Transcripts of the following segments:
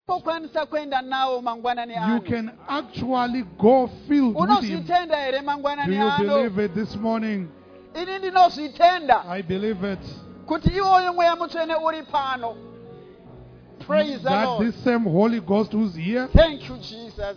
pokwanisa kwenda nawo mangwanani You ano. can actually go filled with Him. Unositenda ere Do mangwanani you ano. believe it this morning? Ini ndinositenda I believe it. kuti iwoyo mweya mutsvene uri pano. Praise the That Lord. this same Holy Ghost who's here. Thank you, Jesus.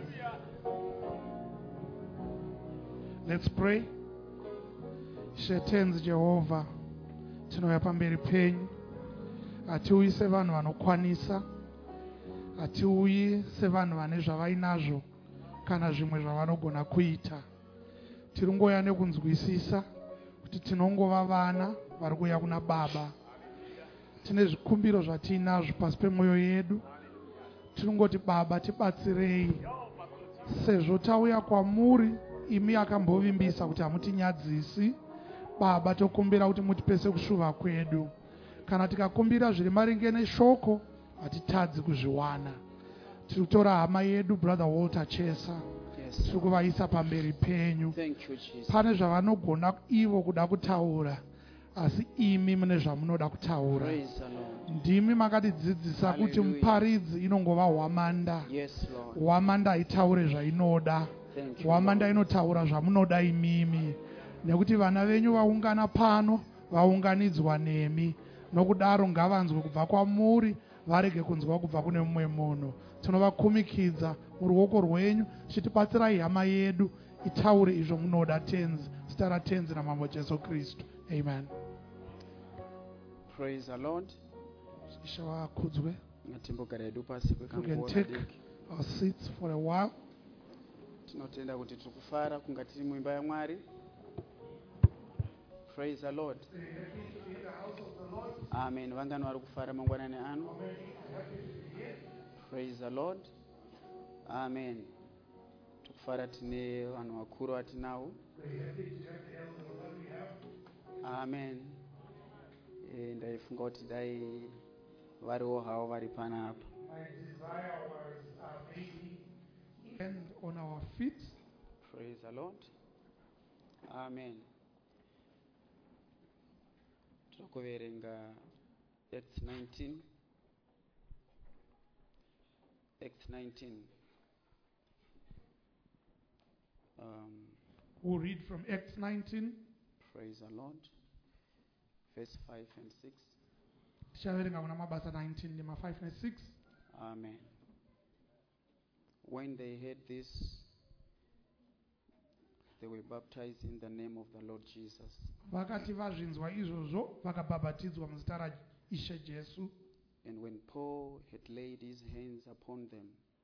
Let's pray. Shetenzi Jehovah, tinouya pamberi penyu. Hatiuyi sevanhu vanokwanisa, hatiuyi sevanhu vane zvavainazvo kana zvimwe zvavanogona kuita. Tiri ngoya nekunzwisisa kuti tinongova vana vari kuuya kuna Baba. Tine zvikumbiro zvatiinazvo pasi pemwoyo yedu. Tiri ngoti Baba, tibatsirei sezvo tauya kwamuri imi akambovimbisa kuti hamutinyadzisi. Baba, tokumbira kuti mutipese kushuva kwedu. Kana tikakumbira zviri maringe neshoko hatitadzi kuzviwana. Tiri kutora hama yedu brother Walter Chesa, tiri kuvaisa pamberi penyu. Pane zvavanogona ivo kuda kutaura, asi imi mune zvamunoda kutaura. Ndimi makatidzidzisa kuti muparidzi inongova hwamanda. Hwamanda haitaure zvainoda. Hwamanda inotaura zvamunoda imimi. Nekuti vana venyu vaungana pano, vaunganidzwa nemi. Nokudaro ngavanzwe kubva kwamuri, varege kunzwa kubva kune mumwe munhu. Tinovakumikidza muruoko rwenyu, chitibatsirai hama yedu itaure izvo munoda tenzi. Zita ratenzi namambo Jesu Kristu. Amen. Praise the Lord. Ishawakudzwe. Ngatimbogara hedu pasi We can kwekanguva take kadiki. our seats for a while. Tinotenda kuti tiri kufara kunga tiri muimba yaMwari. Praise the Lord. Amen. Vangani vari kufara mangwanani ano. Praise the Lord. Amen. Tikufara tine vanhu vakuru vatinawo. Amen. Ndaifunga kuti dai variwo havo vari panapa. And on our feet. Praise the Lord. Amen. Tinokuverenga Acts 19. Acts 19. We'll read from Acts 19. Praise the Lord. Verse 5 and 6. Tichaverenga muna mabasa 19 nema 5 ne 6. Amen. When they heard this, they were baptized in the name of the Lord Jesus. Vakati vazvinzwa izvozvo vakabhabhatidzwa muzita raIshe Jesu. And when Paul had laid his hands upon them,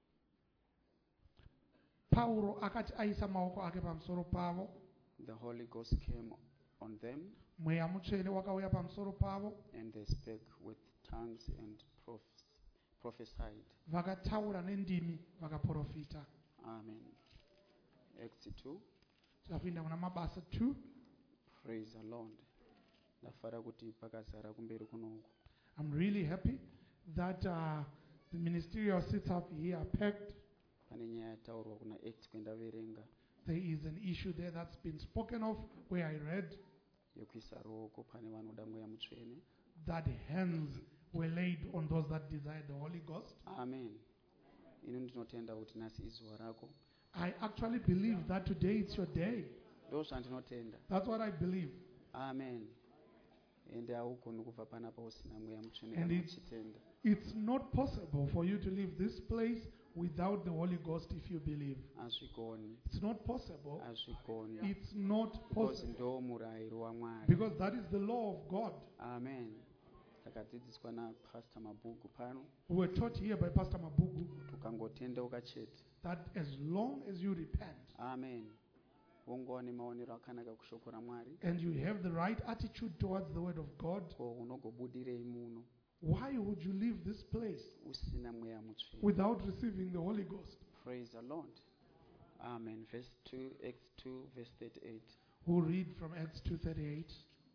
Pauro akati aisa maoko ake pamusoro pavo, the Holy Ghost came on them, mweya mutsvene wakauya pamusoro pavo, and they spake with tongues and prophesied. vakataura nendimi vakaprofita. Amen. Acts 2. Tikapinda muna mabasa 2. Praise the Lord. Ndafara kuti pakazara kumberi kunoku. I'm really happy that the ministerial seats up here are packed. Pane nyaya yataurwa kuna Acts kwendaverenga. There is an issue there that's been spoken of where I read yekuisa ruoko pane vanoda mweya mutsvene. That hands were laid on those that desired the Holy Ghost. Amen. Ino ndinotenda kuti nhasi izuva rako. I actually believe that today it's your day. Ndo zvandinotenda. That's what I believe. Amen. Ende haugoni kubva panapa usina mweya mutsvene And kana uchitenda. It's not possible for you to leave this place without the Holy Ghost if you believe. Hazvigoni. It's not possible. Hazvigoni. It's not possible. Ndo murayiro waMwari. Because that is the law of God. Amen. Takadzidziswa naPastor Mabhugu pano. We were taught here by Pastor Mabugu tukangotendeuka chete. that as long as you repent, Amen. Wongova nemaonero akanaka kushoko raMwari. and you have the right attitude towards the word of God, Ko unogobudirei muno why would you leave this place usina mweya mutsvene? without receiving the Holy Ghost? Praise the Lord. Amen. Verse 2, Acts 2, verse 38. We'll read from Acts 2:38.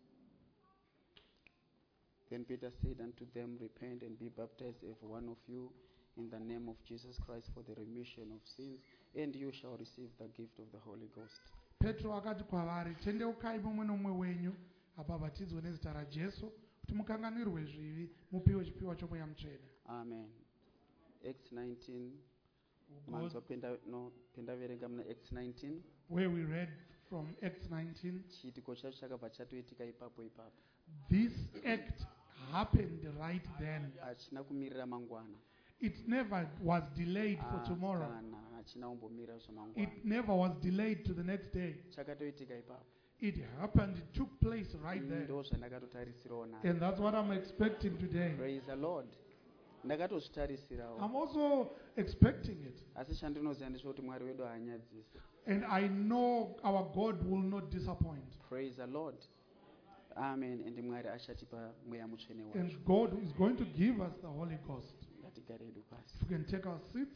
Then Peter said unto them, repent and be baptized every one of you in the name of Jesus Christ for the remission of sins, and you shall receive the gift of the Holy Ghost. Petro akati kwavari, tendeukai mumwe nomumwe wenyu abhabhatidzwe nezita raJesu kuti mukanganwirwe zvivi mupiwe chipiwa chomweya mutsvene. Amen. Acts 19 We'll go manzwa pendaverenga muna Acts 19 where we read from Acts 19. chiitiko chacho chakabva chatoitika ipapo. This act happened right then. Hachina kumirira mangwana. It never was delayed for tomorrow. Kana hachina kumbomirira It zvamangwana. never was delayed to the next day. Chakatoitika ipapo. It happened, it took place right there. Ndo zvandakatotarisirawo nazo. And that's what I'm expecting today. Praise the Lord. Ndakatozvitarisirawo. I'm also expecting it. Asi chandinoziva ndechekuti Mwari wedu haanyadzisi. And I know our God will not disappoint. Praise the Lord. Amen. And Mwari achatipa mweya mutsvene wacho. And God is going to give us the Holy Ghost. Ngatigare hedu pasi. If we can take our seats.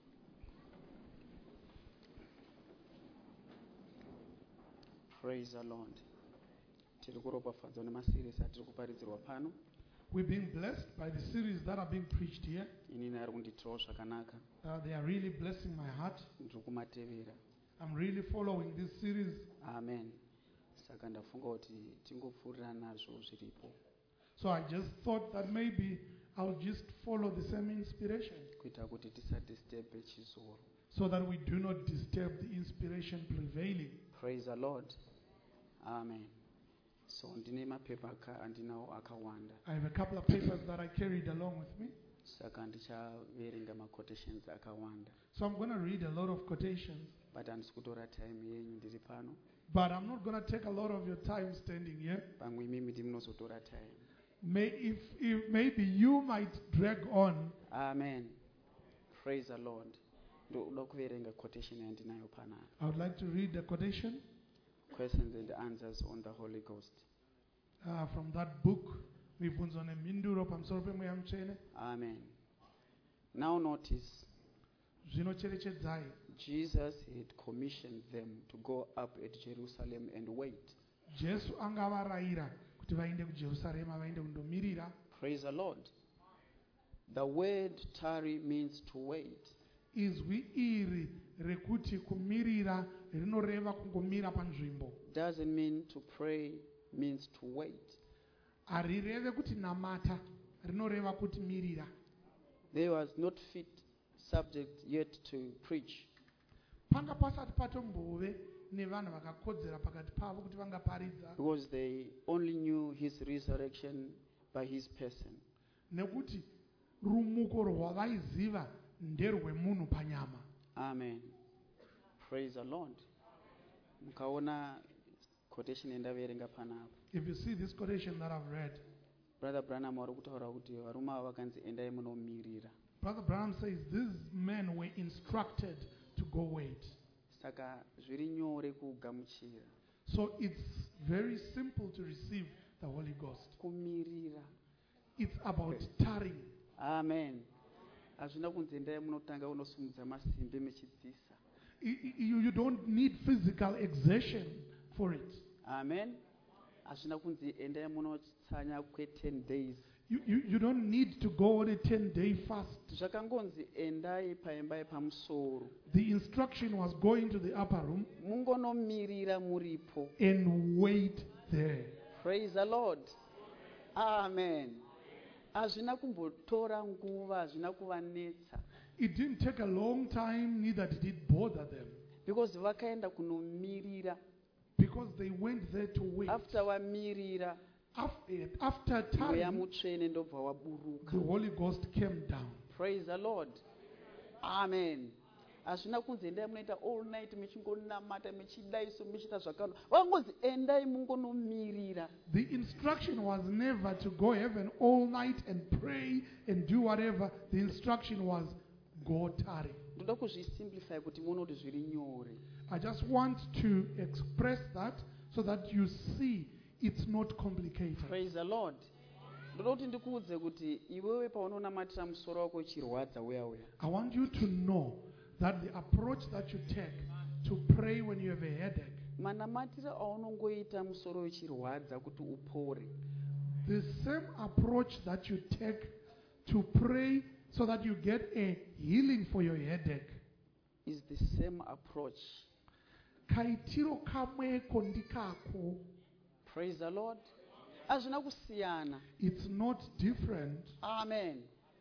Praise the Lord. Tiri kuropafadzwa nemasirisi atiri kuparidzirwa pano. We're being blessed by the series that are being preached here. Inini ari kunditirawo zvakanaka. They are really blessing my heart. Ndiri kumatevera. I'm really following this series. Amen. Saka ndafunga kuti tingopfuurira nazvo zviripo. So I just thought that maybe I'll just follow the same inspiration Kuita kuti tisadisturbe chizoro. so that we do not disturb the inspiration prevailing. Praise the Lord. Amen. So ndine mapepa andinawo akawanda. I have a couple of papers that I carried along with me. Saka ndichaverenga maquotations akawanda. So I'm going to read a lot of quotations. But handisi kutora time yenyu ndiri pano. But I'm not going to take a lot of your time standing here. Pamwe imimi ndimunozotora time. If maybe you might drag on. Amen. Praise the Lord. Ndoda kuverenga quotation yandinayo panapa. I would like to read the quotation Questions and answers on the Holy Ghost. from that book. Mibvunzo nemhinduro pamusoro pemweya mutsvene. Amen. Now notice, Zvinocherechedzai. Jesus had commissioned them to go up at Jerusalem and wait. Jesu angavarayira kuti vaende kuJerusarema vaende kundomirira. Praise the Lord. The word tarry means to wait. Izwi iri rekuti kumirira rinoreva kungomira panzvimbo. Doesn't mean to pray, means to wait. Harireve kuti namata, rinoreva kuti mirira. There was not fit subject yet to preach. Panga pasati patombove nevanhu vakakodzera pakati pavo kuti vangaparidza. Because they only knew his resurrection by his person. Nekuti rumuko rwavaiziva nderwemunhu panyama. Amen. Praise the Lord. Mukaona quotation endaverenga panapa. If you see this quotation that I've read, Brother Branham ari kutaura kuti varume ava vakanzi endai munomirira. Brother Branham says these men were instructed to go wait. Saka zviri nyore kugamuchira. So it's very simple to receive the Holy Ghost. Kumirira. It's about tarrying. Amen. Hazvina kunzi endai munotanga unosumudza masimbi mechidzisa. You don't need physical exertion for it. Amen. Hazvina kunzi endai munotsanya kwe10 days. You don't need to go on a 10-day fast. Zvakangonzi endai paimba yepamusoro. The instruction was go into the upper room Mungonomirira muripo. and wait there. Praise the Lord. Amen. Hazvina kumbotora nguva, hazvina kuvanetsa. It didn't take a long time, neither did it bother them. Because vakaenda kunomirira. Because they went there to wait. After vamirira, After mweya time, mutsvene ndobva waburuka. the Holy Ghost came down. Praise the Lord. Amen. Hazvina kunzi endai munoita all night mechingonamata mechidaiso mechita zvakano. Vangonzi endai mungonomirira. The instruction was never to go heaven all night and pray and do whatever. The instruction was go tarry. Ndoda kuzvisimplify kuti muone kuti zviri nyore. I just want to express that so that you see it's not complicated. Praise the Lord. Ndoda kuti ndikuudze kuti iwewe paunonamatira musoro wako uchirwadza uya. I want you to know that the approach that you take to pray when you have a headache, Manamatira aunongoita musoro uchirwadza kuti upore. the same approach that you take to pray so that you get a healing for your headache, Is the same approach. kaitiro kamweko ndikako. Praise the Lord. Hazvina kusiyana. It's not different. Amen.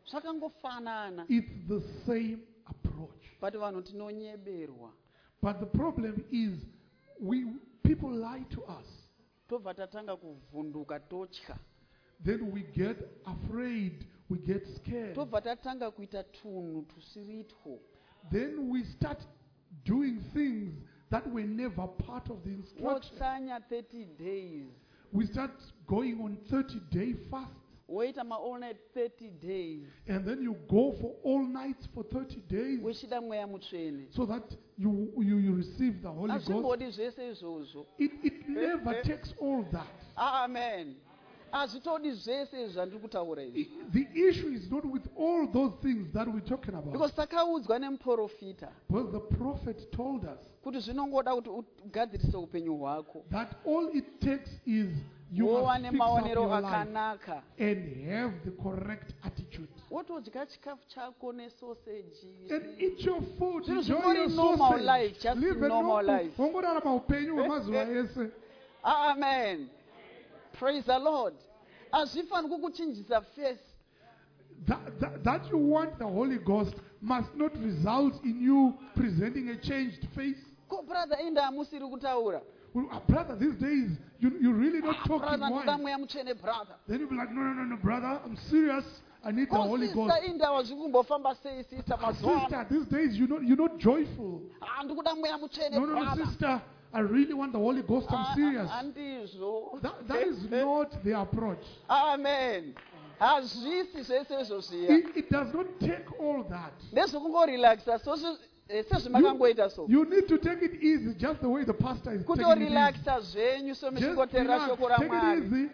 Zvakangofanana. It's the same approach. But vanhu tinonyeberwa. But the problem is, people lie to us. Tobva tatanga kuvhunduka totya. Then we get afraid, we get scared. Tobva tatanga kuita tunhu tusiritwo. Then we start doing things that were never part of the instruction. Wotsanya 30 days. We start going on 30-day fasts. Woita all night 30 days. And then you go for all nights for 30 days. Wechida mweya mutsvene. So that you receive the Holy Ghost. Hazvimbodi zvese izvozvo. It never takes all that. Amen. Hazvitodi zvese zvandiri kutaura izvi. The issue is not with all those things that we're talking about. Because takaudzwa nemuprofita. Well, the prophet told us kuti zvinongoda kuti ugadzirise upenyu hwako. that all it takes is you wova must fix up nemaonero your life akanaka. and have the correct attitude. Wotodya chikafu chako nesoseji. And eat your food, Zvinhu enjoy zvingori your normal sausage. life, just Live a normal life. Ongorarama upenyu hwemazuva ese. Amen. Praise the Lord. Hazvifani kukuchinjisa face. That you want the Holy Ghost must not result in you presenting a changed face. Ko brother inda hamusiri kutaura. Well, brother, these days, you're really not talking Brother ndoda wine. mweya mutsvene brother. Then you'll be like, no, brother, I'm serious. I need the Ko Holy Ghost. sister inda wazvikumbofamba sei sister mazuva ano. Sister, these days, you're not joyful. Ndikuda mweya mutsvene No, brother. sister, I really want the Holy Ghost. I'm serious. Handizvo. That is not the approach. Amen. Hazvisi zvese izvo zviya. It does not take all that. Ndezvekungorelaxa sezvemakangoita so. You need to take it easy, just the way the pastor is taking it easy. Kutorelaxa zvenyu Just somuchingoteerera relax, shoko take it raMwari. easy.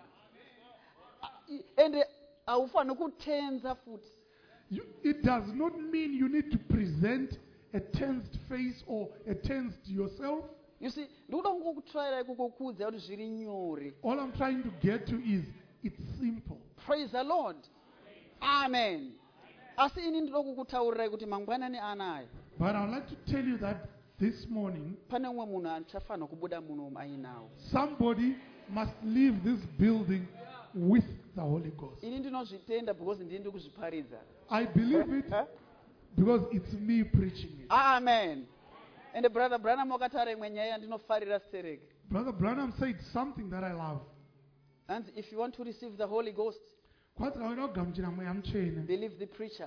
Ende haufani kutenza futi. It does not mean you need to present a tensed face or a tensed yourself. You see, ndikuda kungokutrairai kukukudza kuti zviri nyore. All I'm trying to get to is it's simple. Praise the Lord. Amen. Asi ini ndinoda kukutaurirai kuti mangwanani anaya But I would like to tell you that this morning, pane umwe munhu achafanira kubuda muno ainawo. somebody must leave this building with the Holy Ghost. Ini ndinozvitenda because ndiri kuzviparidza. I believe it because it's me preaching it. Amen. And brother Branham wakataura imwe nyaya yandinofarira stereke. Brother Branham said something that I love. And if you want to receive the Holy Ghost, believe the preacher.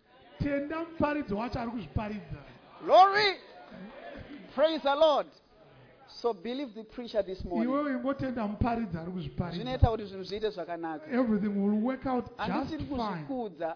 Glory. Praise the Lord. So believe the preacher this morning. Zvinoita kuti zvinhu zviite zvakanaka. Everything will work out Handisiri just fine. kuzvikudza.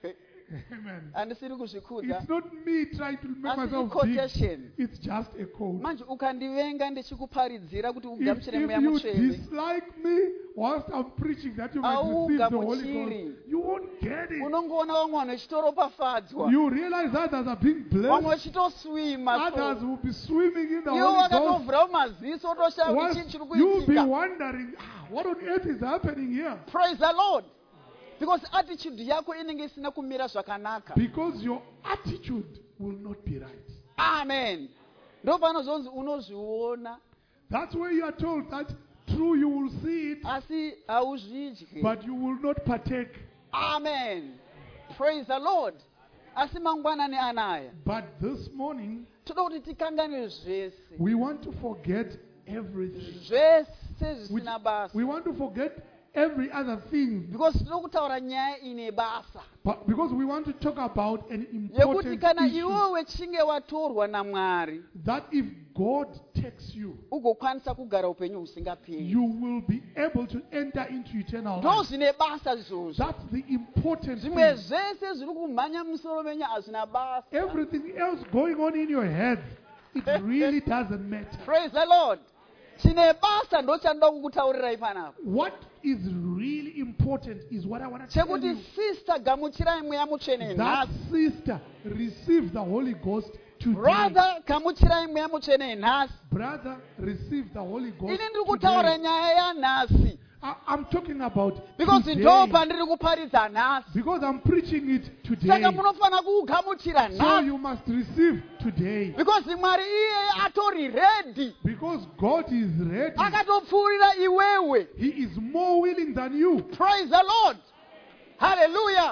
Amen. Handisiri kuzvikudza. It's not me trying to make Asi myself quotation. big. It's just a code. Manje ukandivenga ndichikuparidzira kuti ugamuchire If mweya you mutsvene. dislike me whilst I'm preaching that you might receive the Holy Ghost, you won't get it. Unongoona vamwe vanhu vachitoropafadzwa. You realize others are being Vamwe blessed. vachitoswima. Others will be swimming in the Iwe Holy Ghost. wakatovhura maziso otoshaya kuti Whilst chii chiri you'll be kuitika. wondering, what on earth is happening here? Praise the Lord. Because attitude yako inenge isina kumira zvakanaka. Because your attitude will not be right. Amen. Ndo panozonzi unozviona That's where you are told that true you will see it, asi hauzvidyi. but you will not partake. Amen. Praise the Lord. Asi mangwanani anaya But this morning, toda kuti tikanganwe zvese. we want to forget everything. Zvese zvisina basa. We want to forget every other thing. Because tinoda kutaura nyaya ine basa. But because we want to talk about an Yekuti important kana issue. iwewe chinge watorwa naMwari That if God takes you, ugokwanisa kugara upenyu husingaperi. you will be able to enter into eternal Ndo life. zvine basa izvozvo. That's the important Zvimwe thing. zvese zviri kumhanya musoro menyu hazvina basa. Everything else going on in your head, it really doesn't matter. Praise the Lord. Chine basa ndo chandoda kukutaurirai panapa. What is really important is what I want to tell Chekuti you. sister gamuchirai mweya mutsvene That nhasi. sister receive the Holy Ghost today. Brother gamuchirai mweya mutsvene nhasi. Brother, receive the Holy Ghost Ini ndiri kutaura today. nyaya yanhasi. I'm talking about Because today. ndo pandiri kuparidza nhasi. Because I'm preaching it today. Saka munofanira kugamuchira So nhasi. you must receive today. Because Mwari iye atori ready. Because God is ready. Akatopfuurira iwewe. He is more willing than you. Praise the Lord. Hallelujah.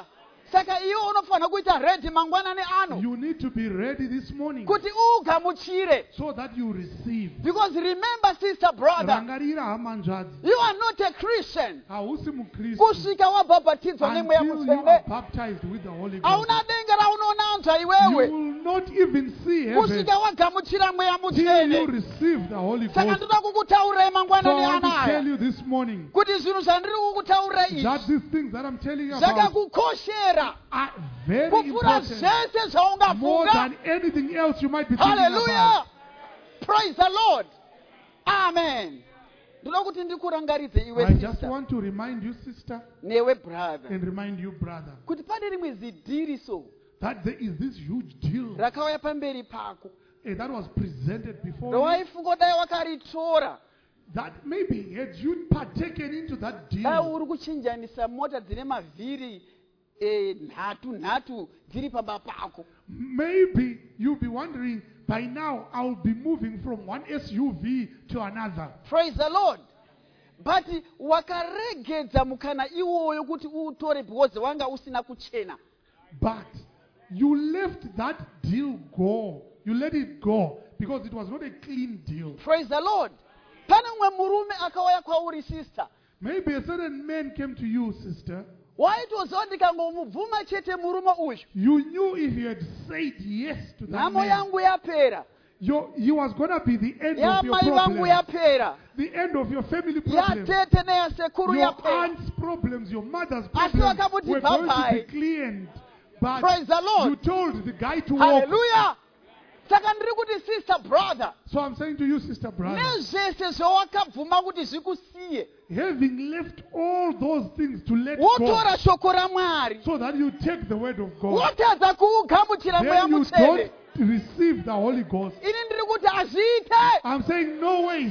Saka iwe unofanira kuita ready mangwanani ano You need to be ready this morning kuti ugamuchire. so that you receive. Because remember, sister, brother, Rangarira hama nzvadzi. you are not a Christian Hausi muKristu kusvika wabhabhatidzwa nemweya until you mutsvene. are baptized with the Holy Ghost. Hauna denga raunoonanzva You iwewe will not even see heaven kusvika wagamuchira mweya till you mutsvene. receive the Holy Saka Ghost. ndoda kukutaurirai So mangwanani I want to tell anaya you this morning kuti zvinhu zvandiri kukutaurirai that izvi these things that I'm telling you about zvakakukoshera are very kupfuura important, zvese more zvaungafunga. than anything else you might be thinking about. Hallelujah. Praise the Lord. Amen. Ndoda kuti ndikurangaridze iwe I just sister want to remind you, sister, newe brother and remind you, brother, kuti pane rimwe zidhiriso that there is this huge deal rakauya pamberi pako that was presented before you, rawaifunga dai wakaritora that maybe had you partaken into that dai deal, uri kuchinjanisa mota dzine mavhiri nhatu dziri pamba pako. maybe you'll be wondering, by now I'll be moving from one SUV to another. Praise the Lord. But wakaregedza mukana iwoyo kuti utore because wanga usina kuchena. But you left that deal go. You let it go because it was not a clean deal. Praise the Lord. Pane umwe murume akauya kwauri sister. Maybe a certain man came to you, sister. Waitoziva ndikangomubvuma chete murume uyu You knew if you had said yes to that nhamo man, yangu yapera, he was going to be the end of your yamai vangu problem, yapera, the end of your family problem, yatete neyasekuru your yapera. aunt's problems, your mother's Asi problems vakamuti were going to bye-bye. be cleared. But Praise the Lord. you told the guy to walk. Hallelujah. Saka ndiri kuti sister brother, So I'm saying to you, sister, brother, nezvese zvawakabvuma kuti zvikusiye, having left all those things to let go, wotora shoko raMwari, so that you take the word of God, wotadza kuugamuchira mweya then you mutsvene. don't receive the Holy Ghost. Ini ndiri kuti hazviite. I'm saying no ways.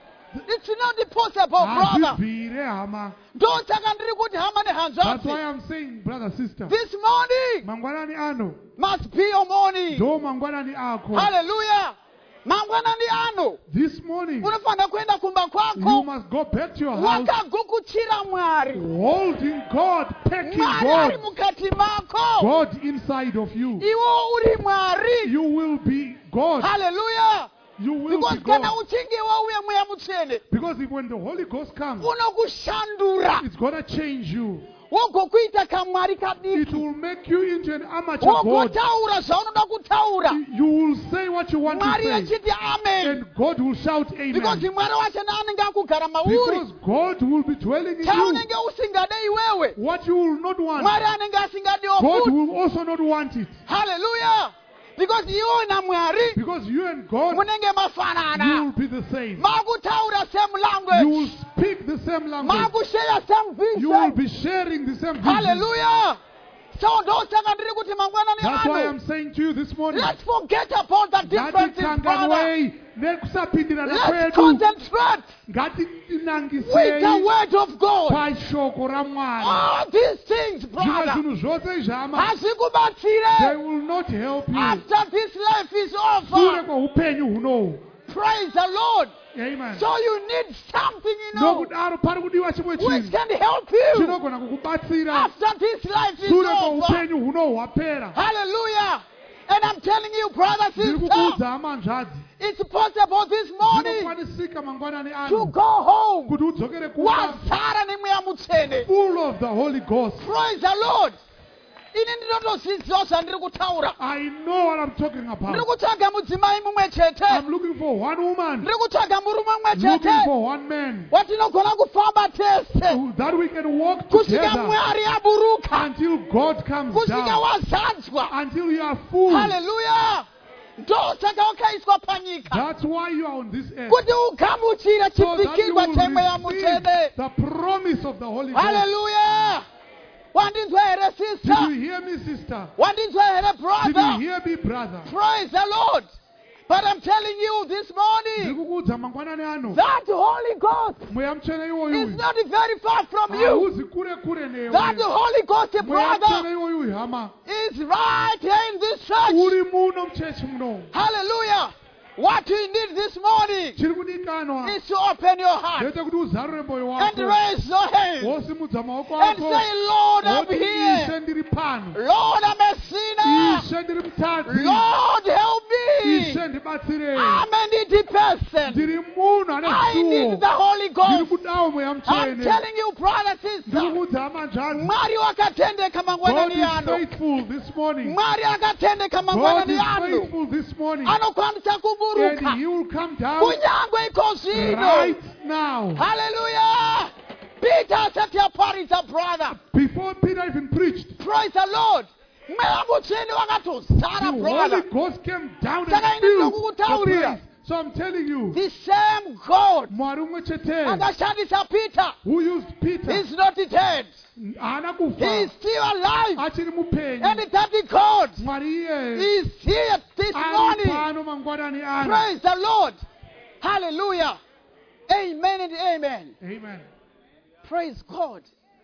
It's not possible, brother. Hazvibvire, hama. Ndosaka ndiri kuti hama That's why nehanzvadzi, I'm saying, brother, sister, this morning mangwanani ano, must be your morning. do mangwanani ako. Hallelujah. Mangwanani ano This morning, unofanira kuenda kumba you kwako must go back to your house, wakagukuchira Mwari. holding God, packing Mwari ari God, mukati mako, God inside of you. iwo uri Mwari. You will be God. Hallelujah. You will Because be kana God. uchinge wauya mweya mutsvene Because if when the Holy Ghost comes, unokushandura it's going to change you. wogokuita kamwari It kadiki, will make you into an amateur God. wogotaura zvaunoda kutaura, You will say what you want to Mwari say, achiti amen. and God will shout Because amen. Mwari wachona anenge akugara mauri, Because God will be dwelling in you. chaunenge usingade iwewe What you will not want, Mwari anenge asingadiwo God futi. will also not want it. Hallelujah. Because iwo naMwari Because you and God, munenge you mafanana, will be the same. makutaura same You will language, speak the same language. makushare same You will vision. be sharing the same vision. Hallelujah. So ndosaka ndiri kuti mangwanani That's why ano, I'm saying to you this morning, let's forget about the differences, brother. ngatikanganwei nekusapindirana Let's kwedu, concentrate with ngatinangisei the word of God. pashoko raMwari. All these things, Zvimwe brother, zvinhu zvose zvama, they hazvikubatsire will not help you. after this life is Sure over. kweupenyu hunohu. Praise the Lord. Amen. So you need something, Nokudaro pari kudiwa chimwe which chinhu can help you chinogona kukubatsira after this life is sure over. kweupenyu hunohu hwapera. Hallelujah. And I'm telling you, brother, Ndiri sister, kukuudza hama nzvadzi, it's possible this morning zvinokwanisika mangwanani to ano go home kuti udzokere kumba wazara nemweya mutsvene. full of the Holy Ghost. Praise the Lord. Ini ndinotozviziva zvandiri kutaura. I know what I'm talking Ndiri about. kutsvaga mudzimai mumwe chete, I'm looking for one woman, ndiri kutsvaga murume mumwe looking chete for one man, watinogona kufamba tese that we can walk kusvika together Mwari aburuka, until God comes kusvika down, wazadzwa. until you are full. Hallelujah. Ndosaka wakaiswa panyika That's why you are on this earth, kuti ugamuchire so that you chipikirwa will chemweya receive mutsvene. the promise of the Holy Ghost. Hallelujah. Wandinzwa here, Did you sister? hear me, sister? Wandinzwa here, Did you brother? hear me, brother? Praise the Lord. But I'm telling you this Ndiri morning, kukuudza mangwanani ano, that Holy Ghost mweya mutsvene is iwoyu not very far from you. hauzi kure kure newe. That Holy Ghost, Mweya mutsvene brother, iwoyu hama is right here in this church. uri muno muchechi muno. Hallelujah. What you need this morning chiri kudikanwa is to open your heart ndete kuti uzarure moyo and wako raise your hands wosimudza maoko and ako say, Lord, I'm woti here. ishe ndiri pano Lord, I'm a sinner. ishe ndiri mutadzi Lord, help me. ishe ndibatsirei I'm a needy person. ndiri munhu ane I need the suwo Holy ndiri Ghost. kudawo mweya I'm mutsvene telling you, brother, ndiri sister, kuudza amanjadzi Mwari wakatendeka God mangwanani is yano. faithful this morning. Mwari akatendeka God mangwanani is yano. faithful this morning. Anokwanisa And kuburuka. He will come down Kunyangwe iko zvino. right now. Hallelujah. Peter asati aparisa, brother. Before Peter even preached, Praise the Lord. Mweya mutsvene wakatozara, the brother. Holy Ghost came down Saka and ini filled the ndokukutaurira. place. So I'm telling you, The same God Mwari umwe chete akashandisa Peter who used Peter is not dead. haana He is kufa still alive. achiri mupenyu. And that God Mwari iye is here this ari morning. pano mangwanani ano. Praise the Lord. Hallelujah. Amen and amen. Amen. Praise God.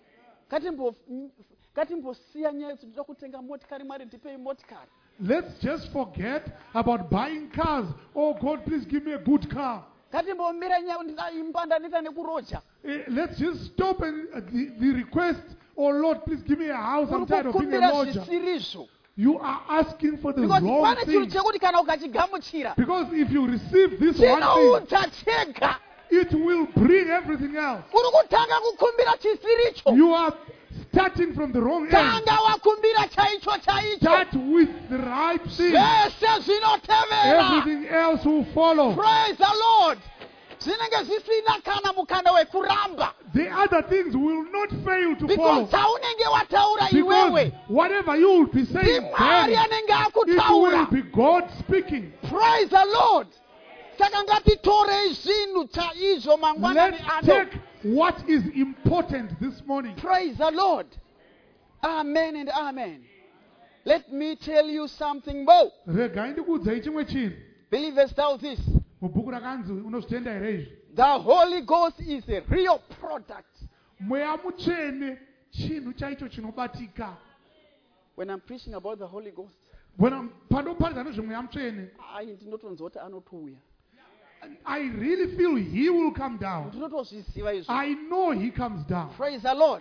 Ngatimbosiya nyaya yekuti toda kutenga motikari, Mwari ndipei motikari. Let's just forget about buying cars. Oh God, please give me a good car. Ngatimbomira nyaya imba ndanita nekuroja. Let's just stop and the request. Oh Lord, please give me a house. I'm tired of being a Urikukumbira lodger. zvisirizvo. You are asking for the Because wrong pane chinhu thing. chekuti kana ukachigamuchira Because if you receive this one thing, chinoudza chega. it will bring everything else. Uri kutanga kukumbira chisiricho. You are starting from the wrong end. Tanga wakumbira chaicho chaicho. Start with the right thing. Zvese zvinotevera. Everything else will follow. Praise the Lord. Zvinenge zvisina kana mukana wekuramba. The other things will not fail to follow. Because dzaunenge wataura Because iwewe, whatever you will be saying, ndiMwari then anenge it will akutaura. be God speaking. Praise the Lord. Saka ngatitorei zvinhu chaizvo mangwanani Let's ano. take what is important this morning. Praise the Lord. Amen and amen. Let me tell you something more. Regai ndikuudzai chimwe chinhu. Believers tell this. Mubhuku rakanzi unozvitenda here izvi. The Holy Ghost is a real product. Mweya mutsvene chinhu chaicho chinobatika. When I'm preaching about the Holy Ghost, Pandoparidza nezvemweya mutsvene, ndinotonzwa kuti anotouya. I really feel He will come down. Ndinotozviziva izvo. I know He comes down. Praise the Lord.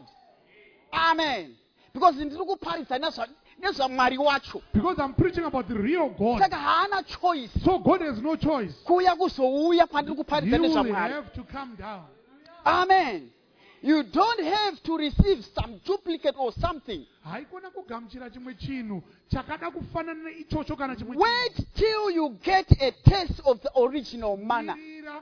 Amen. Because ndiri kuparidza nezvaMwari wacho. Because I'm preaching about the real God. Saka haana choice. So God has no choice. Kuuya kuzouya pandiri He kuparidza will nezvaMwari. have to come down. Amen. You don't have to receive some duplicate or something. Haikona kugamuchira chimwe chinhu chakada kufanana neichocho kana chimwe Wait till you get a taste of the original manna chinhu.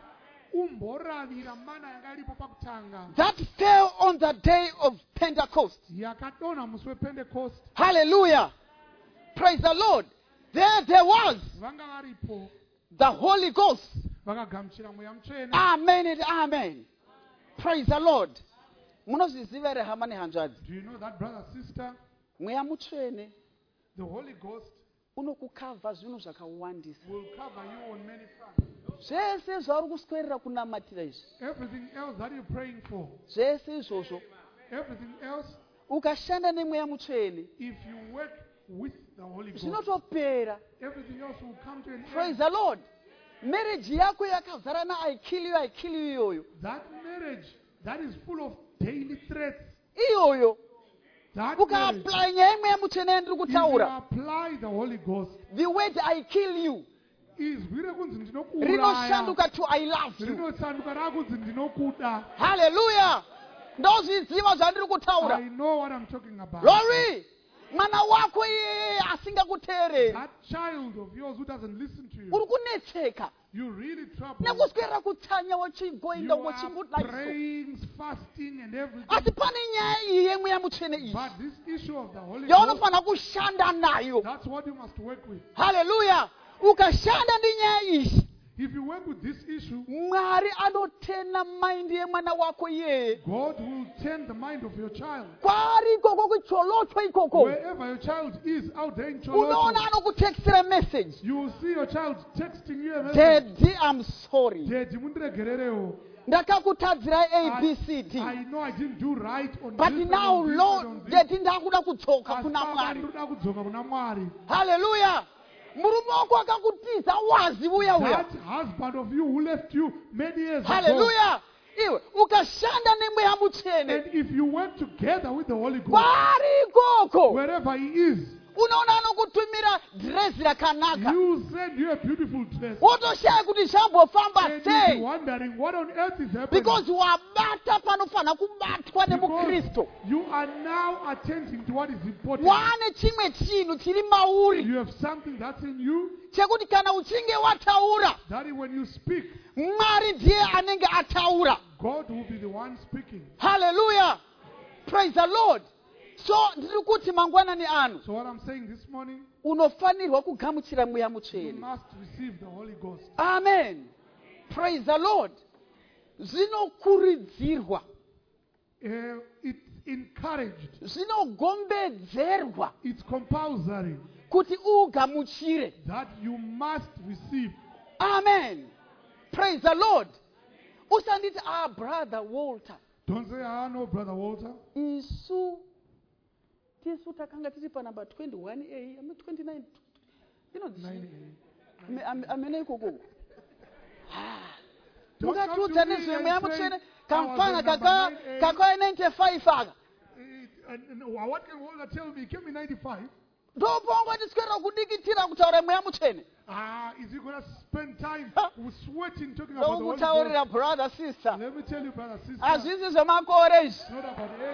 Umboravira mana yanga iripo pakutanga. that fell on the day of Pentecost. Yakadonha musi wePentecost. Hallelujah. Praise the Lord. There was Vanga varipo the Holy Ghost. vakagamuchira mweya mutsvene. Amen and amen. Praise the Lord. Munozviziva here hama nehanzvadzi. Do you know that, brother, sister? Mweya mutsvene The Holy Ghost unokukavha zvinhu zvakawandisa. will cover you on many fronts. Zvese zvauri kuswedera kunamatira izvi, Everything else that you're praying for, zvese izvozvo, everything else, ukashanda nemweya mutsvene, if you work with the Holy Ghost, zvinotopera. everything else will come to an Praise end. the Lord. Marriage yako yakazara na I kill you iyoyo. That marriage that is full of daily threats, Iyoyo. that marriage, Ukaapply nyaya yemweya mutsvene yandiri if you kutaura. apply the Holy Ghost, The word I kill you izwire kunzi ndinokuuraya, rinoshanduka to I love you. rinosanduka rakunzi ndinokuda. Hallelujah. Ndozviziva zvandiri kutaura. I know what I'm talking about. Glory. Mwana wako iyeye asingakuteereri. That child of yours who doesn't listen to you, Uri kunetseka. you're really troubled. Nekuswera kutsanya You wachigoinda are wachimudaiso. praying, fasting, and everything. Asi pane nyaya iyi yemweya mutsvene iyi But this issue of the Holy Ghost, yaunofanira kushanda nayo. that's what you must work with. Hallelujah. Ukashanda ndi nyaya iyi, If you work with this issue, Mwari anotena maindi yemwana wako iyeye. God will turn the mind of your child. Kwari ikoko kucholochwa ikoko, Wherever your child is out there in unoona Choloto, anokutekstera message. you will see your child texting you a message. Daddy, I'm sorry. Daddy, mundiregererewo. Ndakakutadzirai ABCD. I know I didn't do right on But this and now, on this and Lord, on this. Daddy, ndakuda kudzoka Asi kuna Baba, Mwari. ndinoda kudzoka kuna Mwari. Hallelujah. murume wako akakutiza wazi uya That husband of you who left you many years ago. Hallelujah. Iwe ukashanda nemweya mutsvene And if you work together with the Holy Ghost, kwari ikoko wherever he is, unoona anokutumira dhirezi rakanaka you send you a beautiful dress. wotoshaya kuti zvambofamba And you'll be sei wondering what on earth is happening. because wabata panofanira kubatwa Because nemukristu you are now attending to what is important. wane chimwe chinhu chiri mauri You have something that's in you chekuti kana uchinge wataura that when you speak, mwari ndiye anenge ataura God will be the one speaking. hallelujah praise the lord so ndiri kuti mangwanani ano So what I'm saying this morning, unofanirwa kugamuchira mweya you mutsvene must receive the Holy Ghost. amen praise the lord zvinokurudzirwa It's encouraged. zvinogombedzerwa It's compulsory kuti ugamuchire that you must receive. amen praise the lord usanditi brother Walter Don't say, no, Brother Walter. tisu takanga tiri panumber 21a am 29 amene ikoko mukatiudza nezvemweya mutsvene kamfana kakauya 95 aka What can Walter tell me? He came in 95. ndopongotiswera kudikitira kutaura mweya mutsvene Is he going to spend time sweating talking about the Holy Ghost? ndokutaurira brother sister Let me tell you, brother, sister, hazvisi zvemakore izvi it's not about age.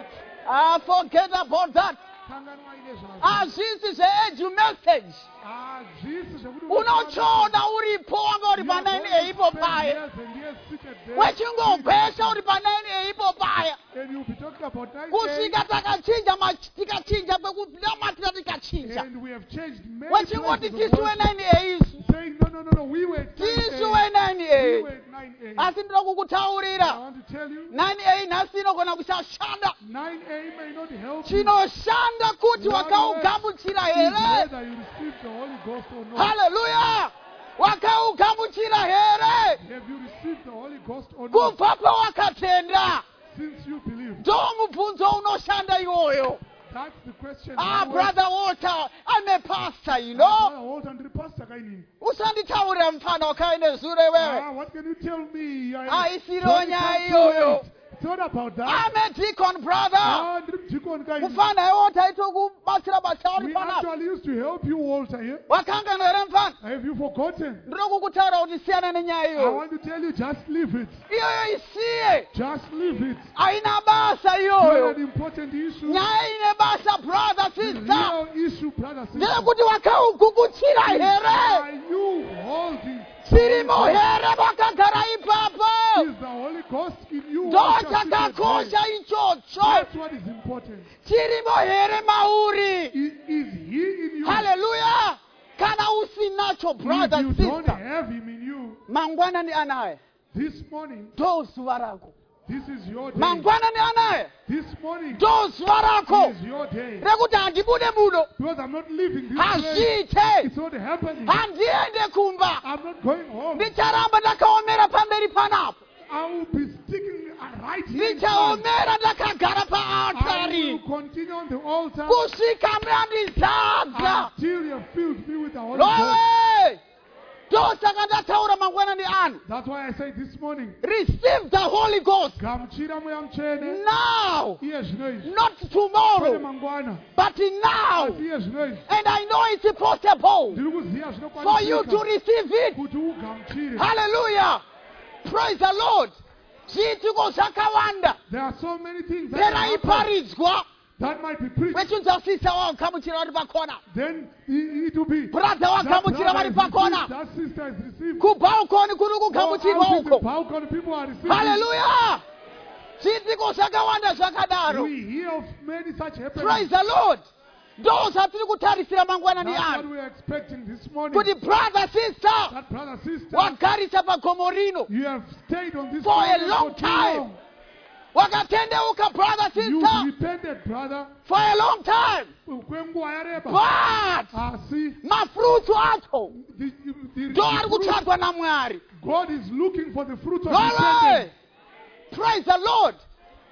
forget about that Kanganwa ine zvazvo. hazvisi zveedu message Hazvisi zvekuti unotsvoda uripo wanga uri you are pa9 going to eipo spend paya years and years seated there. wechingogwesha uri pa9 eipo paya And you'll be talking about 9 kusvika tikachinja pekunamatira tikachinja and we have changed many wechingoti places of tisi worship, we9 eisu saying, no, we were at 9A. tisi we9 We ei were at 9A. asi ndinoda I kukutaurira want to tell you, 9 ei nhasi inogona kusashanda 9A may not help you. chinoshanda kuti wakaugamuchira here Whether you receive the Holy Ghost or not. haleluya wakaugamuchira here Have you received the Holy Ghost or not? kubva pawakatenda Since you believe. ndo mubvunzo unoshanda iwoyo That's the question. brother Walter I'm a pastor you Brother know Walter, ndiri pastor kainini. usanditaurira mfana wakaine zure wewe What can you tell me? aisiriwo nyaya iyoyo It's not about that. I'm a deacon brother Ndiri mudhikoni kainini. mufana iwota aitokubatsira basa uri We panapa actually used to help you, Walter, here. wakanganwa here mfana Have you forgotten? ndiro kukutaura kuti siyana nenyaya I iyoyo want to tell you, just leave it. iyoyo isiye Just leave it. haina basa It's not iyoyo an important issue. nyaya ine basa brother The sister real issue, brother, sister. ndeyekuti wakaugukuchira here Are you holding? chirimo here vakagara ipapo Is the Holy Ghost in you? ndo What you are seated there? chakakosha ichocho That's what is important. chirimo here mauri Is He in you? haleluya kana usinacho brother If you don't sister have Him in you, mangwanani anaye this morning, ndo zuva rako this is your day. mangwanani anaye This morning ndo zuva rako is your day. rekuti handibude muno Because I'm not leaving this place. hazviite It's not happening. handiende kumba I'm not going home. ndicharamba ndakaomera pamberi panapo I will be sticking right here. in front. ndichaomera ndakagara I will paaritari continue on the altar kusvika mandizadza until you have filled me with the Holy Ghost. lowe ndosaka ndataura mangwanani anu That's why I say this morning, receive the holy ghost gamuchira mweya mutsvene now iye zvino izvi not kwete tomorrow mangwana but now asi iye zvino izvi and I know it's possible ndiri kuziva for you to zvinokwanisika receive it kuti ugamuchire. hallelujah praise the lord zviitiko zvakawanda There are so many things that, happen peraiparidzwa that might be preached. wechinza sisa wagamuchira vari pakona Then it will be brother that wagamuchira vari brother is pakona received, that sister is received. kubhaukoni kuri Or kugamuchirwa out in the uko balcony, people are receiving. hallelujah zviitiko zvakawanda zvakadaro We hear of many such happenings. praise the lord ndo zvatiri kutarisira mangwanani That's what anu we are expecting this morning. kuti brother sister That brother, sister, wagarisa pagomo rino you have stayed on this For a mountain long for too time. long. wakatendeuka brother You sister repented, brother, for a long time kwenguva yareba. but Asi, mafrutu acho the ndo ari fruit- kutsvagwa namwari God is looking for the fruit of glory repentance. praise the lord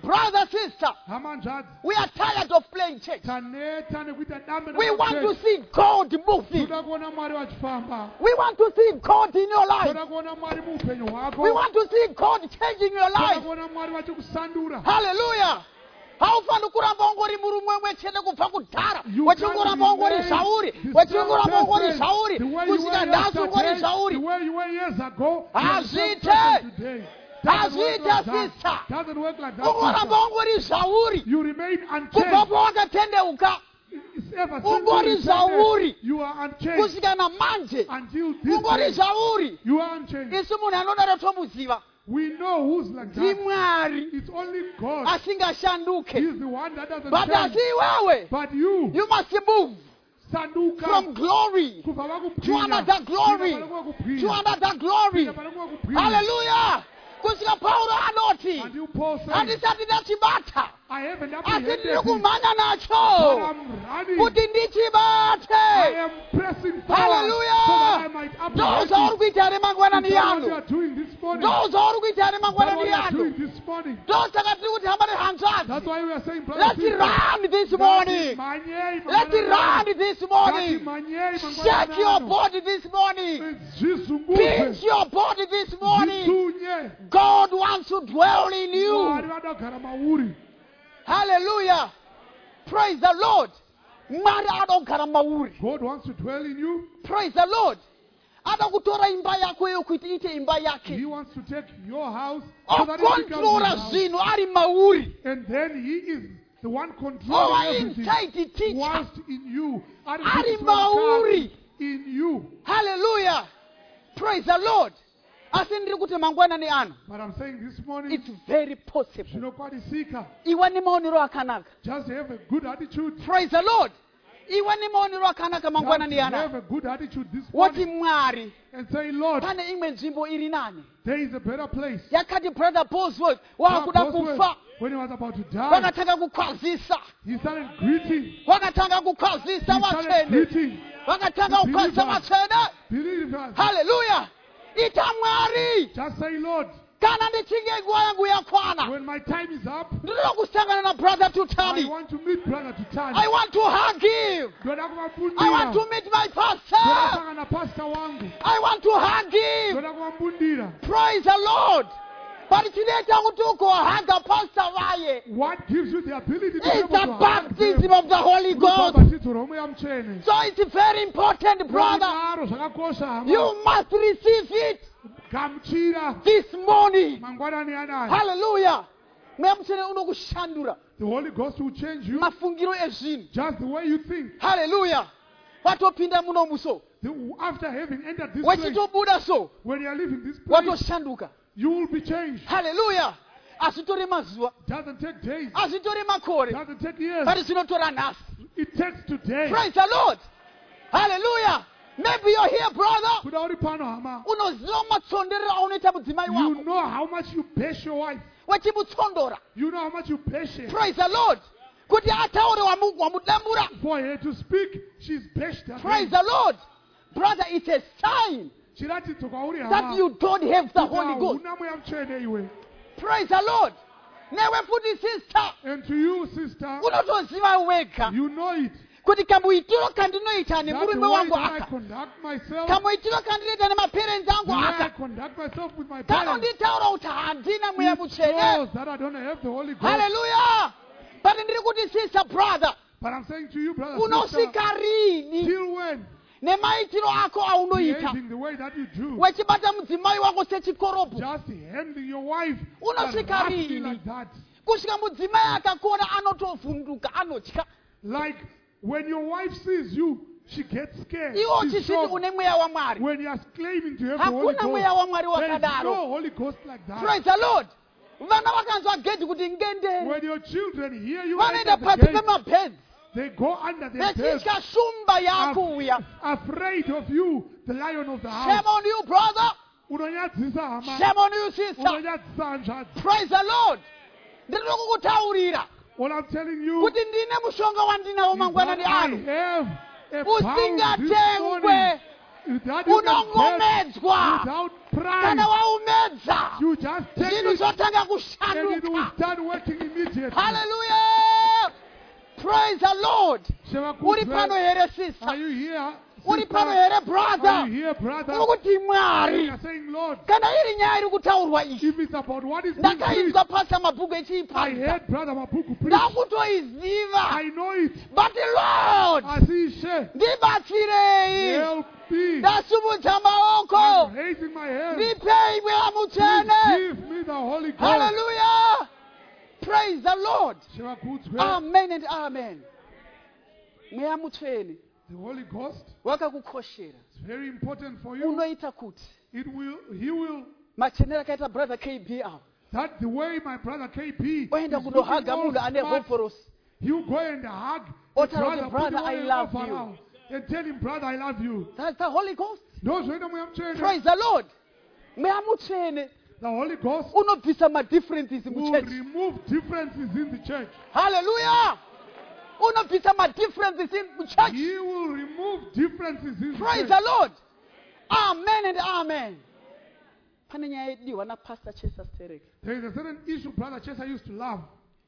Brother, sister, Hamanjadzi. we are tired of playing church. Taneta nekuita dambe We want to namachechi. see God moving. Toda kuona Mwari vachifamba. We want to see God in your life. Toda kuona Mwari muupenyu hwako. We want to see God changing your Toda life. kuona Mwari vachikusandura. Hallelujah. Haufaniri kuramba ungori murumwe chete kubva kudhara. You Wechingoramba can't ungori remain Sauri. the Wechingoramba same ungori person. Sauri. The way you Kusvika were nhasi ungori yesterday, Sauri. the way you were years ago, you are the same person Hazviite. today. Doesn't work Hazviite, like that. sister. Doesn't work like that, Ungoramba sister. ungori Sauri. You remain Kubva unchanged. pawakatendeuka. It's ever Ungori since Sauri. you are unchanged. Kusvika namanje. Until this Ungori day, Sauri. you are unchanged. Isu munhu anodaro tomuziva. We know who's like that. Ndimwari It's only God. asingashanduke. He's the one that doesn't But change. asi iwewe, But you, you must move sanduka from glory kubva to pakuphinya, another glory, kupinda pane kuphinya, to another glory. kupinda pane kuphinya. Hallelujah. Kusvika Paulo anoti, And you Paul says, handisati ndachibata, I haven't asi apprehended ndiri it, kumhanya but nacho I'm running. kuti I ndichibate. am pressing forward so Hallelujah. that I might apprehend Ndozvauri it. kuita here mangwanani Is that what you yanu. are doing this morning? Ndozvauri kuita here Is that mangwanani what you are doing yanu. this morning? Ndosaka tiri kuti hamba That's nehanzvadzi. why we are saying, brother, Let's sister, run this morning. manyei Let's mangwanani. run this morning. Manyei Shake your mangwanani. body this morning. Zvizunguze. Pinch your body this morning. Zvisunye. God wants to dwell in you. Mwari vada kugara mauri. Hallelujah. Praise the Lord. Mwari anogara mauri. God wants to dwell in you. Praise the Lord. Ada kutora imba yako yokuti ite imba yake. He wants to take your house so that it becomes Okontrola his house. zvinhu ari mauri. And then he is the one controlling Ova everything. inside teacher. Whilst in you. Ari Ari mauri. in you. Hallelujah. Praise the Lord. Asi ndiri kuti mangwanani ano. But I'm saying this morning, It's very possible. zvinokwanisika. Iwe nemaonero akanaka. Just have a good attitude. Praise the Lord. Iwe nemaonero akanaka mangwanani Just ana. have a good attitude this Woti morning. Mwari. And say, Lord, Pane imwe nzvimbo iri nani. there is a better place. Yakati brother Bosworth wakuda Bosworth, kufa. when he was about to die, Vakatanga kukwazisa. he started greeting. Vakatanga kukwazisa He started vatsvene. greeting Vakatanga kukwazisa vatsvene. believers. Hallelujah. Ita Mwari. Just say, Lord, Kana ndichinge nguva yangu yakwana. when my time is up, Ndinoda kusangana na brother I Tutani. want to meet Brother Tutani. I want to hug him. Ndoda I want kumabundira. to meet my pastor. Ndodasangana na pastor wangu. I want to hug him. Ndoda kumabundira. Praise the Lord. But chinoita kuti ugohaga pastor vaye. What gives you the ability to be It's able the to hug baptism them? of the Holy Ghost. Kubhabhatidzo roMweya Mutsvene. So it's very important, brother. Zvinodaro zvakakosha hama. You must receive it Gamuchira this morning. mangwanani anaya. Hallelujah. Mweya Mutsvene unokushandura The Holy Ghost will change you mafungiro ezvinhu. just the way you think. Hallelujah. Watopinda munomu so. After having entered this place, Wechitobuda so. when you are leaving this place, Watoshanduka. you will be changed. Hallelujah. Hazvitori mazuva. Doesn't take days. Hazvitori makore. Doesn't take years. But zvinotora nhasi. It takes today. Praise the Lord. Hallelujah. Maybe you're here, brother. Kuda uri pano hama. Unoziva matsonderero aunoita mudzimai You wako. know how much you bash your wife. Wechimutsondora. You know how much you bash her. Praise the Lord. Kuti ataure wamudambura. For her to speak, she's bashed her. Praise the Lord. Brother, it's a sign Chiratidzo kwauri that hama. you don't have the Holy Ghost. Huna Mweya Mutsvene iwe. Praise the Lord. Newe futi sister. And to you, sister, Unotoziva wega. you know it. Kuti kamuitiro kandinoita That's the nemurume way wangu that I aka. conduct myself. Kamuitiro kandinoita nemaparents angu The way I aka. conduct myself with my parents. Kanonditaura kuti handina mweya mutsvene. Shows that I don't have the Holy Ghost. Hallelujah. But ndiri kuti sister brother. But I'm saying to you, brother, sister, Unosvika rini till when? nemaitiro ako aunoita. Behaving the way that you do. Wechibata mudzimai wako sechikoropo. Just handling your wife Unosvika roughly rini like that. kusvika mudzimai akakuona anotovhunduka anotya. Like when your wife sees you, she gets scared. Iwo She's uchizviti shocked. une mweya wamwari. When you are claiming to have the Holy Hakuna mweya Ghost, wamwari there is wakadaro. no Holy Ghost like that. Praise the Lord. Vana vakanzwa gedhi kuti ngendere. When your children hear you Vanoenda enter the pasi gate, pemabhedhi. they go under their bed, Vechitya shumba yakuuya. afraid of you, the lion of the Shame house. on you, brother. Unonyadzisa hama. Shame on you, sister. Unonyadzisa hanzvadzi. Praise the Lord. Ndiri kukutaurira What I'm telling you kuti ndine mushonga wandinawo is mangwanani that I ano. have a pound this Usingatengwe. morning. that you can get unongomedzwa without kana pride. waumedza You just take zvinhu it zvotanga and it will kushanduka. start working immediately. Hallelujah! Praise the Lord. Shema Uri kudzwe. pano here Are sister? you here? Uri sister? pano here Are you brother? here, brother? Uri kuti You Mwari, are saying, Lord, kana iri nyaya iri kutaurwa iyi, if it's about what is being preached, ndakainzwa pasa mabhuku I echiipasa, heard Brother Mapuku preach. ndakutoiziva, I know it. but Lord, Asishe, ndibatsirei, help me. ndasumudza maoko, I'm raising my hand. ndipei mweya mutsvene. Give me the Holy Ghost. Hallelujah! Praise the Lord. Shema kudzwe. Amen and amen. Mweya mutsvene The Holy Ghost wakakukoshera, is very important for you. unoita kuti He will, machenero akaita brother KB ava that the way my brother KP oenda is looking kunohaga all munhu ane smart, hovhorosi, he will go and hug the Otaura kuti, brother, "Brother, put I him on love an you." overall, and tell him, brother, I love you. that's the Holy Ghost. Ndozvoita mweya mutsvene. Praise the Lord. Mweya mutsvene The Holy Ghost unobvisa madifferences will muchechi. remove differences in the church. Hallelujah! Unobvisa madifferences in muchechi. He will remove differences in the Praise church. the Lord. Amen and amen. Pane nyaya yediwa na Pastor Chesa Sterek. There is a certain issue Brother Chesa used to love.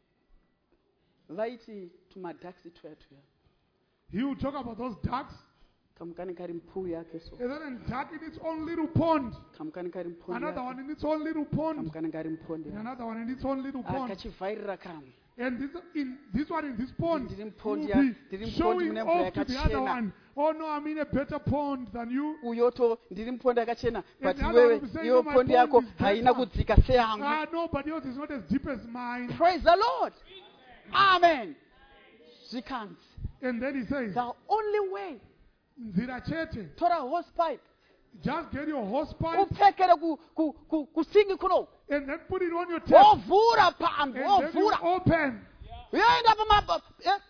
Vaiti tumadhaksi twetwe. He would talk about those ducks. Kamukani kari mpuu yake so. A certain duck in its own little pond. Kamukani kari mpundi Another yake. one in its own little pond. Kamukani kari mpundi And yake. another one in its own little pond. Akachivhairira kamwe. And this one in this pond Ndiri will mpondi be ndiri mpondi showing mune mvura off to the other yakachena. one. Oh no, I'm in a better pond than you. Uyoto ndiri mpondi yakachena, but And the other iwewe one will say, iwe "No, my pondi pond yako is better." haina kudzika seyangu. No, but yours is not as deep as mine. Praise the Lord. Amen. Zvikanzi, And then he says, the only way, Nzira chete, tora hose pipe, just get your hose pipe upfekere kusingi kuno, and then put it on your tap. wovhura pambi, And then you wovhura. open. Uyoenda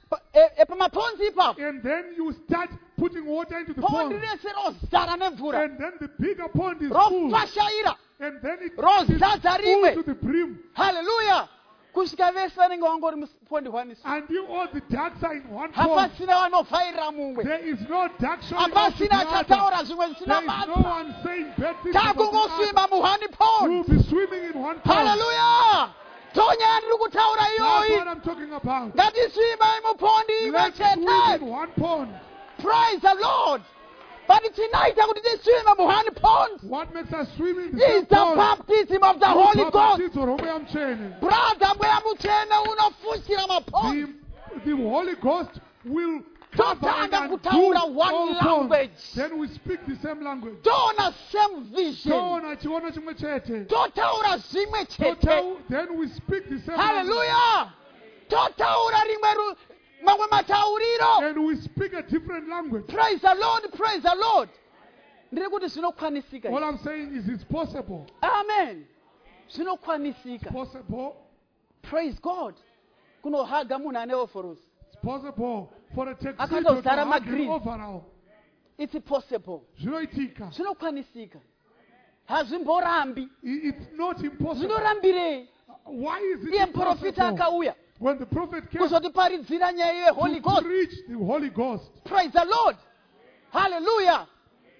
pamaponzi ipapo. And then you start putting water into the Pondi pond. rese rozara nemvura. And then the bigger pond is full. Ropfashaira. And then it Rozadza is full rimwe. to the brim. Hallelujah. Kusvika vese vanenge vangori mupondi hwanisi. Until all the ducks are in one pond. Hapasina vanovhairira mumwe. There is no duck showing up to the Hapasina other. achataura zvimwe zvisina There is no basa. one saying bad things about the Takungosvimba muhani other. pond. You will be swimming in one pond. Hallelujah. Tonya ndiri kutaura That's what iyoyi. I'm talking about. Ngatisvimbai mupondi imwe Let's swim in chete. one pond. Praise the Lord. But tinoita kuti tisvime muhani pond What makes us swim in the is same the pond? baptism of the Holy Ghost. Ubhabhatizo roMoya Mutsvene. Brother, mweya mutsvene unofushira mapondi. The Holy Ghost will cover and Totanga undo kutaura one all ponds. language. Then we speak the same language. Tona same vision. Tona chiona chimwe chete. Totaura zvimwe chete. Then we speak the same language. Hallelujah. Totaura rimwe mamwe matauriro. And we speak a different language. Praise the Lord, praise the Lord. Ndiri kuti zvinokwanisika. All I'm saying is it's possible. Amen. Zvinokwanisika. Possible. Praise God. Kunohaga munhu ane hovhorosi. It's possible for a tuxedo to Akandozara have an magreen. overall. It's possible. Zvinoitika. Zvinokwanisika. Hazvimborambi. It's not impossible. Zvinorambirei. Why is it Iye muprofita impossible? akauya When the prophet came kuzotiparidzira nyaya yeHoly to Ghost. preach the Holy Ghost. Praise the Lord. Hallelujah.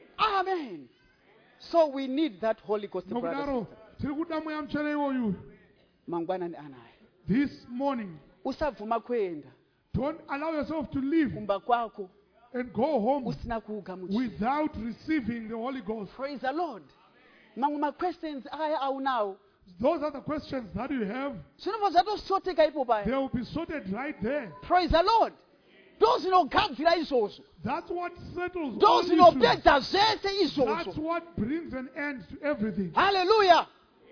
Amen. So we need that Holy Ghost, brothers. Nokudaro, tiri kuda Mweya Mutsvene iwoyu. Mangwanani anayo. This morning, Usabvuma kuenda don't allow yourself to leave kumba kwako and go home usina kuugamuchira. without receiving the Holy Ghost. Praise the Lord. Mamwe ma-questions aya aunawo. Those are the questions that you have. Zvinobva zvatosoteka ipo They paya. will be sorted right there. Praise the Lord. Ndozvinogadzira izvozvo. That's what settles all Ndozvinopedza issues. zvese That's izvozvo. what brings an end to everything. Hallelujah.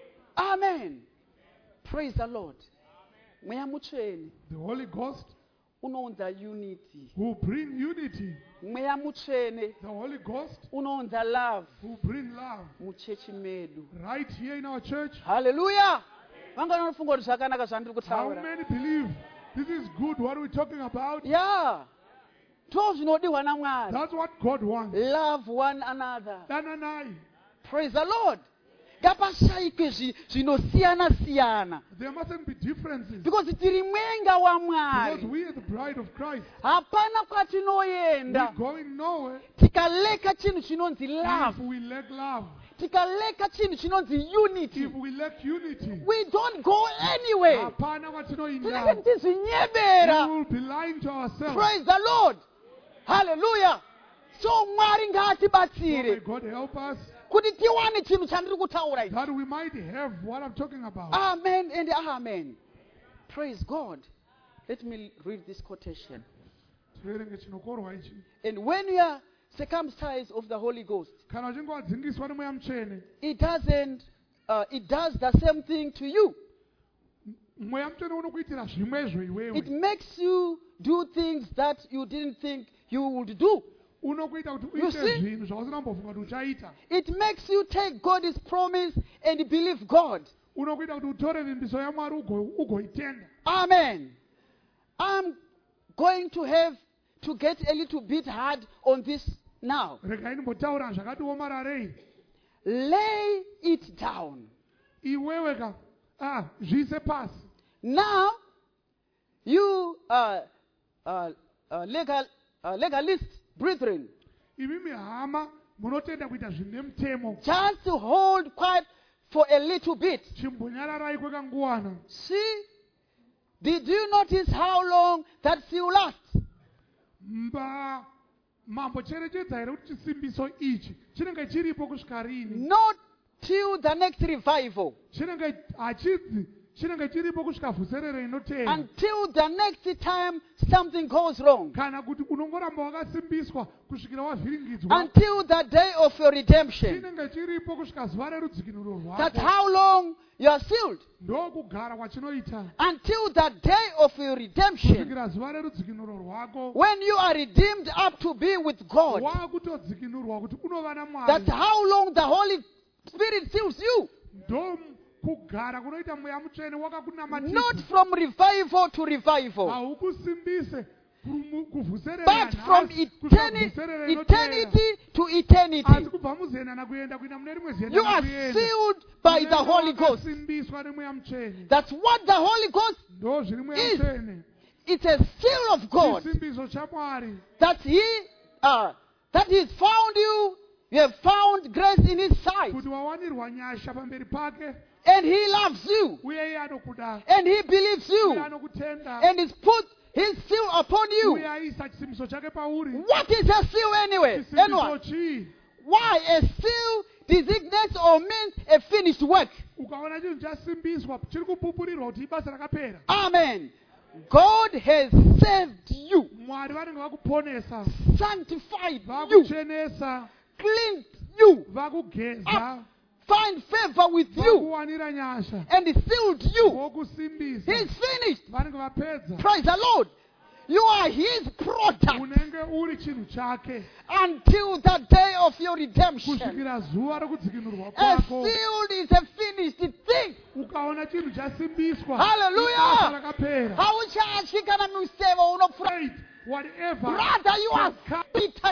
Amen. Praise the Lord. Mweya mutsvene The Holy Ghost unounza unity. will bring unity. Mweya mutsvene The Holy Ghost unounza love will bring love. muchechi medu. Right here in our church, Hallelujah. Vangana vanofunga kuti zvakanaka zvandiri how kutaura. many believe this is good? What are we talking about? Yeah. Ndozvinodiwa naMwari. That's what God wants. Love one another. Dananai. Praise the Lord. ngapashayikwe zvinosiyana-siyana, There mustn't be differences. because tiri mwenga wa Because Mwari. we are the bride of Christ. Hapana We're kwatinoenda going nowhere tikaleka chinhu chinonzi if love, we lack love. tikaleka chinhu chinonzi unity, If we lack unity. we don't go anywhere. Hapana Tinenge kwatinoenda. tichinyebera. We will be lying to ourselves. Praise the Lord. Hallelujah. So Mwari So ngaatibatsire may God help us kuti tiwane chinhu chandiri kutaura ichi. that we might have what I'm talking about. Amen and amen. Praise God. Let me read this quotation. Tiverenge chinokorwa ichi. And when you are circumcised of the Holy Ghost, Kana uchinge wadzingiswa nemweya mutsvene, it does the same thing to you. mweya mutsvene unokuitira zvimwezvo It iwewe. makes you do things that you didn't think you would do. Unokuita kuti You uite see? zvinhu zvausingambofunga kuti uchaita. It makes you take God's promise and believe God. Unokuita kuti utore vimbiso yaMwari ugoitenda. Amen. I'm going to get a little bit hard on this now. Regai ndimbotaura zvakati omararei. Lay it down. Iwewe zviise pasi. Now, you legalist brethren, Imi hama munotenda kuita zvine mutemo. just hold quiet for a little bit. Chimbonyararai kwekanguwana. See, did you notice how long that still lasts? Mambocherechedza here kuti chisimbiso ichi chinenge chiripo kusvika rini. Not till the next revival. Chinenge chiripo kusvika vhuserero inoteera. Until the next time something goes wrong. Kana kuti unongoramba wakasimbiswa kusvikira wavhiringidzwa. Until the day of your redemption. Chinenge chiripo kusvika zuva rerudzikinuro That's rwako. how long you are sealed. Ndokugara kwachinoita. Until the day of your redemption. Kusvikira zuva rerudzikinuro rwako. When you are redeemed up to be with God. Wakutodzikinurwa kuti unova naMwari. That's how long the Holy Spirit seals you. Kugara kunoita mweya mutsvene wakakunamatisa. Not from revival to revival. Haukusimbise kuvhuserera But from eternity to eternity. asi kubva muzenana kuenda kuina mune rimwe You are sealed by the Holy Ghost. simbiswa nemweya mutsvene. That's what the Holy Ghost Ndo zviri mweya is. mutsvene. It's a seal of God. Chisimbiso chaMwari. That He's found you. You have found grace in His sight. Kuti wawanirwa nyasha pamberi pake. And He loves you. Uye iye anokuda. And He believes Uye you. anokutenda. And He's put His seal upon you. Uye aisa chisimbiso chake pauri. What is a seal anyway? Chisimbiso Anyone? chii? Why? A seal designates or means a finished work. Ukaona chinhu chasimbiswa chiri kupupurirwa kuti ibasa rakapera. Amen. God has saved you, Mwari vanenge vakuponesa. sanctified you, Vakuchenesa. cleansed you, Vakugeza. find favor with you, Vakuwanira nyasha. and sealed you. Vokusimbisa. He's finished. Vanenge vapedza. Praise the Lord. You are His product Unenge uri chinhu chake. until the day of your redemption. Kusvikira zuva rokudzikinurwa A kwako. sealed is a finished thing. Ukaona chinhu chasimbiswa. Hallelujah. Ibasa rakapera. Hauchachi kana museve unopfura. Right. Whatever. Brother, you are has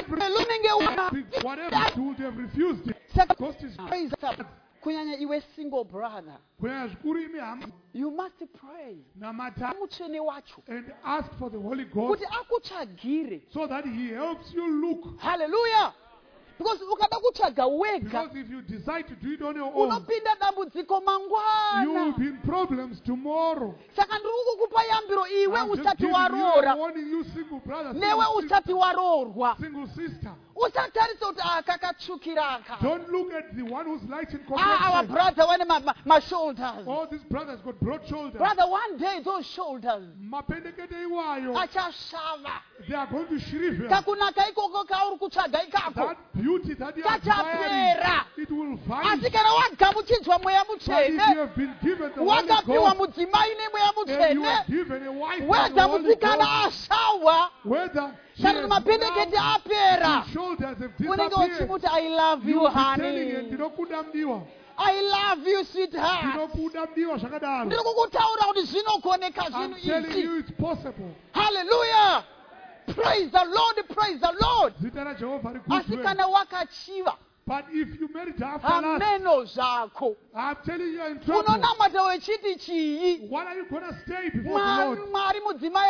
whatever you have refused it. Ghost is Praise God. Kunyanya iwe single brother. kunyanya zvikuru imi hama. You must pray. Namata Mutsvene wacho. and ask for the Holy Ghost Kuti akutsvagire. so that He helps you look. Hallelujah. Because ukada kutsvaga wega. Because if you decide to do it on your own, Unopinda dambudziko you will mangwana. be in problems tomorrow. Saka ndiri kukupa yambiro iwe I'm just usati giving you a warora. warning, you single brother, Newe single sister, usati warorwa. single sister. Usatarise kuti akakatsvukira aka. Don't look at the one who's light in Our complexion. brother vane my shoulders. Oh, this brother's got broad shoulders. Brother, one day those shoulders Mapendekete iwayo, achashava. they are going to shrivel. Kakunaka ikoko kauri kutsvaga ikako. That beauty that you are Kachapera. desiring, it will vanish. Asi kana wagamuchidzwa mweya But if you mutsvene, have been given the Holy wakapiwa Ghost, mudzimai nemweya and you are mutsvene, given a wife and weda the Holy mutsikana Ghost, ashawa, whether she kana has mapendekete now, apera, the shoulders have unenge disappeared, uchimuti I love you you will be telling her, honey, ndinokuda mdiwa, I love you sweetheart. ndinokuda mdiwa zvakadaro. Ndiri kukutaura kuti zvinogoneka I'm zvinhu telling izvi. you it's possible. Hallelujah. Praise the Lord, praise the Lord. Zita raJehovha Asi rikudzwe. kana wakachiva, But if you married after lust, hameno zvako I'm telling you in trouble. unonamata wechiti chii What are you going to say before the Lord? mwari mudzimai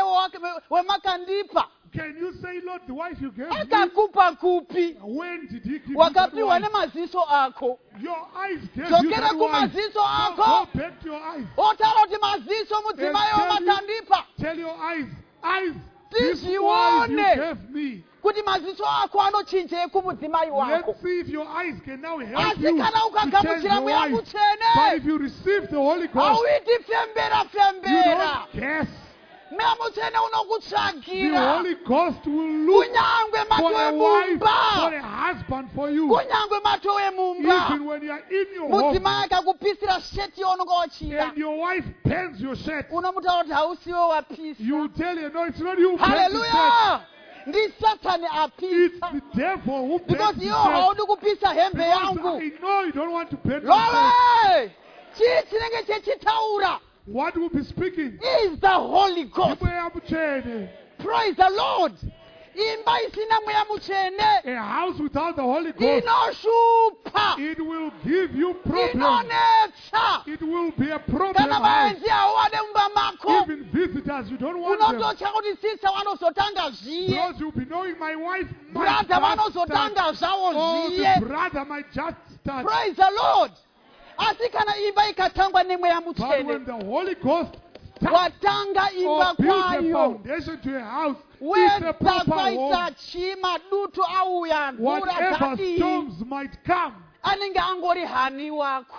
wemakandipa Can you say, Lord, the wife you gave me, akakupa kupi when did he give you that wakapiwa wife? nemaziso ako Your eyes gave you dzokera that wife. kumaziso Now ako go back to your eyes. otaura kuti maziso mudzimai And tell you- wemakandipa Tell your eyes, this wife you Tizione. gave me. kuti maziso ako anochinjei kumudzimai wako Let's see if your eyes can now help asi you kana to change ukagamuchira your mweya wife. But mutsvene if you receive the Holy Ghost, hauiti fembera you fembera don't guess. mweya mutsvene The unokutsvagira Holy Ghost will look kunyangwe for mato a wife, for emumba a husband for you. kunyangwe mato emumba Even when you are in your home mudzimai akakupisira sheti yaunonga wachida and your wife pants your shirt, unomutaura kuti hausiwe wapisa you tell her, no, it's not you who pants the shirt. haleluya ndisatani It's apisa the devil who because pants the iwo shirt. haudi kupisa hembe Because yangu I know you don't want to pant your shirt. love chii chinenge chechitaura What will be speaking? is the Holy Ghost. Mweya mutsvene. Praise the Lord. Imba isina mweya mutsvene A house without the Holy Ghost, inoshupa it will give you problems. inonetsa It will be a problem. kana house. vaenzi hauwade mumba mako Even visitors, you don't want them. unototya kuti sisa vanozotanga zviye Because you'll be knowing my wife might brother just start. vanozotanga zvavo Oh, the zviye brother might just start. praise the Lord asi kana imba ikatangwa nemweya But mutsvene when the Holy Ghost starts watanga imba or builds a kwayo foundation to a house, it's a weda proper kwaita home. chi madutu auya mvura Whatever dzadii storms might come, anenge angori hani wako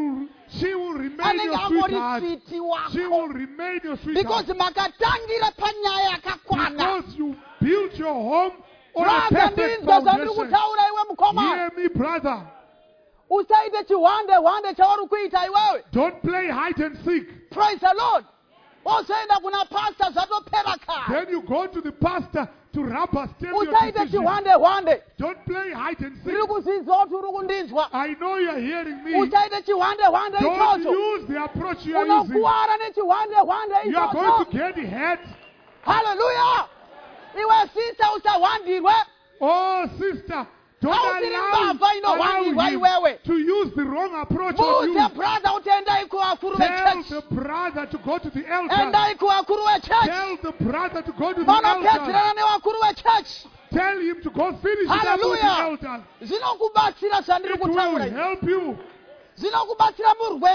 she will remain anenge your angori sweetheart. switi She will wako remain your because sweetheart. makatangira panyaya yakakwana Because you built your home on a brother perfect ndinzwa zvandiri foundation. kutaura iwe mukomana Hear me, brother. usaite chihwande chauri kuita iwewe Don't play hide and seek. praise the Lord wozoenda kuna pasta zvatopera kare Then you go to the pastor to rubber stamp your usaite decision. chihwande Don't play hide and seek. ndiri kuzviziva kuti uri kundinzwa I know you are hearing me. usaite chihwande Don't ichocho use the approach you are using. unokuwara nechihwande You are going ichocho to get hurt. haleluya iwe sisa usahwandirwe Oh, sister, don't Hausiri allow mbavha inohwandirwa him iwewe to use the wrong approach on you. muze brother kuti endai kuvakuru Tell vechechi the brother to go to the elders. endai kuvakuru vechechi Tell the brother to go to the elders. vanopedzerana nevakuru vechechi Tell him to go finish it up with the Hallelujah. elders. zvinokubatsira zvandiri It will kutaura help you. zvinokubatsira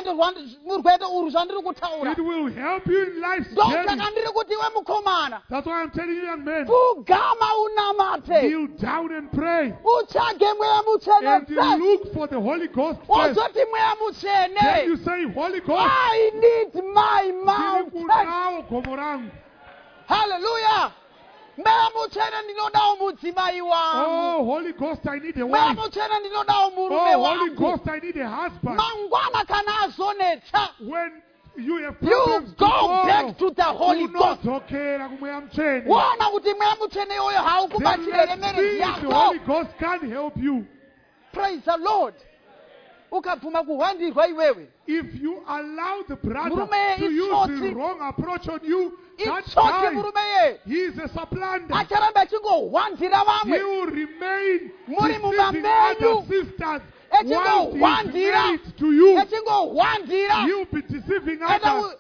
murwendo urwu zvandiri kutaura It will help you in life's journey. ndosaka ndiri kuti iwe mukomana That's why I'm telling you, young men, pfugama unamate kneel down and pray. utsvage mweya mutsvene And you first look for the Holy Ghost first. wozoti mweya Then you mutsvene say, Holy Ghost, I need my ndiri mountain kudawo gomo rangu. haleluya mweya mutsvene ndinodawo mudzimai wangu Oh, Holy Ghost, I need a mweya wife. mutsvene ndinodawo murume Oh, Holy wangu Ghost, I need a husband. mangwana kana azonetsa When you have you problems go tomorrow, back to the Holy Ghost unodzokera kumweya mutsvene. wona kuti mweya mutsvene iyoyo Then haukubatsire let's remerezi see if the yako Holy Ghost can help you. praise the Lord ukabvuma kuhwandirwa iwewe If you allow the brother Murume to use itsotsi. the wrong approach on you, that itsotsi guy, murume ye he is a supplanter. acharamba achingohwandira He vamwe will remain Muri deceiving mumamenyu. other sisters Echingo while he is hwandira. married to you. achingohwandira He will be deceiving ende others.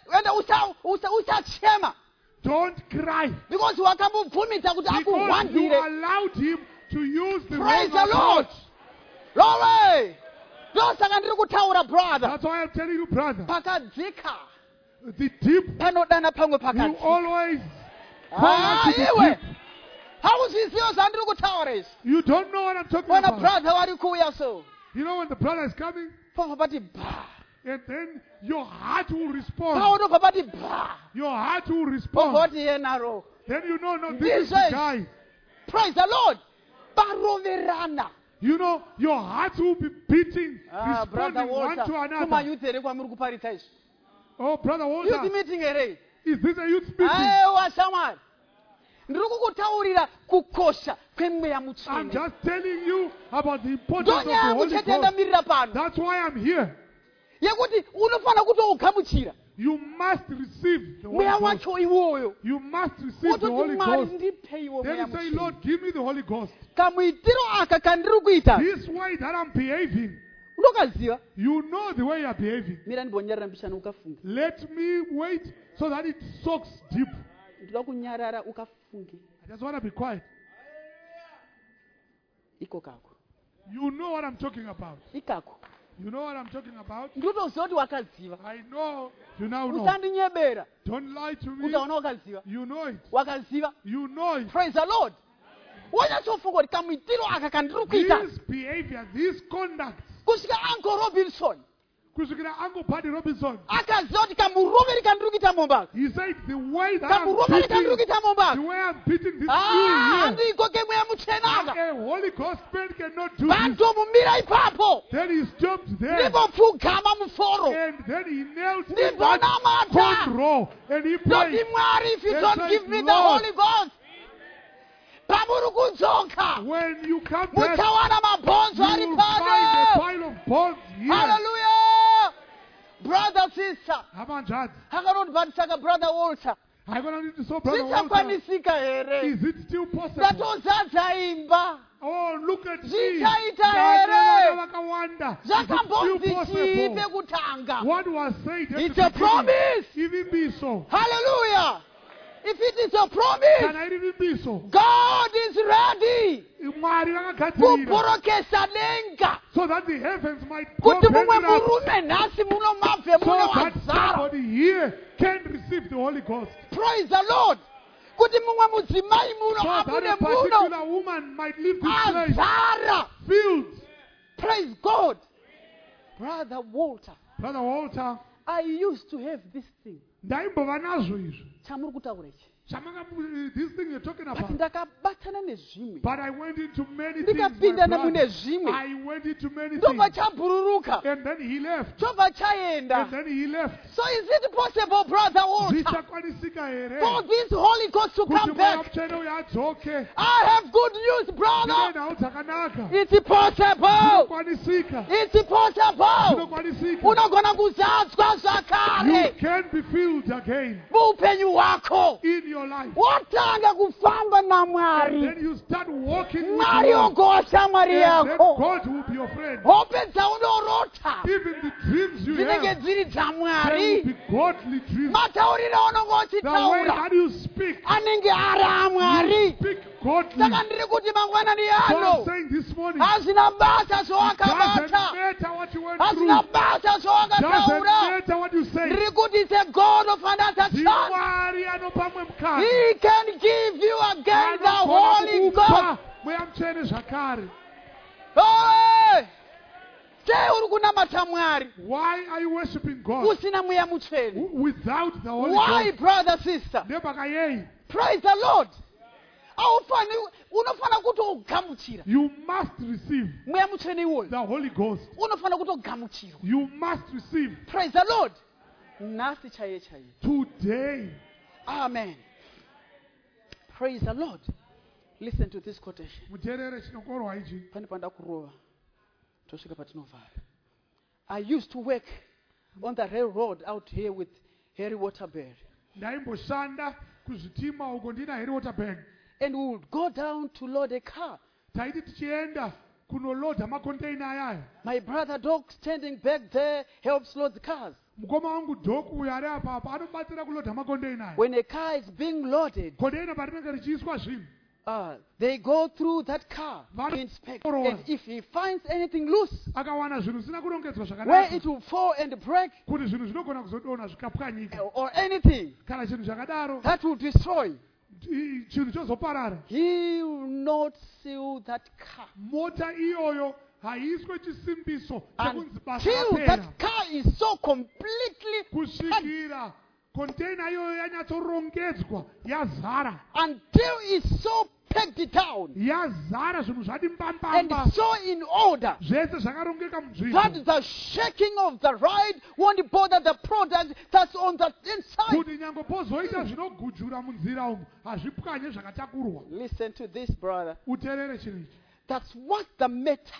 usachema Don't cry. because wakamubvumidza kuti Because you akuhwandire allowed him to use the praise wrong the Lord approach. glory ndosaka ndiri kutaura brother That's why I'm telling you, brother. pakadzika The deep panodana pamwe will pakadzika always call Ah, unto the iwe deep. hauzvizivo zvandiri kutaura izvi You don't know what I'm talking wana about. brother vari kuuya so You know when the brother is coming, pabva pati bha and then your heart will respond. paunobva pati bha Your heart will pabva respond. pati yenaro Then you know, no, this is This the is- guy. praise the Lord baroverana You know, your heart will be beating, brother responding one walter to another. kumayouth here kwamuri kuparitsa izvi Oh, brother youth Walter, meeting here is this a youth meeting? aiwa shamwari ndiri kukutaurira kukosha kwemweya I'm mutsvene just telling you about the importance of the ndonyangu Holy chete Ghost. ndamirira pano That's why I'm here. yekuti unofanira kutougamuchira You must receive the Holy mweya Ghost. wacho iwoyo You must receive the wototi Holy mwari Ghost. ndipe iwo Then mweya you say, mutsvene Lord, give me the Holy Ghost. kamuitiro aka kandiri kuita This way that I'm behaving, unokaziva you know the way you're behaving. mira ndimbonyarara mbishana ukafunge Let me wait so that it soaks deep. ndoda kunyarara ukafunge I just want to be quiet. iko kako You know what I'm talking about. ikako You know what I'm talking about. ndinotoziva kuti wakaziva I know. You now know. usandinyebera Don't lie to me. utaona wakaziva You know it. wakaziva You know it. praise the lord wanyatsofunga kuti kamuitiro aka kandiri kuita This behavior, this conduct. kusvika uncle robinson Kusukira Uncle Paddy Robinson. akaziva kuti kamuroveri kandiri kuita mombaka He said the way that kamuroveri kandiri kuita the mombaka way I'm beating this mule here, handikoke mweya muchenaka a Holy Ghost man cannot do this. vandomumira ipapo Then he stopped there. ndivopfugama muforo And then he knelt in ndivonamata that front row and he ndoti prayed. mwari if you And don't said, give me the Lord, holy ghost pamuri kudzoka when you come back, muchawana mabhonzo you ari will find a pano pile of bones here. haleluya brother sister Hamanjad. akanoti but saka brother walter I'm going to need to saw Brother Walter. zvichakwanisika here Is it still possible? ndatozadza imba Oh, look at me. Zvichaita Ndane here. vana vakawanda. Is it zvakambonzi still chii possible? pekutanga What was said at it's the a beginning, promise even be so. hallelujah if it is a Can promise I even be so? god is ready Mwari vakagadzirira kuporokesa denga so that the heavens might go kuti mumwe bankrupt, murume nhasi muno mabve so muno that wazara somebody here can receive the Holy Ghost. praise the lord kuti mumwe mudzimai muno So that abude a muno particular woman might leave this place azara filled. praise god brother walter Brother Walter, I used to have this thing ndaimbova nazvo izvi. chamuri kutaura ichi This thing you're talking but about. ndakabatana nezvimwe But I went into many things. my ndikapindana brother. mune zvimwe I went into many ndobva things. chabhururuka And then he left. chobva chaenda And then he left. so is it possible brother walter Zvichakwanisika here. for this holy ghost to Kuti come mweya back mutsvene uyu adzoke. I have good news Ndine brother nhau dzakanaka. it's possible Zvinokwanisika. it's possible Zvinokwanisika. unogona kuzadzwa You zvakare can be filled again muupenyu hwako in your life. wotanga kufamba And namwari then you start walking with mwari God. ogosha mwari And then yako God will be your friend. hope dzaunorota Even the dreams you dzinenge have, dziri they will dzamwari be godly dreams. matauriro aunonge The way uchitaura that you speak, anenge ari you amwari speak godly. saka ndiri kuti mangwanani So I'm ano saying this morning, hazvina basa doesn't zvawakabata matter what you went through. hazvina basa Doesn't zvawakataura matter what you say. ndiri kuti it's a god of another chance Mwari anopa mwe mukana. he can give you again the Anogona holy kukupa ghost mweya mutsvene zvakare. Hey! sei uri kunamata mwari Why are you worshiping God usina mweya mutsvene without the Holy why Ghost? brother sister Ndemhaka yei? praise the lord unofana kutogamuchira You must receive mweya mutsvene iwoyo the Holy Ghost. unofana kutogamuchirwa You must receive praise the lord nhasi chaiye chaiye today. amen praise the lord listen to this quotation Muteerere chinokorwa ichi. pane panda kurova tosvika patinovhara I used to work on the railroad out here with Harry Waterbury Ndaimboshanda kuzvitima uko ndina Harry Waterbury. and we would go down to load a car Taiti tichienda kunolodha makonteina ayaya. my brother Doc standing back there helps load the cars Mukoma wangu Doku uyo ari apa apa anobatsira kulodha makonteina aya. when a car is being loaded Konteina parinenge richiiswa zvinhu. they go through that car to inspect and if he finds anything loose Akawana zvinhu zvisina kurongedzwa where zvakanaka. it will fall and break Kuti zvinhu zvinogona kuzodonha zvikapwanyika. or anything Kana chinhu zvakadaro, that will destroy chinhu chozoparara. he will not seal that car Mota iyoyo haiiswe chisimbiso chekunzi basa until rapera. that car is so completely Kusvikira konteina iyoyo yanyatsorongedzwa, yazara. until it's so packed down Yazara zvinhu zvati and mbambamba. so in order Zvese zvakarongeka that munzvimbo. the shaking of the ride won't bother the product that's on the inside. Kuti nyange pozoita zvinogujura munzira umu, hazvipwanye zvakatakurwa. Listen to this, brother. Uteerere chinhu ichi. That's what the matter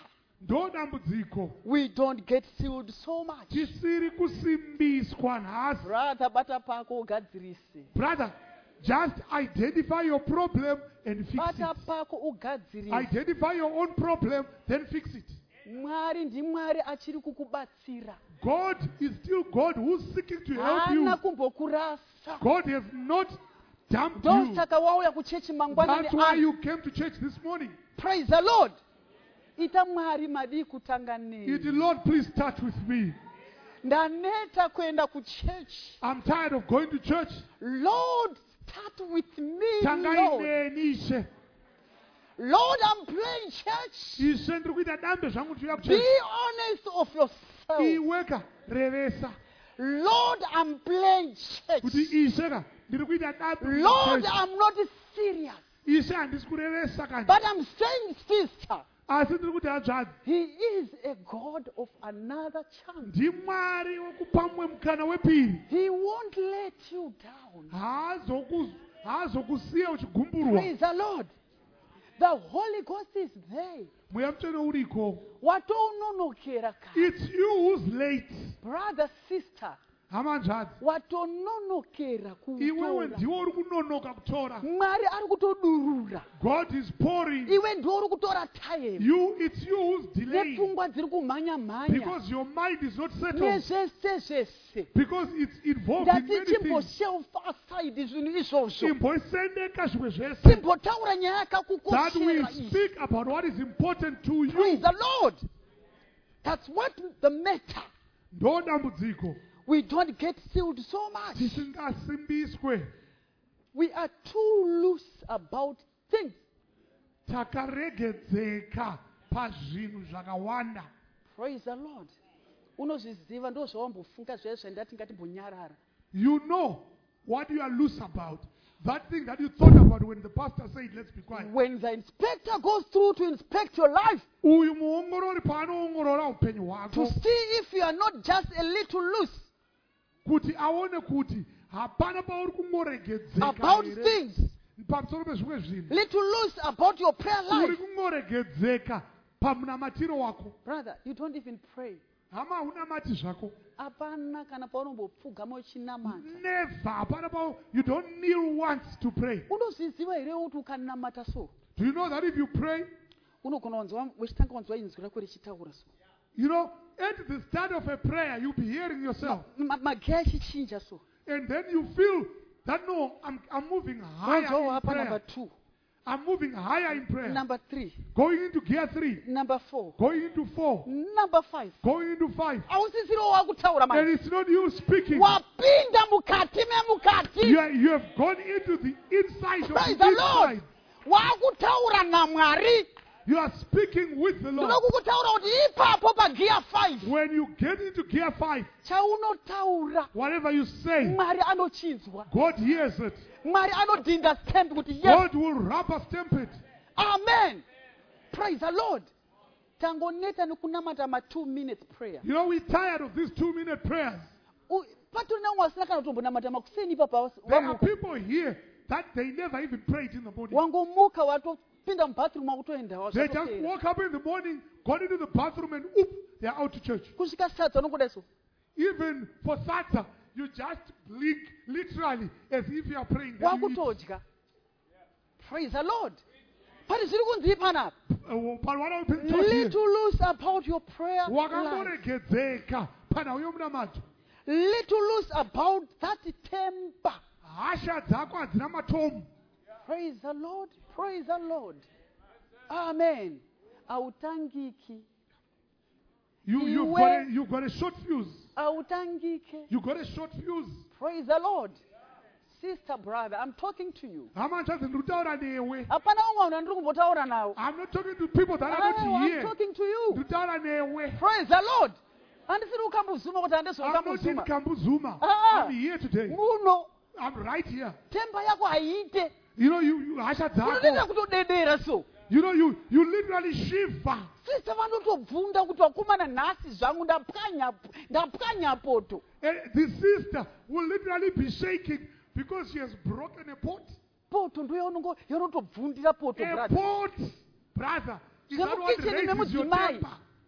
ndodambudziko We don't get sealed so much. tisiri kusimbiswa nhasi. Brother, bata pako ugadzirise. Brother, just identify your problem and fix Bata it. pako ugadzirise. Identify your own problem, then fix it. Mwari ndimwari achiri kukubatsira. God is still God who's seeking to help you. Haana kumbokurasa. God has not dumped you. Ndosaka wauya kuchechi mangwanani That's why ano. you came to church this morning. Praise the Lord. Ita Mwari madi kutanga It, nini. Lord, please start with me. Ndaneta kwenda kuchechi. I'm tired of going to church. Lord, start with me, Tangai Lord. neni ishe. Lord, I'm playing church. Ishe ndiri kuita dambe zvangu ndiri Be kuchurch. honest of yourself. Iweka revesa. Lord, I'm playing Kuti church. isheka ndiri kuita dambe Lord, muchurch. I'm not serious. Ishe handisi kurevesa kani. But I'm saying, sister, Asi ndiri kuti hadzvadzi. He is a God of another chance. NdiMwari wekupamwe mukana wepiri. He won't let you down. Haazokusiya uchigumburwa. Praise the Lord. The Holy Ghost is there. Mweya mutsvene uriko. Watononokera kare. It's you who's late. Brother, sister, Hama nzvadzi. watononokera Iwewe kutora. ndiwe uri kunonoka kutora. Mwari ari kutodurura. God is pouring. Iwe ndiwe uri kutora time. It's you who's delaying. Nepfungwa dziri kumhanya mhanya. Because your mind is not settled. Nezvese zvese. Because it's involved in Ndati many things. chimboshelfa aside zvinhu izvozvo. Imboisendeka zvimwe zvese. Timbotaura nyaya That we yakakukoshera iyi. speak about what is important to Praise you. the Lord. That's what the matter. Ndodambudziko. We don't get sealed so much. Tisingasimbiswe. We are too loose about things. Takaregedzeka pazvinhu zvakawanda. Praise the Lord. Unozviziva ndo zvawambofunga zvezvo ndati ngatimbonyarara. You know what you are loose about. That thing that you thought about when the pastor said, let's be quiet. When the inspector goes through to inspect your life, Uyu muongorori paanoongorora upenyu to hwako see if you are not just a little loose kuti aone kuti hapana pauri kungoregedzeka about here things, pamusoro pezvimwe zvinhu. little loose about your prayer Uri life. kungoregedzeka pamunamatiro wako. Brother, you don't even pray. Hama hunamati zvako. Apana kana paunombopfugama uchinamata. Never. Hapana pa you don't kneel once to pray. Unozviziva here kuti ukanamata so Do you know that if you pray, unogona wanzwa wechitanga wanzwa inzwi rako richitaura so you know, at the start of a prayer, you'll be hearing yourself. magiya achichinja so And then you feel that, no, I'm moving higher wanzwawo in hapa prayer. number 2, I'm moving higher in prayer. number 3, Going into gear 3. number 4, Going into 4. number 5. Going into 5. Ausisiro wakutaura And manje. it's not you speaking. Wapinda mukati memukati. You have gone into the inside of Praise the the Lord. inside. Wakutaura naMwari. You are speaking with the Lord. Ndinokukutaura kuti ipapo pagear 5 When you get into gear 5, chaunotaura whatever you say, Mwari anochinzwa. God hears it. Mwari anodhinda stamp kuti yes. God will rubber stamp it. Amen. Praise the Lord. Tangoneta nekunamata ma 2 minutes prayer. You know, we're tired of these 2-minute prayers. Patorina wasina kana kutombonamata makuseni papa There are wamuka. people here that they never even prayed in the morning. Wangomuka watopinda mubathroom wakutoenda They just woke up in the morning, got into the bathroom, and oop, they're out to church. kusvika sadza unongoda so. Even for Sata, you just blink literally as if you are praying. Then you eat. Wakutodya. Praise the Lord. Pari zviri kunzi panapa. But what I've been taught here, Little loose about your prayer life. wakamboregedzeka pana uyo munamato. Little loose about that temper. Hasha dzako hadzina matomu. Praise the Lord. Praise the Lord. Amen. Autangiki. You've got a short fuse. Autangike. You got a short fuse. Praise the Lord. Sister, brother, I'm talking to you. Hama nchazi ndutaura newe. Hapana umwe unhu ndiri kumbotaura nawo. I'm not talking to people that are not I'm here. talking to you. Ndutaura newe. Praise the Lord. Handisiri ukambuzuma kuti handizvo I'm not in ukambuzuma. Kambuzuma. Ah. I'm here today. Muno I'm right here. temba yako haiite. You know, you hasha Unotoita dzako. kutodedera so. You know, you literally shiver. Sister vanotobvunda kuti wakumana nhasi zvangu ndapwanya poto. The sister will literally be shaking because she has broken a pot. Poto ndo yaunotobvundira poto, A brother. pot, brother. Is that what Semukicheni raises your nemudzimai. temper?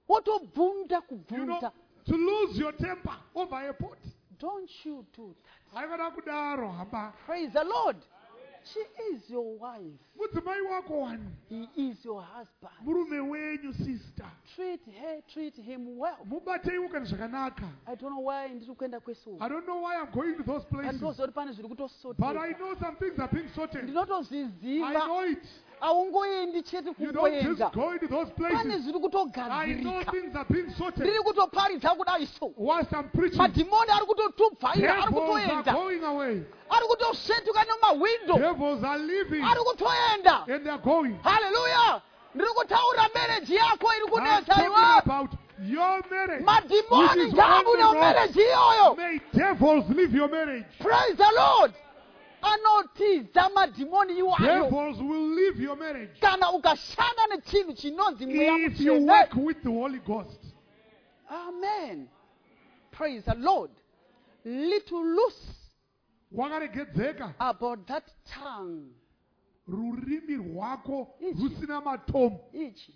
wotobvunda You know, kubvunda. to lose your temper over a pot. Don't you do that. Haikona kudaro hamba. Praise the Lord. She is your wife. Mudzimai wako wani. He is your husband. Murume wenyu sister. Treat her, treat him well. Mubatei kana zvakanaka. I don't know why ndiri kuenda kwesu. I don't know why I'm going to those places. Andozori pane zviri But kutosoteka. I know some things are being sorted. I Ndinotozviziva. know it. Aungoendi chete You don't just kungoenda. go into those Pane places. zviri I know kutogadzirika. things are being sorted. Ndiri kutoparidza kudai so. Whilst I'm preaching, Madhimoni ari kutotubvaira, ari devils are kutoenda. going away. Ari kutosvetuka nemawindo. Devils are leaving Ari kutoenda. and they're going. Hallelujah. Ndiri kutaura marriage yako iri I'm kunetsa talking iwe. about your marriage. Madhimoni Which is ngaabude only marriage iyoyo. May devils leave your marriage. Praise the Lord. Anotiza madhimoni iwayo. Devils will leave your marriage Kana ukashanda nechinhu chinonzi mweya if you mutsvene. work with the Holy Ghost. Amen. Praise the Lord. Little loose Wakaregedzeka about that tongue. rurimi rwako Ichi. rusina matomo Ichi.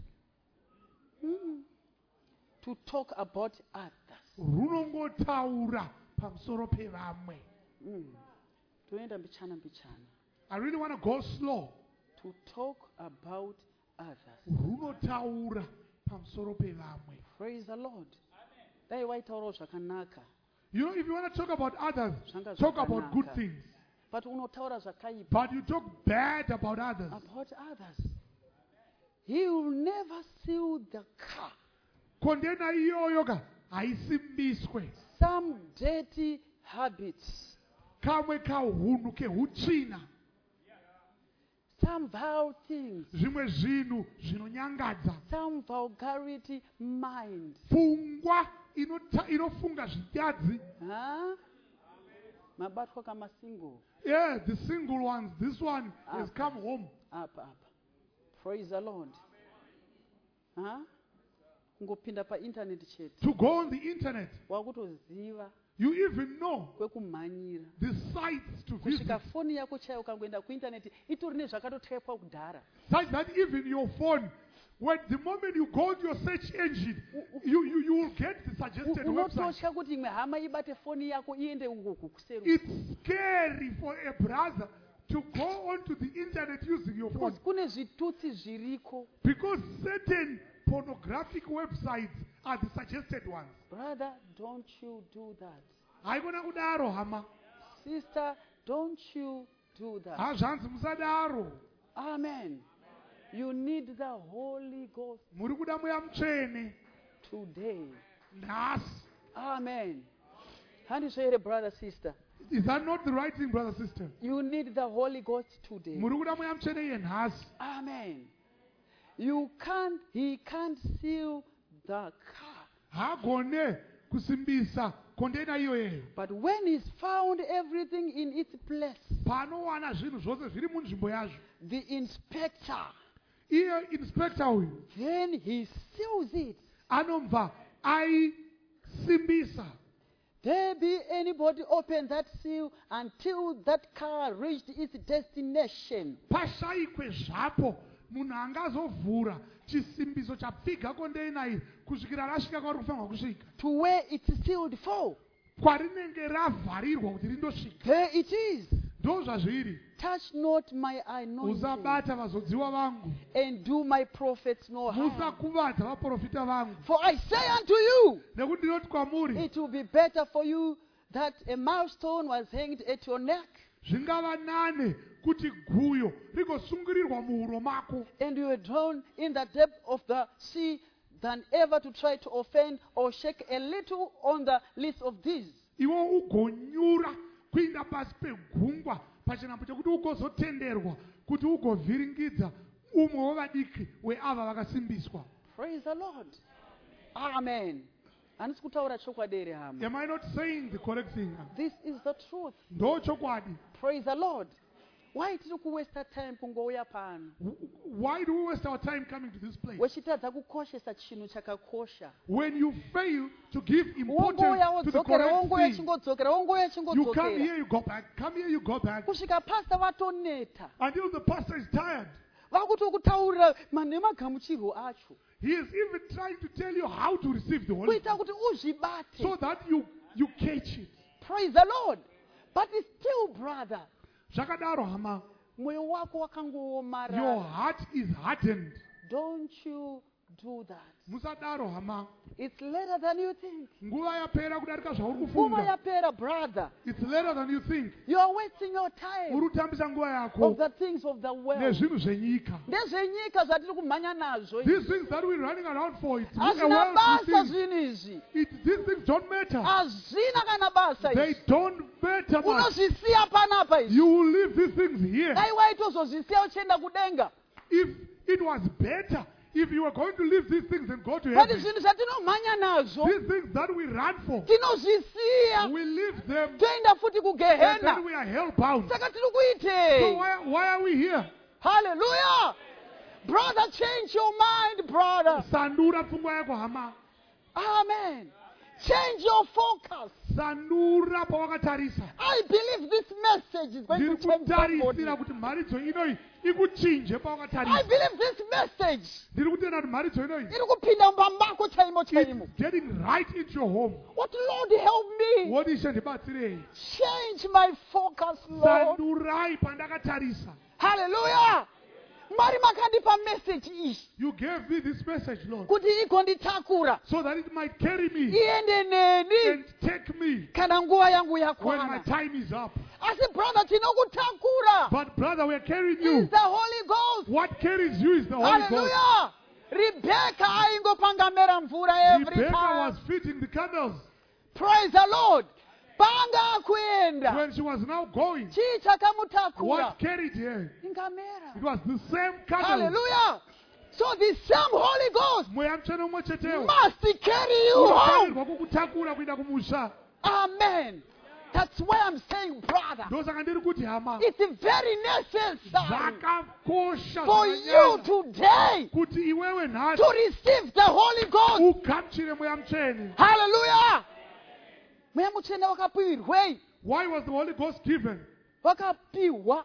To talk about others. runongotaura pamusoro pevamwe. Toenda mbichana. I really want to go slow. To talk about others. Runotaura pamusoro pevamwe. Praise the Lord. Dai waitaurawo zvakanaka. You know, if you want to talk about others, Zvanga talk about good zvakanaka. things. But unotaura zvakaipa. But you talk bad about others. About others. He will never seal the car. Kondena iyoyo ka haisimbiswe. Some dirty habits. Kamwe kahunu kehutsvina. Some vile things. Zvimwe zvinhu zvinonyangadza. Some vulgarity mind. Pfungwa inofunga zvidyadzi. Huh? Mabatwa kama single. Yeah, the single ones. This one has come home. Up. Praise the Lord. Huh? Kungopinda pa internet chete. To go on the internet. Wakutoziva You even know kwekumhanyira. the sites to visit. Kusvika foni yako chaiyo ukangoenda kuinternet itori nezvakatotapwa kudhara. Such that even your phone, when the moment you go to your search engine, you will get the suggested website. Unotosha kuti imwe hama ibate foni yako iende uko kuseru. It's scary for a brother to go onto the internet using your phone. Because kune zvitutsi zviriko. Because certain pornographic websites are the suggested ones. Brother, don't you do that. Haikona kudaro hama. Sister, don't you do that. Hazvanzi musadaro. Amen. You need the Holy Ghost Muri kuda mweya mutsvene today. nhasi. Amen. Handisvere brother, sister. Is that not the right thing, brother, sister? You need the Holy Ghost today. Muri kuda mweya mutsvene iye nhasi. Amen. He can't seal the car. Hagone kusimbisa kondena iyoyeyo. But when he's found everything in its place, Panowana zvinhu zvose zviri munzvimbo yazvo. the inspector, Iye inspector uyu then he seals it. anobva aisimbisa. There be anybody open that seal until that car reached its destination. Pashayikwe zvapo munhu angazovhura chisimbiso chapfiga kondena iri kusvikira rasvika kwauri kufanirwa kusvika. To where it's sealed for. Kwarinenge ravharirwa kuti rindosvika. There it is. Ndo zvazviri. Touch not my anointing Usabata vazodziwa vangu. and do my prophets no harm. Musakuvadza vaprofita vangu. For I say unto you, Nekuti ndinoti kwamuri, it will be better for you that a millstone was hanged at your neck zvingava nane kuti guyo rigosungirirwa muhuro mako and you were drowned in the depth of the sea than ever to try to offend or shake a little on the least of these. iwe ugonyura kuinda pasi pegungwa pachinhambo chekuti ugozotenderwa kuti ugovhiringidza umwe wevadiki weava vakasimbiswa. Praise the Lord. Amen. Handisi kutaura chokwadi here hama. Am I not saying the correct thing? This is the truth. Ndo chokwadi. Praise the Lord. Why tiri kuwaste time kungouya pano? Why do we waste our time coming to this place? Wechitadza kukoshesa chinhu chakakosha. When you fail to give Wongouya importance to the wodzokera, correct wongouya thing, chingodzokera, wongouya you come chingodzokera. here, you go back, come here, you go back, Kusvika pastor vatoneta. until the pastor is tired. vakutokutaurira nemagamuchirwo acho He is even trying to tell you how to receive the Holy kuita Ghost kuti uzvibate. so that you catch it. Praise the Lord. But it's still, brother, Zvakadaro hama, mwoyo wako your wakangoomarara. heart is hardened. Don't you do that. Musadaro hama, It's later than you think. nguva yapera kudarika zvauri Nguva kufunga. yapera, brother. It's later than you think. You are wasting your time Uri kutambisa nguva of yako the things of the world. nezvinhu zvenyika. Ndezvenyika zvatiri kumhanya nazvo. These things that we're running around for, it's a Hazvina worldly basa thing. zvinhu izvi. These things don't matter. Hazvina kana basa They izvi. don't matter much. Unozvisiya panapa izvi. You will leave these things here. Dai waitozozvisiya uchienda kudenga. If it was better, if you were going to leave these things and go to But heaven, zvinhu zvatinomhanya nazvo these things that we run for, tinozvisiya we leave them toenda futi and kugehena. then we are hell-bound. Saka tiri So kuitei. why are we here? Hallelujah. Brother, change your mind, brother. Sandura pfungwa yako hama. Amen. Change your focus. Sandura pawakatarisa. I believe this message is going Ndiri to change somebody. kutarisira kuti mharidzo inoi ikuchinje I pawakatarisa. believe this message Ndiri kutenda kuti mharidzo inoi iri kupinda mumba mako chaimo chaimo. it's getting right into your home. What Lord help me What is ndibatsirei? change my focus, Lord. Sandurai pandakatarisa. Hallelujah. Mwari makandipa message iyi You gave me this message, Lord, kuti igonditakura so that it might carry me iende neni and take me kana nguva yangu when my yakwana. time is up. Asi brother, tinokutakura But brother, we are carrying is you. the Holy Ghost. What carries you is the Holy Ghost. Hallelujah. Rebecca aingopangamera mvura every Rebecca time. was feeding the camels Praise the Lord. Panga kuenda. when she was now going. Chii chakamutakura. What carried her? It Ingamera. was the same camel. Hallelujah. So the same Holy Ghost Mweya mutsvene umwe chetewo must carry you home. unofanirwa kukutakura kuenda kumusha. Amen. That's why I'm saying, brother, Ndosaka ndiri kuti hama, it's very necessary zvakakosha for you zvakanyanya today kuti iwewe nhasi to receive the Holy Ghost. ugamuchire mweya mutsvene. Hallelujah. Mweya mutsvene wakapirwei? Why was the Holy Ghost given? Wakapiwa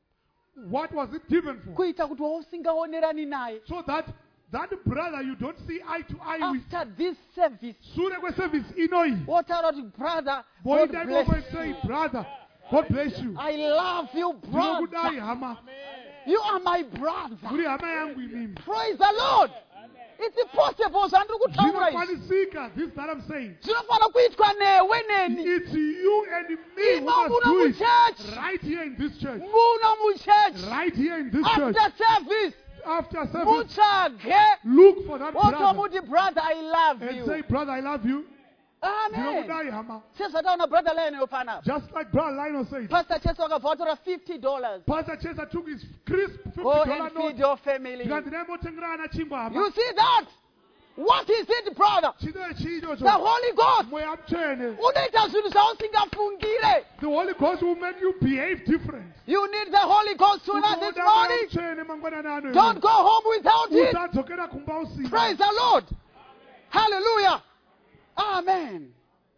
What was it given for? kuita kuti wausingaonerani naye. So that brother you don't see eye to eye with. After this service, Sure kweservice inoi. wotaura kuti brother, God Boita bless imomo and say, you. brother, God bless you. I love you, Ndinokudai brother. hama. You are my brother. Uri hama yangu imimi. Praise the Lord. It's possible. Zvandiri kutaura izvi Zvinokwanisika, this that I'm saying. zvinofanira kuitwa newe neni. It's you and me who Imo must muno do it muchechi. right here in this church. Muno muchechi. Right here in this church. After service, After service, mutsvage. look for that brother Wotomuti, brother, I love and you. say, brother, I love you. Amen. Ndinokudai hama. Sezvataona brother Lionel panapa. Just like brother Lionel said. Pastor Chester wakabva watora $50. Pastor Chester took his crisp Go $50 and feed note. your family. Tikati ndaimotengera ana chingwa hama. You see that? What is it, brother? Chino chicho. The Holy Ghost. Mweya mutsvene. Unoita zvinhu zvausingafungire. The Holy Ghost will make you behave different. You need the Holy Ghost sooner this Unoda morning. mweya mutsvene mangwanani ano. Don't go home without it. Usadzokera kumba usina. Praise the Lord. Hallelujah. Amen.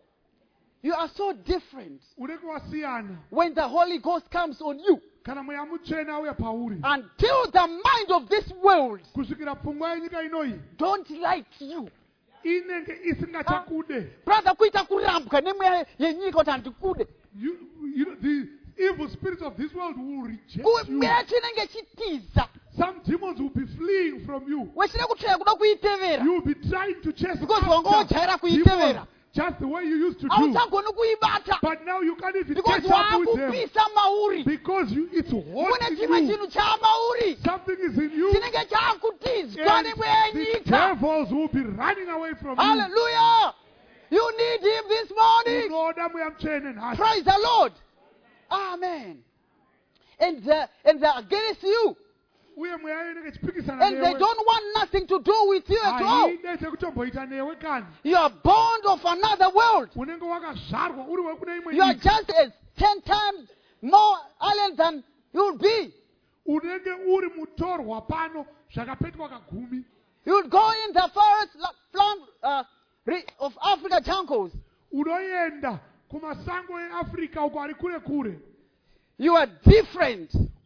You are so different Unenge wasiyana. when the Holy Ghost comes on you. Kana mweya mutsvene auya pauri. Until the mind of this world Kusvikira pfungwa yenyika inoi don't like you. inenge isingachakude. Brother, kuita kurambwa nemweya yenyika kuti handikude. You know, the evil spirits of this world will reject you. Mweya chinenge chitiza. Some demons will be fleeing from you. Wechida kutsvaya kuda kuitevera. You will be trying to chase Because after wangojaira demons kuitevera. just the way you used to do. Hauchagoni kuibata. But now you can't even Because catch up with them. waakupisa mauri. Because it's hot Mune in chimwe you. chinhu chamauri. Something is in you. Chinenge chaakutizwa And nemweya the yenyika. devils will be running away from you. Hallelujah. You need him this morning. Unoda mweya mutsvene nhasi. Praise the Lord. Amen. And they're against you. Uye mweya inenge ichipikisana And they newe. don't want nothing to do with you at all. Haide chekutomboita newe kani. You are born of another world. Unenge wakazvarwa uri wekune imwe You are nyika. just as 10 times more alien than you'll be. Unenge uri mutorwa pano zvakapetwa kagumi. You'll go in the forest of Africa jungles. Unoenda kumasango eAfrica uko ari kure kure. You are different.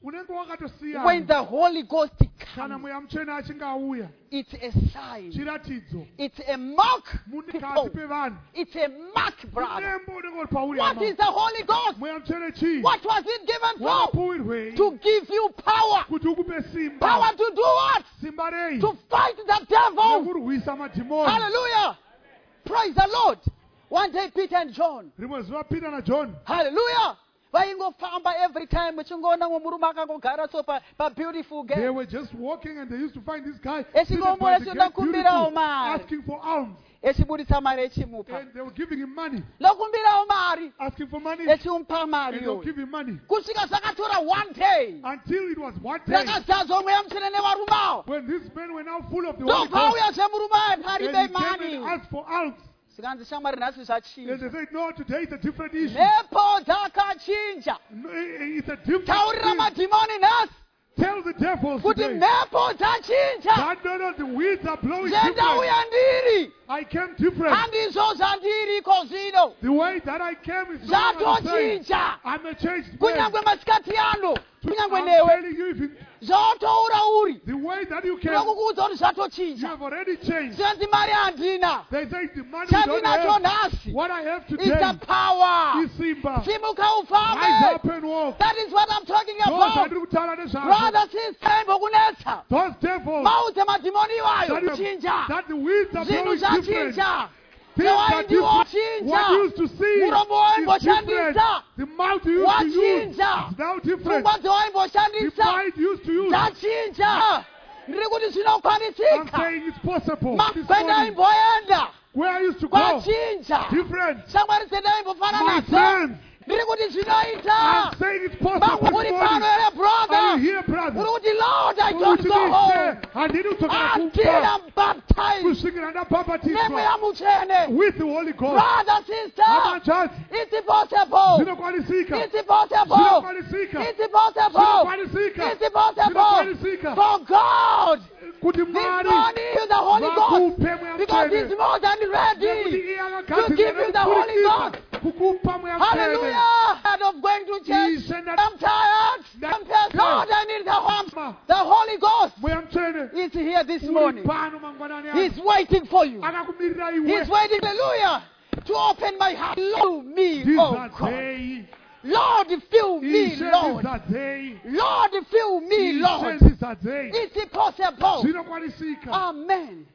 unenge when wakatosiyana the Holy Ghost kana comes, mweya mutsvene achinge auya. it's a sign. Chiratidzo It's a mark. mukati People. pevanhu. It's a mark, brother. Nembo unenge uri pauri What is the Holy Ghost? mweya mutsvene chii? What was it given for? wakapuwirwei To give you power. kuti ukupe simba. Power to do what? Simba rei To fight the devil. nekurwisa madhimoni. Hallelujah. Praise the Lord. One day Peter and John. Rimwe zuva Peter naJohn Hallelujah. Vaingofamba every time vachingoona murume akangogara so beautiful they girl. were just walking and they used to find this guy Echingombola sitting by the chiyoda gate, kumbirawo beautiful, mari. asking for alms, Echibudisa mari echimupa. and they were giving him money, Lokumbirawo mari. asking for money, Echimupa mari and they were yoyo. giving money Kusvika zvakatora one day. until it was one day Rakazadzwa mweya mutsvene nevarumawo. when these men were now full of the Holy Ghost, Ndobva zvemurume and pari he came bemani. and asked for alms, Sikanzi shamwari nhasi and zvachinja. they said no, today it's a different issue. Mhepo dzakachinja. No, it's a different Taurira thing. madhimoni nhasi Tell the devils kuti today mhepo dzachinja. that no, the winds are blowing different. Zvendauya ndiri. I came different. Handizvo zvandiriko zvino. The way that I came is not the same. Zvatochinja. I'm a changed man. Kunyange masikati ano. Kunyange I'm newe. telling you, even Zvotoura uri. the way that you came, Ndinokukuudza kuti you zvatochinja. have already changed. Zvanzi mari handina. They say the money we don't Chandinacho have. nhasi. What I have It's today the power. is Simba. Simuka Rise ufambe. up and walk. That is what I'm talking Those about. andiri kutaura nezvazvo. Brother, sister, mbokunetsa. Those devils Maudze madhimoni iwayo. that, Chinja. that the winds are Zvinhu blowing different. zvachinja. Things are Newaindiwo different. What you chinja. used to see Muromo is different. waimboshandisa. The mouth you used to use Wachinja. is now different. Pfungwa The dzawaimboshandisa. pride you used to use. Dzachinja. Ndiri kuti I'm zvinokwanisika. saying it's possible. This morning, Makwendaimboenda. where I used to go, Kwachinja. different. Shamwari dzendaimbofana My nadzo. friends, Ndiri kuti zvinoita. I'm saying it's possible Mangu this uri morning. pano here Are brother. you here, brother? Uri kuti Lord, I Uri don't kuti go home. ndise, handidi kudzokera Until kumba I'm baptized. kusvikira ndabhabhatiswa Nemweya mutsvene. with the Holy Ghost. Brother, sister. Amanjasi, It's possible. zvinokwanisika. It's possible. Zvinokwanisika. It's possible. Zvinokwanisika. It's possible. Zvinokwanisika. For God, Kuti this Mwari morning is the Holy Ghost. vakupe mweya Because mutsvene. He's more than Nekuti ready iye to give you the Holy Ghost. kukupa mweya mutsvene. Hallelujah. Instead of going to church, Ishe I'm tired. I'm tired. Lord, I need the Holy Ghost. mweya mutsvene Is here this uri morning. pano mangwanani He's waiting for you. akakumirira He's iwe. waiting, hallelujah, to open my heart. Fill me, oh God. Ndizadzei. Lord, fill me, Ishe Lord. ndizadzei. Lord, fill me, Ishe Lord. ndizadzei. It's possible. Zvinokwanisika. Amen.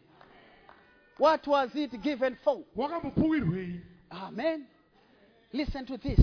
What was it given for? Wakambopuwirwei. Amen. Listen to this.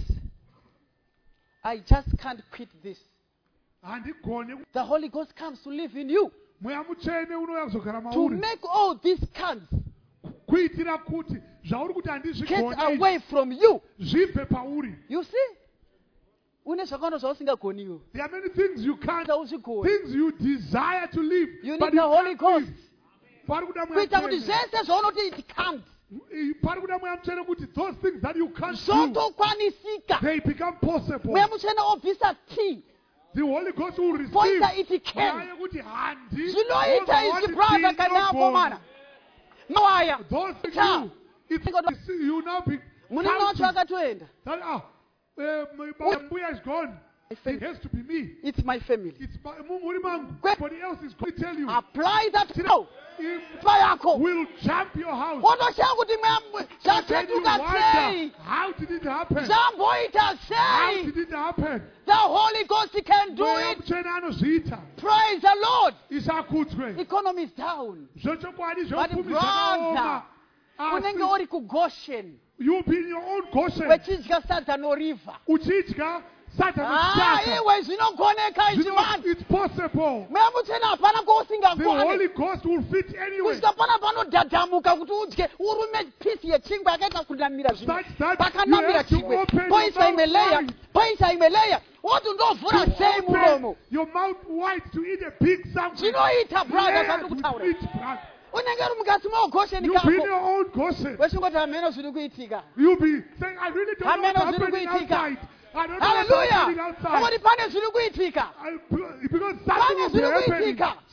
I just can't quit this. Handigoni. The Holy Ghost comes to live in you Mweya mutsvene unouya kuzogara to mauri. make all these cans Kuitira kuti zvauri kuti get handizvigoni away from you. zvibve pauri. You see? Une zvakawanda zvausingagoniwo. There are many things you can't, Hauzvigoni. things you desire to live, You but need the Holy can't Ghost. live. Pari kuda mweya Kuita kuti mutsvene. zvese zvaunoti it can't. Pari kuda mweya mutsvene kuti those things that you can't do, Zvotokwanisika. they become possible. Mweya mutsvene obvisa T. The Holy Ghost will receive. Pointer it can. Mweya yekuti handi. Zvinoita Those izvi are brother things kana not akomana. born. Mawaya. Those things Ta. it's you now be Munenge wacho akatoenda. that my mbuya is gone. It has to be me. It's my family. It's muri mangu. Kwe- Somebody else is going to tell you. Apply that now. If Pfa yako. will jump your house. Wotoshaya kuti Then you zvapetuka wonder, sei. how did it happen? Zvamboita How sei. did it happen? The Holy Ghost can do Mweya it. mutsvene anozviita. Praise the Lord. Isakudzwe. Economy is down. Zvechokwadi But zvopfumi brother, zvakaoma. unenge Asi uri kugoshen you'll be in your own Goshen. wechidya sadza noriva. Uchidya sadza nochitaka. Iwe zvinogoneka izvi mani. It's possible. Mweya mutsvene hapana The kwausingagone. Holy Ghost will fit anyway. kusvika pana panodhadhamuka kuti udye urume pisi yechingwa yakaita kunamira zvimwe Such that you pakanamira have to chingwe open your poisa mouth imwe leya wide. poisa imwe leya woti ndovhura sei To muromo. open your mouth wide to eat a big something. zvinoita brother Layered zvatiri with kutaura meat, brother. unenge uri mukati magosheni You'll be in kako your own Goshen. wechingoti hameno zviri kuitika. You'll be saying, I really don't know Amen. what's happening outside. I don't know what's Hallelujah. happening outside. Nekuti pane zviri kuitika. Because Pane something will be zviri happening. kuitika.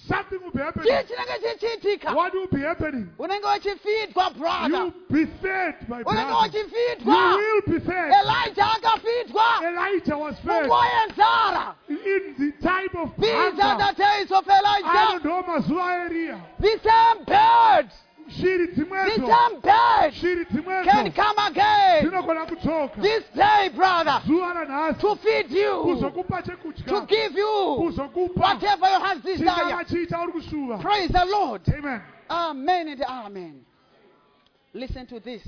something will be happening. chii chinenge chichiitika What will be happening? unenge uchifidwa brother You'll be fed, my unenge brother. You uchifidwa will be fed. Elijah akafidwa Elijah was fed munguva yenzara. in the time of These are hunger. the days of I Elijah. don't know mazuva eRia. The same bird, Shiri the dzimwedzo. same bird Shiri can dzimwedzo. come again Dzinogona kudzoka. this day, brother, Zuva ranhasi. to feed you, Kuzokupa to chekudya. give you Kuzokupa. whatever your heart Chingava desire. chiita uri kushuva. Praise the Lord. Amen. Amen and amen. Listen to this.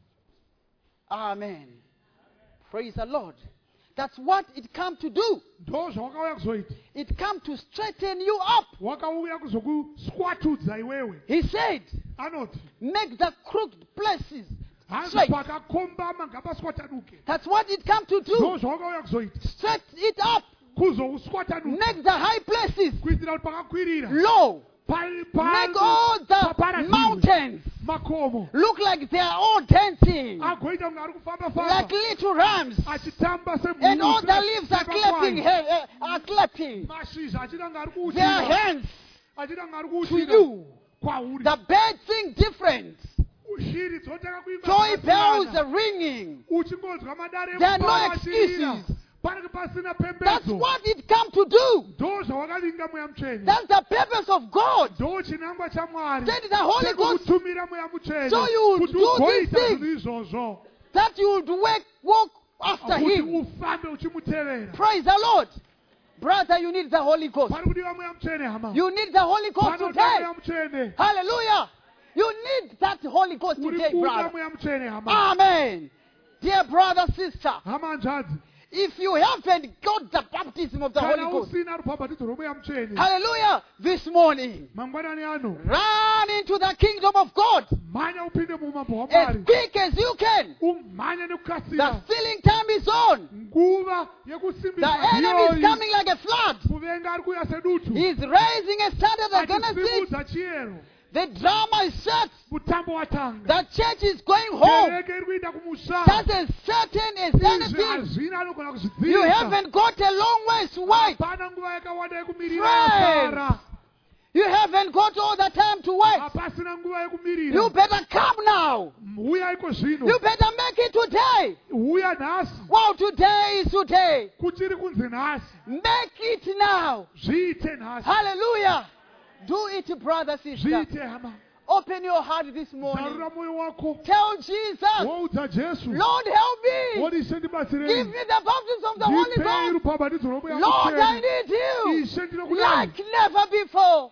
Amen. Praise the Lord. That's what it come to do. Ndo zvawakauya kuzoita. It come to straighten you up. Wakauya kuzokuswatudza iwewe. He said, Anoti. make the crooked places Hanzi straight. pakakombama ngapaswatanuke. That's what it come to do. Ndo zvawakauya kuzoita. Straighten it up. Kuzouswatanuka. Make the high places Kuitira kuti pakakwirira. low. Pari Make all the mountains makomo. look like they are all dancing, Agoita kunge ari kufamba like famba. little rams. Achitamba semhuru. And all the leaves are clapping, semakwai. are clapping Mashizha achida kunge ari their kuushira. hands Achida kunge ari to kuushira. you. Kwauri. The birds sing different. Shiri dzotanga kuimba Joy bells zvakasiyana. are ringing. Uchingonzwa madare There are no mubara achirira. excuses. Panenge pasina That's pembedzo. what it come to do. Ndo zvawakavinga mweya mutsvene. That's the purpose of God. Ndo chinangwa chamwari. Send the Holy Ghost Chekukutumira mweya mutsvene. So you would Kuti do ugoita these things. zvinhu izvozvo. that you would walk after Kuti Him. ufambe uchimutevera. Praise the Lord. Brother, you need the Holy Ghost. Pari kudiwa mweya mutsvene hama. You need the Holy Ghost Panoda today. mweya mutsvene. Hallelujah. You need that Holy Ghost Uri today, kuda brother. mweya mutsvene hama. Amen. Dear brother, sister, Hama hanzvadzi. if you haven't got the baptism of the Kana Holy Ghost, usina rubhabhatidzo rwemweya mutsvene. hallelujah, this morning, Mangwanani ano. run into the kingdom of God Mhanya upinde muumambo as hwaMwari. quick as you can. Umhanye The nekukasira. filling time is on. Nguva The yekusimbisa enemy is iyoyi. coming like a flood. Kuvenga ari kuuya sedutu. He's raising a standard against it. Achisimudza chiyero. The drama is set. Mutambo watanga. The church is going home. Kereke iri kuenda kumusha. That's as certain as Izvi anything. hazvina anogona You kuzvidzivisa. haven't got a long ways to wait. Hapana nguva yakawanda yekumirira Friends. yasara. You haven't got all the time to wait. Hapasina nguva You yekumirira. better come now. Uyai zvino. You better make it today. Uya nhasi. Wow, today is today. Kuchiri kunzi nhasi. Make it now. Zviite nhasi. Hallelujah. Do it, brother, sister. Zviite hama. Open your heart this morning. Zarura mwoyo wako. Tell Jesus, Woudza Jesu. Lord, help me. Woti Ishe Give ndibatsirei. me the baptism of the Holy Ndipei Ghost. rubhabhatidzo rwemweya Lord, I mutsvene. need you Ishe ndinokudai. like never before.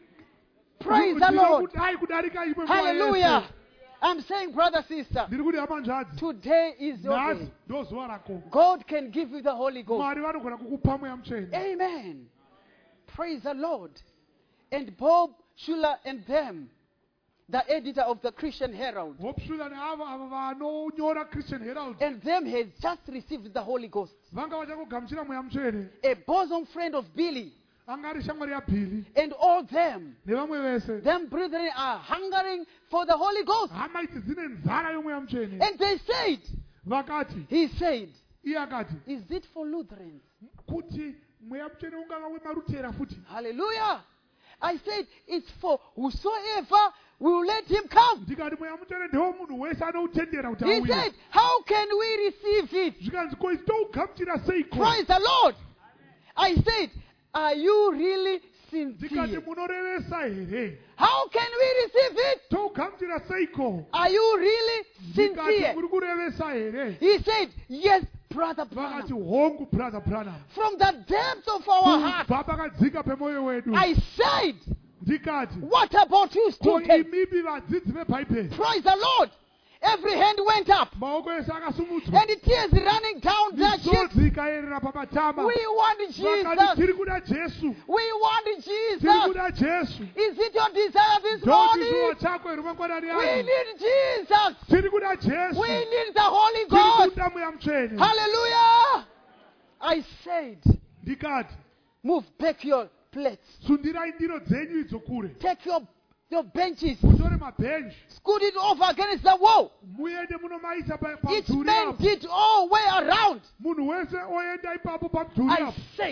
Praise the Lord. Ndinokudai kudarika imwe nguva Hallelujah. yese. I'm saying, brother, sister, Ndiri kuti hama nzvadzi. today is your Nhasi day. ndo zuva rako. God can give you the Holy Ghost. Mwari vanogona kukupa mweya mutsvene. Amen. Praise the Lord. And Bob Schuller and them, the editor of the Christian Herald, Hopsula neavo ava vanonyora Christian Herald. and them has just received the Holy Ghost. Vanga vachangogamuchira mweya mutsvene. A bosom friend of Billy Anga ari shamwari yaBhili and all them, nevamwe vese. them brethren are hungering for the Holy Ghost. Hama idzi dzine nzara yomweya mutsvene. And they said, Vakati, he said, iye akati, is it for Lutherans? kuti mweya mutsvene ungava wemarutera futi. Hallelujah. I said, it's for whosoever will let him come. Ndikati mweya mutsvene ndewo munhu wese anoutendera kuti He auye. said, how can we receive it? Zvikanzi ko isi tougamuchira seiko. Praise the Lord. I said, are you really Ndikati sincere? munorevesa here. How can we receive it? Tougamuchira seiko. Are you really Ndikati sincere? muri kurevesa here. He said, yes, brother Vakati Branham. hongu brother Branham. From the depths of our heart, Kubva pakadzika pemwoyo wedu. I said, Ndikati what about you, ko students? imipi vadzidzi vebhaibheri. Praise the Lord. Every hand went up, Maoko ese akasumudzwa. and the tears running down their cheeks. Misodzi ikaerera pamatama. We want Vakati Jesus. tiri kuda Jesu. We want Tiri Jesus. kuda Jesu. Is it your desire this Ndoti morning? chizuva chako iri mangwanani We ano. need Jesus. Tiri kuda Jesu. We need the Holy Tiri Ghost. kuda mweya mutsvene. Hallelujah. I said, Ndikati move back your plates. sundirai ndiro dzenyu idzo kure. Take your benches. Mutore mabhenji. Scoot it over against the wall. Muende munomaisa Each pamudhuri man apo. did all way around. Munhu wese oenda ipapo pamudhuri I apo. said,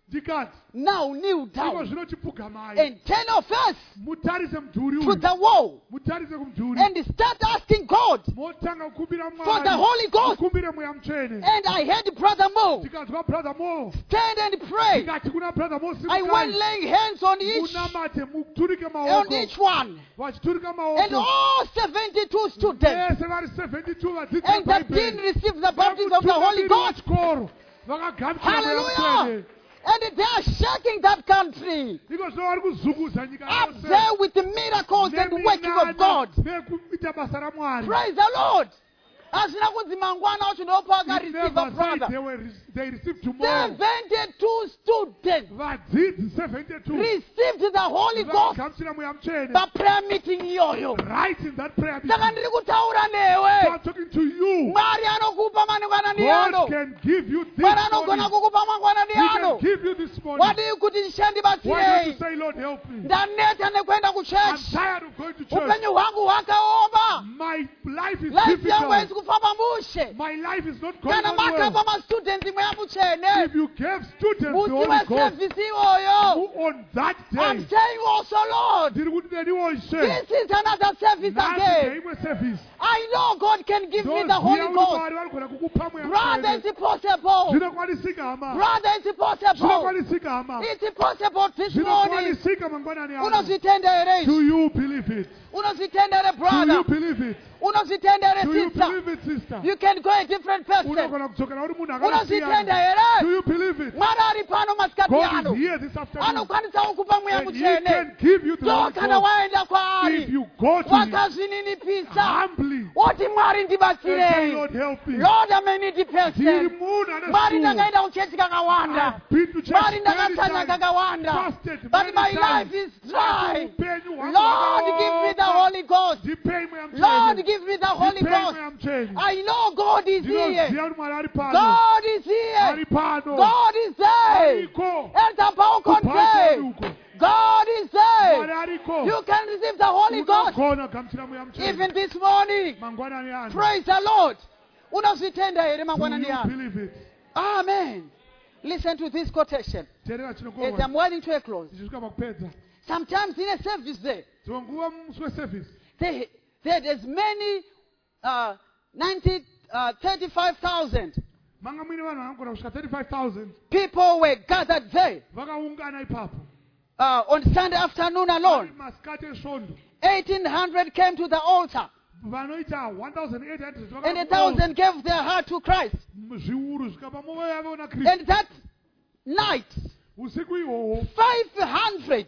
ndikati now kneel iko down zvino chipfugamai and turn your face mutarise mudhuri to uyu the wall mutarise kumudhuri and start asking God motanga kukumbira for the Holy Ghost. kukumbire mweya mutsvene. And I heard Brother Mo Ndikazwa brother Mo stand and pray. ndikati kuna brother Mo I went simukai laying hands on munamate muturike on maoko each one. vachiturika And maoko all 72 students. vese vari 72 vadzidzi And the dean received the baptism of the Holy Ghost. chikoro vakagamuchira mweya Hallelujah. mutsvene. And they are shaking that country iko zvino vari kuzunguza nyika up yose there with the miracles and working of God. nekuita basa ramwari. Praise the Lord. Hazvina kunzi mangwana wacho ndopa It akareceive never said brother. they received tomorrow. 72 students Vadzidzi 72 received the Holy Ghost vagamuchira mweya mutsvene. paprayer meeting iyoyo. Right in that prayer meeting. Saka ndiri kutaura So newe. I'm talking to you. Mwari anokupa mangwanani God ano. can give you this Mwari morning. anogona kukupa mangwanani He can ano. give you this morning. Wadii kuti Why don't ndishandibatsirei. you say, Lord, help me? Ndaneta nekuenda I'm kuchechi. tired of going to church. Upenyu hwangu hwakaoma. My life is Life yangu haisi difficult. kufamba mushe. My life is not going Kana on well. makapa mastudents mweya mutsvene. If you gave students the Musi Holy Ghost wesevhisi iwoyo. who on that I'm day, saying also, Lord, ndiri kuti neniwo ishe this is another service nasi again. ndeimwe service. I know God can give me the Ndoziva Holy kuti Ghost. Mwari vanogona kukupa mweya Brother, mutsvene. it's possible. Zvinokwanisika hama. Brother, it's possible. Zvinokwanisika hama. It's possible this morning. Zvinokwanisika mangwanani ano. Unozvitenda here? Do you believe it? Unozvitenda here, Do brother? you believe it? Unozvitenda here, Do you sister? believe it, sister? You can go a different person. Unogona kudzokera uri munhu Unozvitenda akasiyana. Do here? you believe it? Mwari ari pano masikati God ano. is here this afternoon. Anokwanisawo kupa mweya And He mutsvene. can give you the So Holy kana Ghost. waenda If kwaari you go to Him wakazvininipisa humbly woti Mwari and say, ndibatsirei. Lord, help me. Lord, I'm a needy Ndiri person. munhu ane Mwari shuwo. ndakaenda kuchechi kakawanda. I've been to church Mwari many ndakatsanya times. kakawanda. Fasted But many my times. life is dry. Upenyu hwangu Lord, give me the Holy Ghost. Ndipei mweya Lord, mutsvene. give me the Holy Ndipei Ghost. mweya mutsvene. I know God is Ndinoziva here. kuti Mwari ari pano. God is here. Ari pano. God is there. Ariko. Entapawo Kupaisa contain. uko. God is Mwari there. ariko. You can receive the Holy Ghost Unogona kugamuchira mweya mutsvene. even this morning. Mangwanani ano. Praise the Lord. Unozvitenda here Do mangwanani you ano? believe it? Amen. Listen to this quotation Teerera as chinogona. I'm waiting to a close. Tichisvika pakupedza. Sometimes in a service there, Dzimwe nguva musi weservice. there's many 35,000 Manga muine vanhu vanogona kusvika 35,000 people were gathered there vakaungana ipapo. on Sunday afternoon Vari alone. masikati esvondo. 1,800 came to the altar Vanoita 1,800 and 1,000 gave their heart to Christ. zviuru zvikapa mwoyo yavo na Kristu. And that night, Usiku ihwohwo 500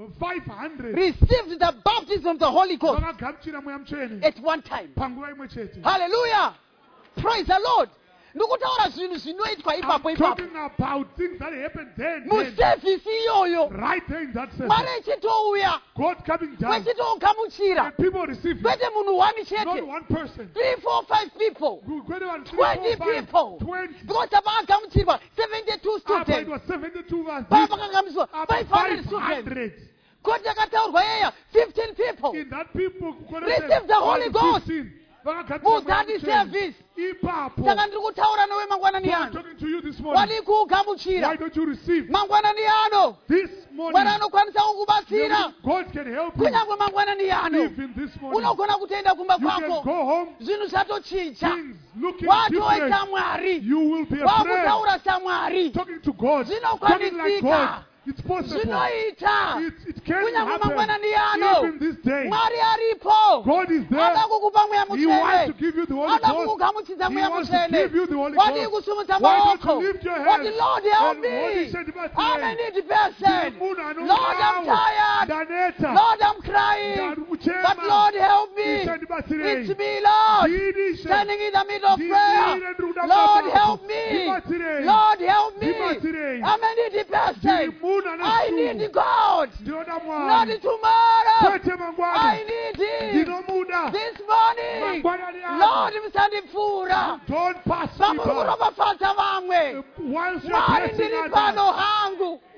500 received the baptism of the Holy Ghost vakagamuchira mweya mutsvene at one time. panguva imwe chete. Hallelujah. Praise the Lord. Ndikutaura zvinhu zvinoitwa ipapo I'm ipapo. talking about things that happened then. Musevhisi iyoyo. Right there in that Mwari service. echitouya. God coming down. Wechitogamuchira. And people receive it. Kwete munhu one Not chete. one person. 3, 4, 5 people. Kwete vanhu 20 people. 20. Because pavagamuchirwa 72 Apa it students. was 72 Pava vadzidzi. pakagamiswa Apa 500 students. 500. Koti yakataurwa yeya 15 people. In that people Receive the Holy Ghost. 15. Vakagamuchira mweya Muzati mutsvene. service. Ipapo. Saka ndiri kutaura newe mangwanani So I'm ano. talking to you this morning. Wadi kuugamuchira. Why don't you receive Mangwanani ano. this morning? Mwari anokwanisa kukubatsira. God can help you. Kunyangwe mangwanani ano. Even this morning. Unogona kutoenda kumba You can kwako. go home. Zvinhu zvatochinja. Things looking Watoita different. Mwari. You will be afraid. Wakutaura saMwari. Talking to God. Talking like God. Zvinokwanisika. It's possible. Zvinoita. It can Kunyangwe happen. mangwanani ano. Even this day. Mwari aripo. God is there. Ada kukupa mweya He wants to mutsvene. give you the Holy Ada Ghost. kukugamuchidza He mweya wants to mutsvene. give you the Holy Wadi Ghost. kusumudza Why don't maoko. you lift your Wadi hands? Lord help And me. what he said about I'm a today. needy person. Munhu anovawo. Lord, I'm tired. Ndaneta. Lord, I'm crying. Ndakuchema. But Lord, help me. Ndibatsirei. It's me, Lord. Ndini She. Standing in the middle of Ndini prayer. ndikuda Lord, pamako. help me. Ndibatsirei. Lord, help me. Ndibatsirei. I'm a needy Ndiri person. munhu ane I shungu. need God. Ndinoda Not Mwari. tomorrow. Kwete I mangwana. need Him. Ndinomuda. This morning. Mangwanani ano. Lord, musandipfuura. Don't pass me Vamwe by. kuropafadza vamwe. Once you're Mwari blessing ndiri others, pano hangu.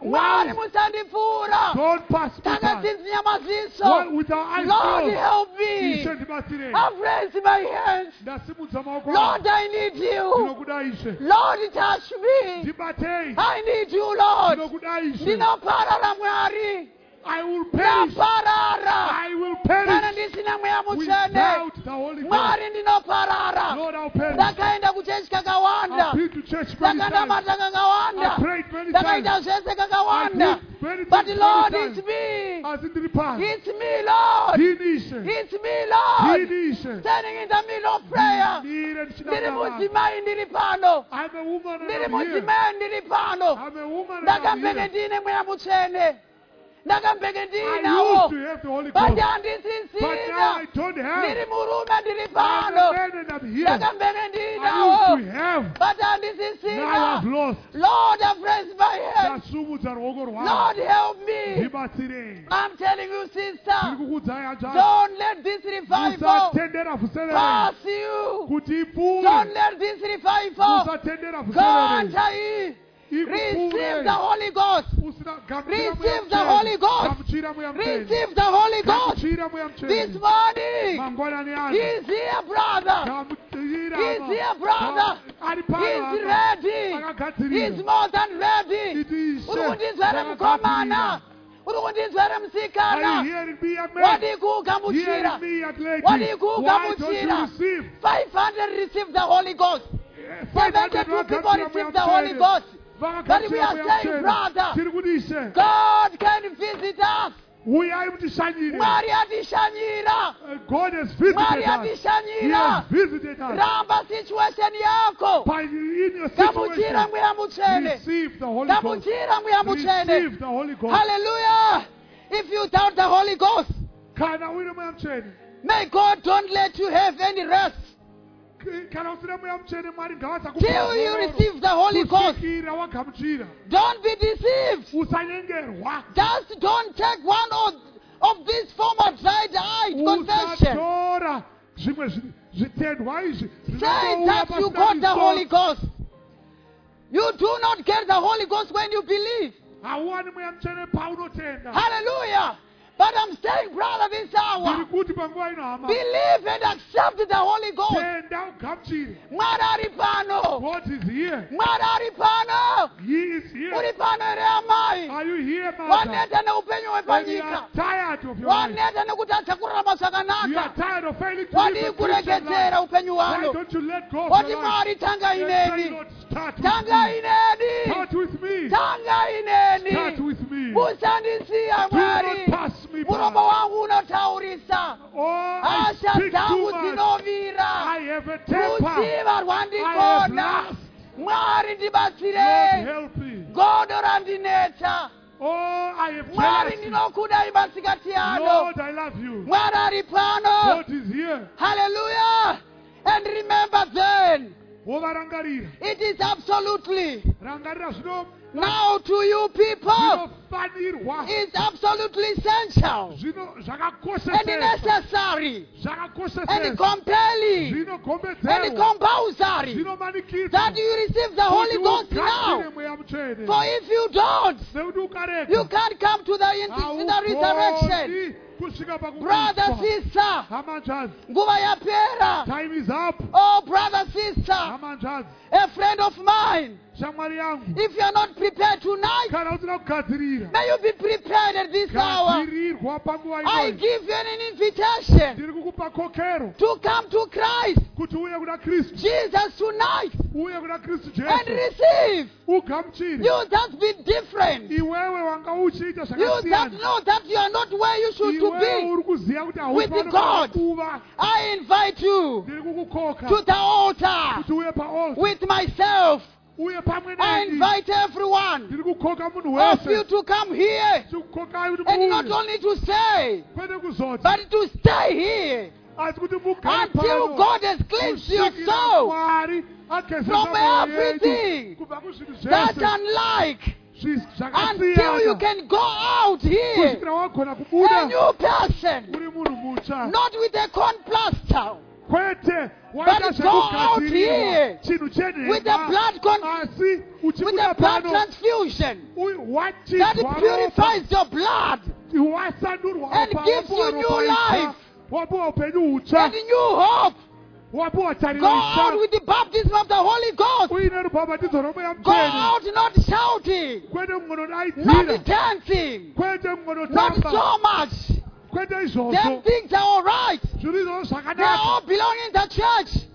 Mwari Wow. musandipfuura. Don't pass me by. Takatsinzi nyama What ziso. with our eyes Lord, closed? help me. Ishe ndibatsire. I've raised my hands. Ndasimudza maoko Lord, angu. I need you. Ndinokuda Ishe. Lord, touch me. Ndibatei. I need you, Lord. Ndinokuda Ishe. Ndinoparara Mwari. I will perish. Ndinoparara. I will Kana perish ndisina mweya mutsvene. without the Holy Ghost. Mwari ndinoparara. Lord, I'll perish. Ndakaenda kuchechi kakawanda. I've been to church many times. Ndakandamata kakawanda. I prayed many times. Ndakaita zvese kakawanda. I did many But things Lord, many it's times. me. Asi ndiri pano. It's me, Lord. Ndini Ishe. It's me, Lord. Ndini Ishe. Standing in the middle of prayer. Ndiri Ndiri ndichinamata. mudzimai ndiri pano. I'm a woman and Ndiri I'm here. mudzimai ndiri pano. I'm a woman and I'm Ndakambenge here. ndine mweya mutsvene. Ndakambenge I ndinawo. used to have the Holy But Ghost. But now handisisina. I don't have. Ndiri murume ndiri I'm pano. a man and I'm here. Ndakambenge I ndinawo. used to have. But Now handisisina. I've lost. Lord, I've raised my hand. Ndasumudza ruoko rwangu. Lord, help me. Ndibatsirei. I'm telling you, Ndiri sister, kukuudzai hanzvadzi. don't let this revival Musatendera vhuserere pass you. kuti ipfuure. Don't let this revival Musatendera go vhuserere under you. Receive ikupfuure. the Holy Ghost. Usina gamuchira mweya Receive the Holy mutsvene. Ghost. Gamuchira mweya mutsvene. Receive the Holy Ghost. Gamuchira mweya This mutsvene. morning, Mangwanani ano. He's here, brother. Gamuchira He's ano. here, brother. Ari He's pano ano. ready. Akagadzirira. He's more than ready. Iti Ishe. Uri kundinzvere Ndakagadzirira. mukomana. Uri kundinzvere Are you musikana. hearing me, young man? Wadi kugamuchira. Hearing me, young lady? Wadi Why don't you kugamuchira. receive? 500 receive the Holy Ghost. 500 72 people receive the Holy Ghost. But we are saying, brother, tiri kuti Ishe God can visit us. uyai mutishanyire. Mwari atishanyira. God has Mwari visited us. He atishanyira. has visited us. Ramba situation yako. By in your Gamuchira situation, mweya mutsvene. receive the Holy Ghost. Gamuchira mweya mutsvene. Receive the Holy Ghost. Hallelujah. If you doubt the Holy Ghost, Kana uine mweya mutsvene. may God don't let you have any rest Kana usina mweya mutsvene Mwari till you receive the Holy Ghost. kusvikira wagamuchira. Don't be deceived. Usanyengerwa. Just don't take one of these former dried-eyed confession. Usatora zvimwe zvitendwa izvi. Say that you got the Holy Ghost. You do not get the Holy Ghost when you believe. Hauwani mweya mutsvene paunotenda. Hallelujah. But I'm saying, brother, this Ndiri hour, kuti panguva ino hama. believe and accept the Holy Ghost. Tenda ugamuchire. Mwari ari pano. God is here. Mwari ari pano. He is here. Uri pano ere amai. Are you here, mother? Waneta neupenyu When you hwepanyika. are tired of your life. Waneta nekutadza kurarama You are zvakanaka. tired of failing to Wadi live the Christian kuregedzera life. upenyu Why hwano. don't you let go of Wadi your life? Mwari tanga And say, ineni. Lord, start with Tanga me. ineni. Start with me. Tanga Start ineni. with me. Musandisiya Do Mwari. not pass me Muromo by. wangu unotaurisa. Oh, I Hasha speak dzangu too much. dzinovira. I have a temper. Ruziva I have rwandikona. lust. Mwari Lord, ndibatsirei. help me. Godo randinetsa. Oh, I have Mwari jealousy. ndinokudai masikati ano. Lord, I love you. Mwari ari pano. God is here. Hallelujah. And remember then, Wovarangarira. it is absolutely Rangarira now to you people. zvinofanirwa. It's absolutely essential and Zvakakoshesesa. necessary and Zvakakoshesesa. compelling and Zvinogombedzerwa. compulsory Zvinomanikidza. that you receive the Holy Kuti Ghost ugadzire now. mweya mutsvene. For if you don't, Sekuti ukareka. you can't come to the resurrection. Haugoni kusvika Brother, pakufa. sister, Hama njanzi. nguva yapera. Time is up. Oh, brother, sister, Hama njanzi. a friend of mine, Shamwari yangu. if you are not prepared tonight, Kana usina kugadzirira. may you be prepared at this hour. Gadzirirwa panguva I iyoyi. give you an invitation Ndiri kukupa kokero. to come to Christ, Kuti uye kuna Kristu. Jesus, tonight Uye kuna Kristu and Jesu. receive. Ugamuchire. You just be different. Iwewe wanga uchiita You just zvakasiyana. know that you are not where you should to Iwewe be. uri kuziya kuti With haufanira God. kuva. I invite you Ndiri kukukoka. to the altar Kuti uye paaltar. with myself. Uye pamwe I neni. invite everyone Ndiri kukoka munhu of you wese. to come here Tikukokai kuti and not muuye. only to stay, Kwete kuzoti. but to stay here Asi kuti mugare until pano. God has cleansed your Kusvikira soul Mwari agezesa from mwoyo everything yedu. Kubva kuzvinhu that's zvese. unlike, until you Zvakasiyana. can go out here Kusvikira wagona a kubuda. new person, Uri munhu mutsva. not with a corn plaster, kwete But waita go out zvekugadzirirwa here chinhu with the chenhema blood asi with the uchibuda blood pano transfusion that wachinzwa purifies your blood wasandurwa and gives you new life wapuwa upenyu hutsva and new hope. wapuwa tariro Go out itsva with the baptism of the Holy Ghost. uine rubhabhatidzo romweya Go mutsvene out not shouting, kwete not mungonodaidzira dancing, kwete not mungonotamba so much. kwete Them izvozvo things are all right. zviri izvozvo They zvakanaka all belong in the church.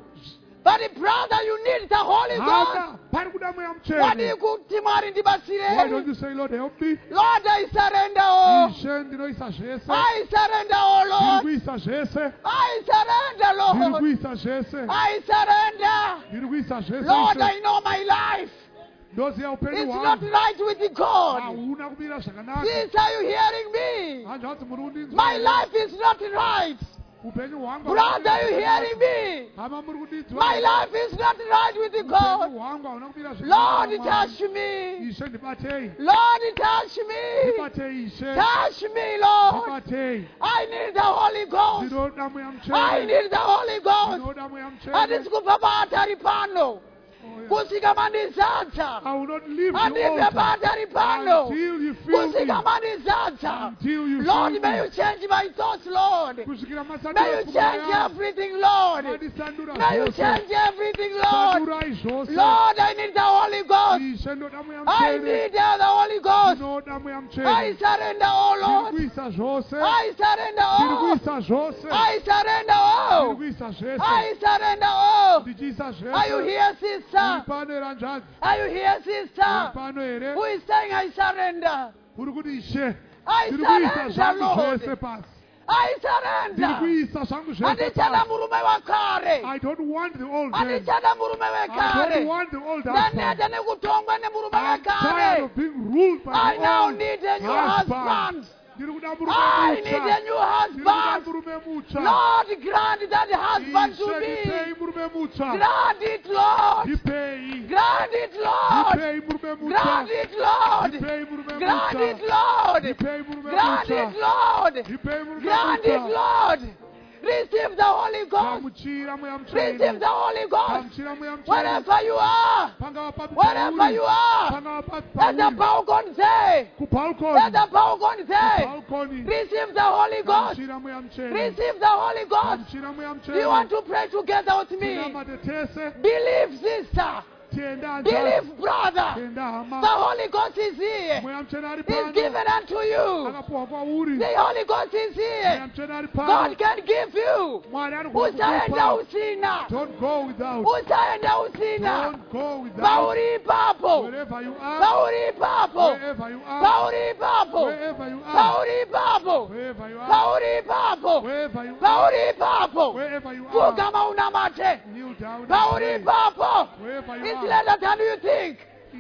But brother, you need the Holy Ghost. hama pari kuda mweya What do mutsvene you kuti Mwari why ndibatsire? don't you say Lord help me Lord, I surrender all. ishe ndinoisa zvese I surrender all, ndiri Lord. kuisa zvese I surrender, ndiri Lord. kuisa zvese I surrender. ndiri kuisa zvese Lord, Ishe. I know my life. ndoziva upenyu It's not hwangu right with the God. hauna kumira zvakanaka Please, are you hearing me? hanzvanzi muri kundinzwa My life is not right. upenyu hwangu Brother, are you hearing me? hama muri kundinzwa My life is not right with the upenyu God. hwangu hauna kumira Lord, zvakanaka touch me. ishe ndibatei Lord, touch me. ndibatei ishe Touch me, Lord. ndibatei I need the Holy Ghost. ndinoda mweya I mutsvene need the Holy Ghost. ndinoda mweya mutsvene Handisi kubva paatari pano kusvika mandizadza. I will not leave the Handibve altar paatari pano until you fill me kusvika mandizadza. until you Lord, fill may me you change my thoughts, Lord. kusvikira May masandura you pfungwa change yangu everything, Lord. mandisandura May you zvose change everything, Lord. sandurai zvose Lord, I need the Holy Ghost. ishe ndoda mweya I mutsvene need the Holy Ghost. ndinoda mweya I mutsvene surrender all, ndiri Lord. kuisa zvose I surrender ndiri all. kuisa zvose I surrender ndiri all. kuisa zvese I surrender all. ndichiisa Are you zvese here, uri sister? pano here hanzvadzi Are you here, uri sister? pano here Who is saying, I surrender? uri kuti ishe I ndiri kuisa surrender, zvangu Lord. zvese pasi I ndiri surrender. kuisa zvangu zvese Handichada pasi murume wakare. I don't want the old man. Handichada murume I don't wekare. want the old husband. Ndaneta nekutongwa nemurume I'm tired wekare. of being ruled by I the now old need a new husband. husband. Ndiri kuda murume I need a mutsva. new Ndiri kuda husband. murume mutsva. Lord, grant that husband to Ishe me. ndipei murume mutsva. Grant it, Lord. Ndipei. Grant it, Lord. Ndipei murume mutsva. Grant it, Lord. Ndipei murume Grant mutsva. it, Lord. Ndipei murume Grant mutsva. it, Lord. Ndipei murume Grant it, mutsva. Lord. Receive the Holy Ghost. Gamuchira mweya Receive mutsvene. the Holy Ghost. Gamuchira mweya mutsvene. Wherever you are. Pangava papi Wherever pauri. you are. Pangava papi Let the pauri. balcony. Kubalcony. Let the balcony. Kubalcony. Receive the Holy Ghost. Gamuchira mweya mutsvene. Receive the Holy Ghost. Gamuchira mweya Do you want to pray together with me? tinamate tese Believe, sister. tienda hanzvadzi Believe, brother. tienda The hama Holy Ghost is here. mweya mutsvene ari He's pano given unto you. akapuwa kwauri The Holy Ghost is mweya here. mutsvene ari God pano can give you. mwari Usaenda anokupa usina. don't go without Usaenda usina. don't go without Pauri ipapo. wherever you are Pauri ipapo. wherever you are Pauri ipapo. wherever you are Pauri ipapo. wherever you are Pauri ipapo. wherever you are Pauri ipapo. wherever you Vuka are maunamate. kneel down and Pauri pray. ipapo. wherever you It's are later than you think.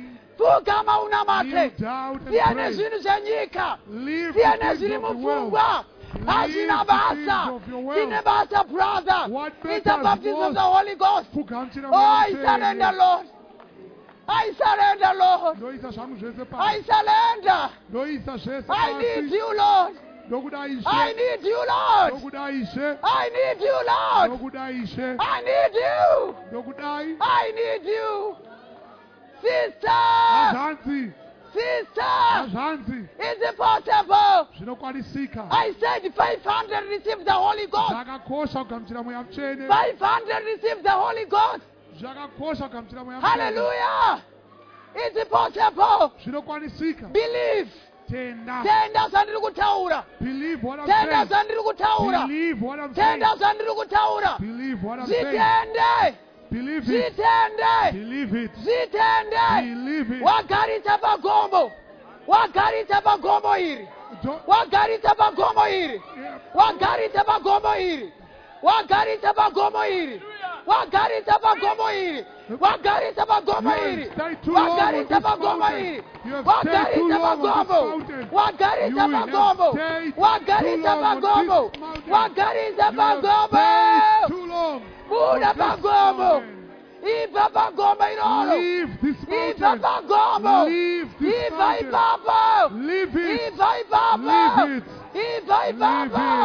Vuka kneel maunamate. down and Siyane pray zvinhu zvenyika. leave Siyane the zviri things of the world mupfungwa. Hazvina basa. Tine basa, brother. What It's the matters baptism of most- the Holy Ghost. kugamuchira Oh, I surrender, mweya Lord. I surrender, Lord. ndoisa zvangu zvese I pasi surrender. ndoisa zvese I need pasi you, Lord. ndokuda I ishe need you, Lord. ndokuda ishe I need you, Lord. ndokuda ishe I need you. ndokudai I need you. Sister. hazvanzi Sister. hazvanzi Is it possible? zvinokwanisika I said 500 receive the Holy Ghost. zvakakosha kugamuchira mweya mutsvene 500 receive the Holy Ghost. zvakakosha kugamuchira mweya mutsvene Hallelujah. Is it possible? zvinokwanisika Believe. tenda Tenda zvandiri kutaura. believe what I'm Tenda saying zvandiri kutaura. believe what I'm saying Tenda zvandiri kutaura. believe what I'm saying Zvitende. believe it Zvitende. believe it Zvitende. believe it Wagaritsa pagombo. Wagaritsa pagombo iri. Don't- Wagaritsa pagombo iri. yeah. Wagaritsa pagombo iri. Wagaritsa pagombo iri. Wagaritsa pagombo iri. Wagaritsa pagombo You have iri. stayed too long on Wagaritsa this pagombo mountain. iri. You have stayed too Wagaritsa long on this pagombo. mountain. Wagaritsa You have pagombo. stayed Wagaritsa too long on pagombo. this mountain. Wagaritsa You have pagombo. stayed too long Buda on this pagombo. mountain. Ipa pagombo iroro. Leave this Ipa mountain. pagombo. Leave this Ipa mountain. ipapo. Leave it. Ipa ipapo. Leave it. Ipa Leave ipapo. it.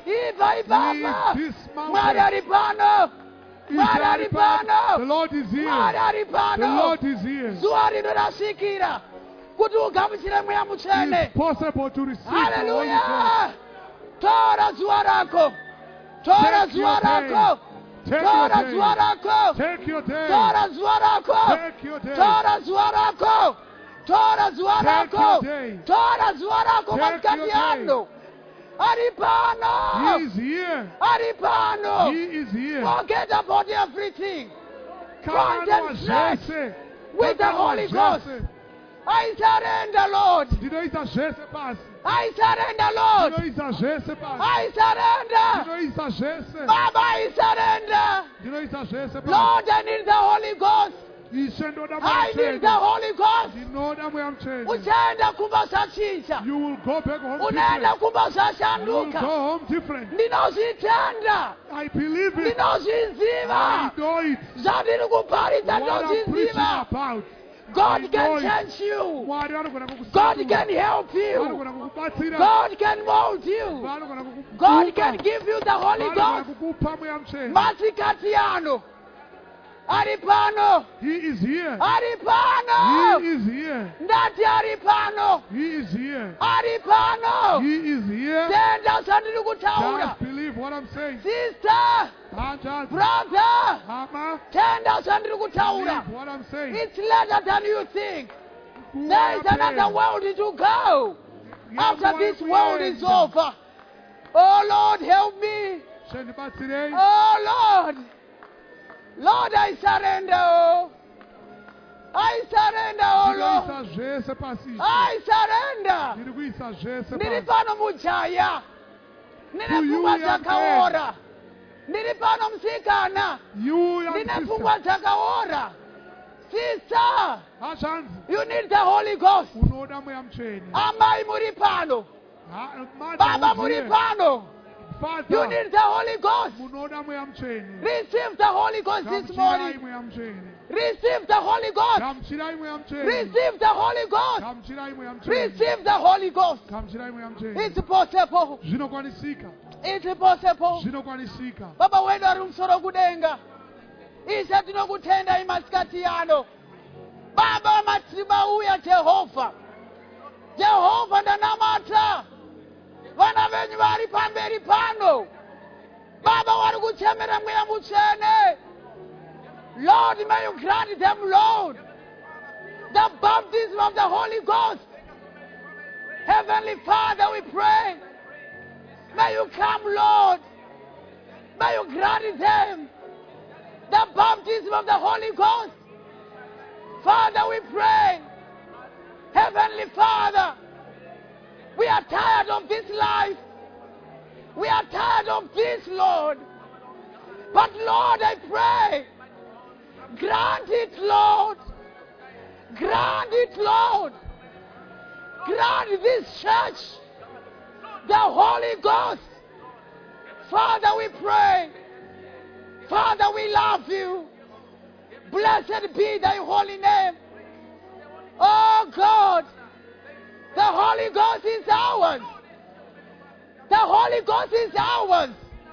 Iva ibaba. Leave this Mwari mountain. ari pano. Is Mwari there ari a plan? pano. The Lord is Mwari here. ari The pano. Lord is here. Zuwa rino rasvikira kuti ugamuchire mweya mutsvene. It's possible to receive the Holy Ghost. Hallelujah. Tora zuwa rako. Tora Take your zuwa day. rako. Take your Tora day. zuwa rako. Take your day. Tora zuwa rako. Take your day. Tora zuwa rako. Tora zuwa Take rako. your day. Tora zuwa rako Take masikati your day. ano. Ari pano. He is here. Ari pano. He is here. Forget about everything. Come on, Jesse. With the Holy Ghost. I surrender, Lord. Ndinoita zvese pasi. I surrender, Lord. Ndinoita zvese pasi. I surrender. Ndinoita zvese. Baba, I surrender. Ndinoita zvese pasi. Lord, I need the Holy Ghost. Ishe ndoda I mweya need mutsvene. the Holy Ghost. Ndinoda mweya mutsvene. Uchaenda kumba zvachicha. You will go back home Unaenda different. kumba You will zvashanduka. go home different. Ndinozvitenda. I believe it. I Ndinozviziva. know it. Zvandiri kuparidza What I'm preaching ndozviziva. about. God I can know it. change you. Mwari anogona God kukusandura. can help you. Vanogona kukubatsira. God can mold you. Vanogona kukupa. God can give you the Holy Vanogona Ghost. kukupa mweya mutsvene. Masikati ano. Ari pano. He is here. Ari pano. He is here. Ndati ari pano. He is here. Ari pano. He is here. Tenda zvandiri kutaura. Just believe what I'm saying. Sister, Hanjas, brother, Mama, tenda zvandiri kutaura. believe what I'm saying. It's later than you think. There is another world to go. After this world is over. Oh Lord, help me. Shendibatsirei. Oh Lord. Lord, I surrender. Oh. I surrender, oh Lord. Ndinoisa zvese pasi. I surrender. Ndiri kuisa zvese Ndiri pasi. pano mujaya. Ndine To you, pfungwa young dzakaora. Ndiri pano musikana. You young Ndine sister. pfungwa dzakaora. Sister, Hanzvanzi, you need the Holy Ghost. unoda mweya mutsvene. Amai muri pano. Mother, Baba who's muri here? pano. You Father, need the Holy Ghost. munoda mweya mutsvene. Receive the Holy Ghost this Gamuchirai morning. mweya mutsvene. Receive the Holy Ghost. Gamuchirai mweya mutsvene. Receive the Holy Ghost. Gamuchirai mweya mutsvene. Receive the Holy Ghost. Gamuchirai mweya mutsvene. It's possible. Zvinokwanisika. It's possible. Zvinokwanisika. Baba wedu ari musoro kudenga. Ishe tinokutenda imasikati ano. Baba matsiba uya Jehovha. Jehovha ndanamata. Vana venyu vari pamberi pano. Baba vari kuchemera mweya mutsvene. Lord, may you grant them, Lord, the baptism of the Holy Ghost. Heavenly Father, we pray. May you come, Lord. May you grant them the baptism of the Holy Ghost. Father, we pray. Heavenly Father, we are tired of this life. We are tired of this, Lord. But Lord, I pray, grant it, Lord. Grant it, Lord. Grant this church the Holy Ghost. Father, we pray. Father, we love you. Blessed be thy holy name. Oh God, the Holy Ghost is ours. The Holy Ghost is ours.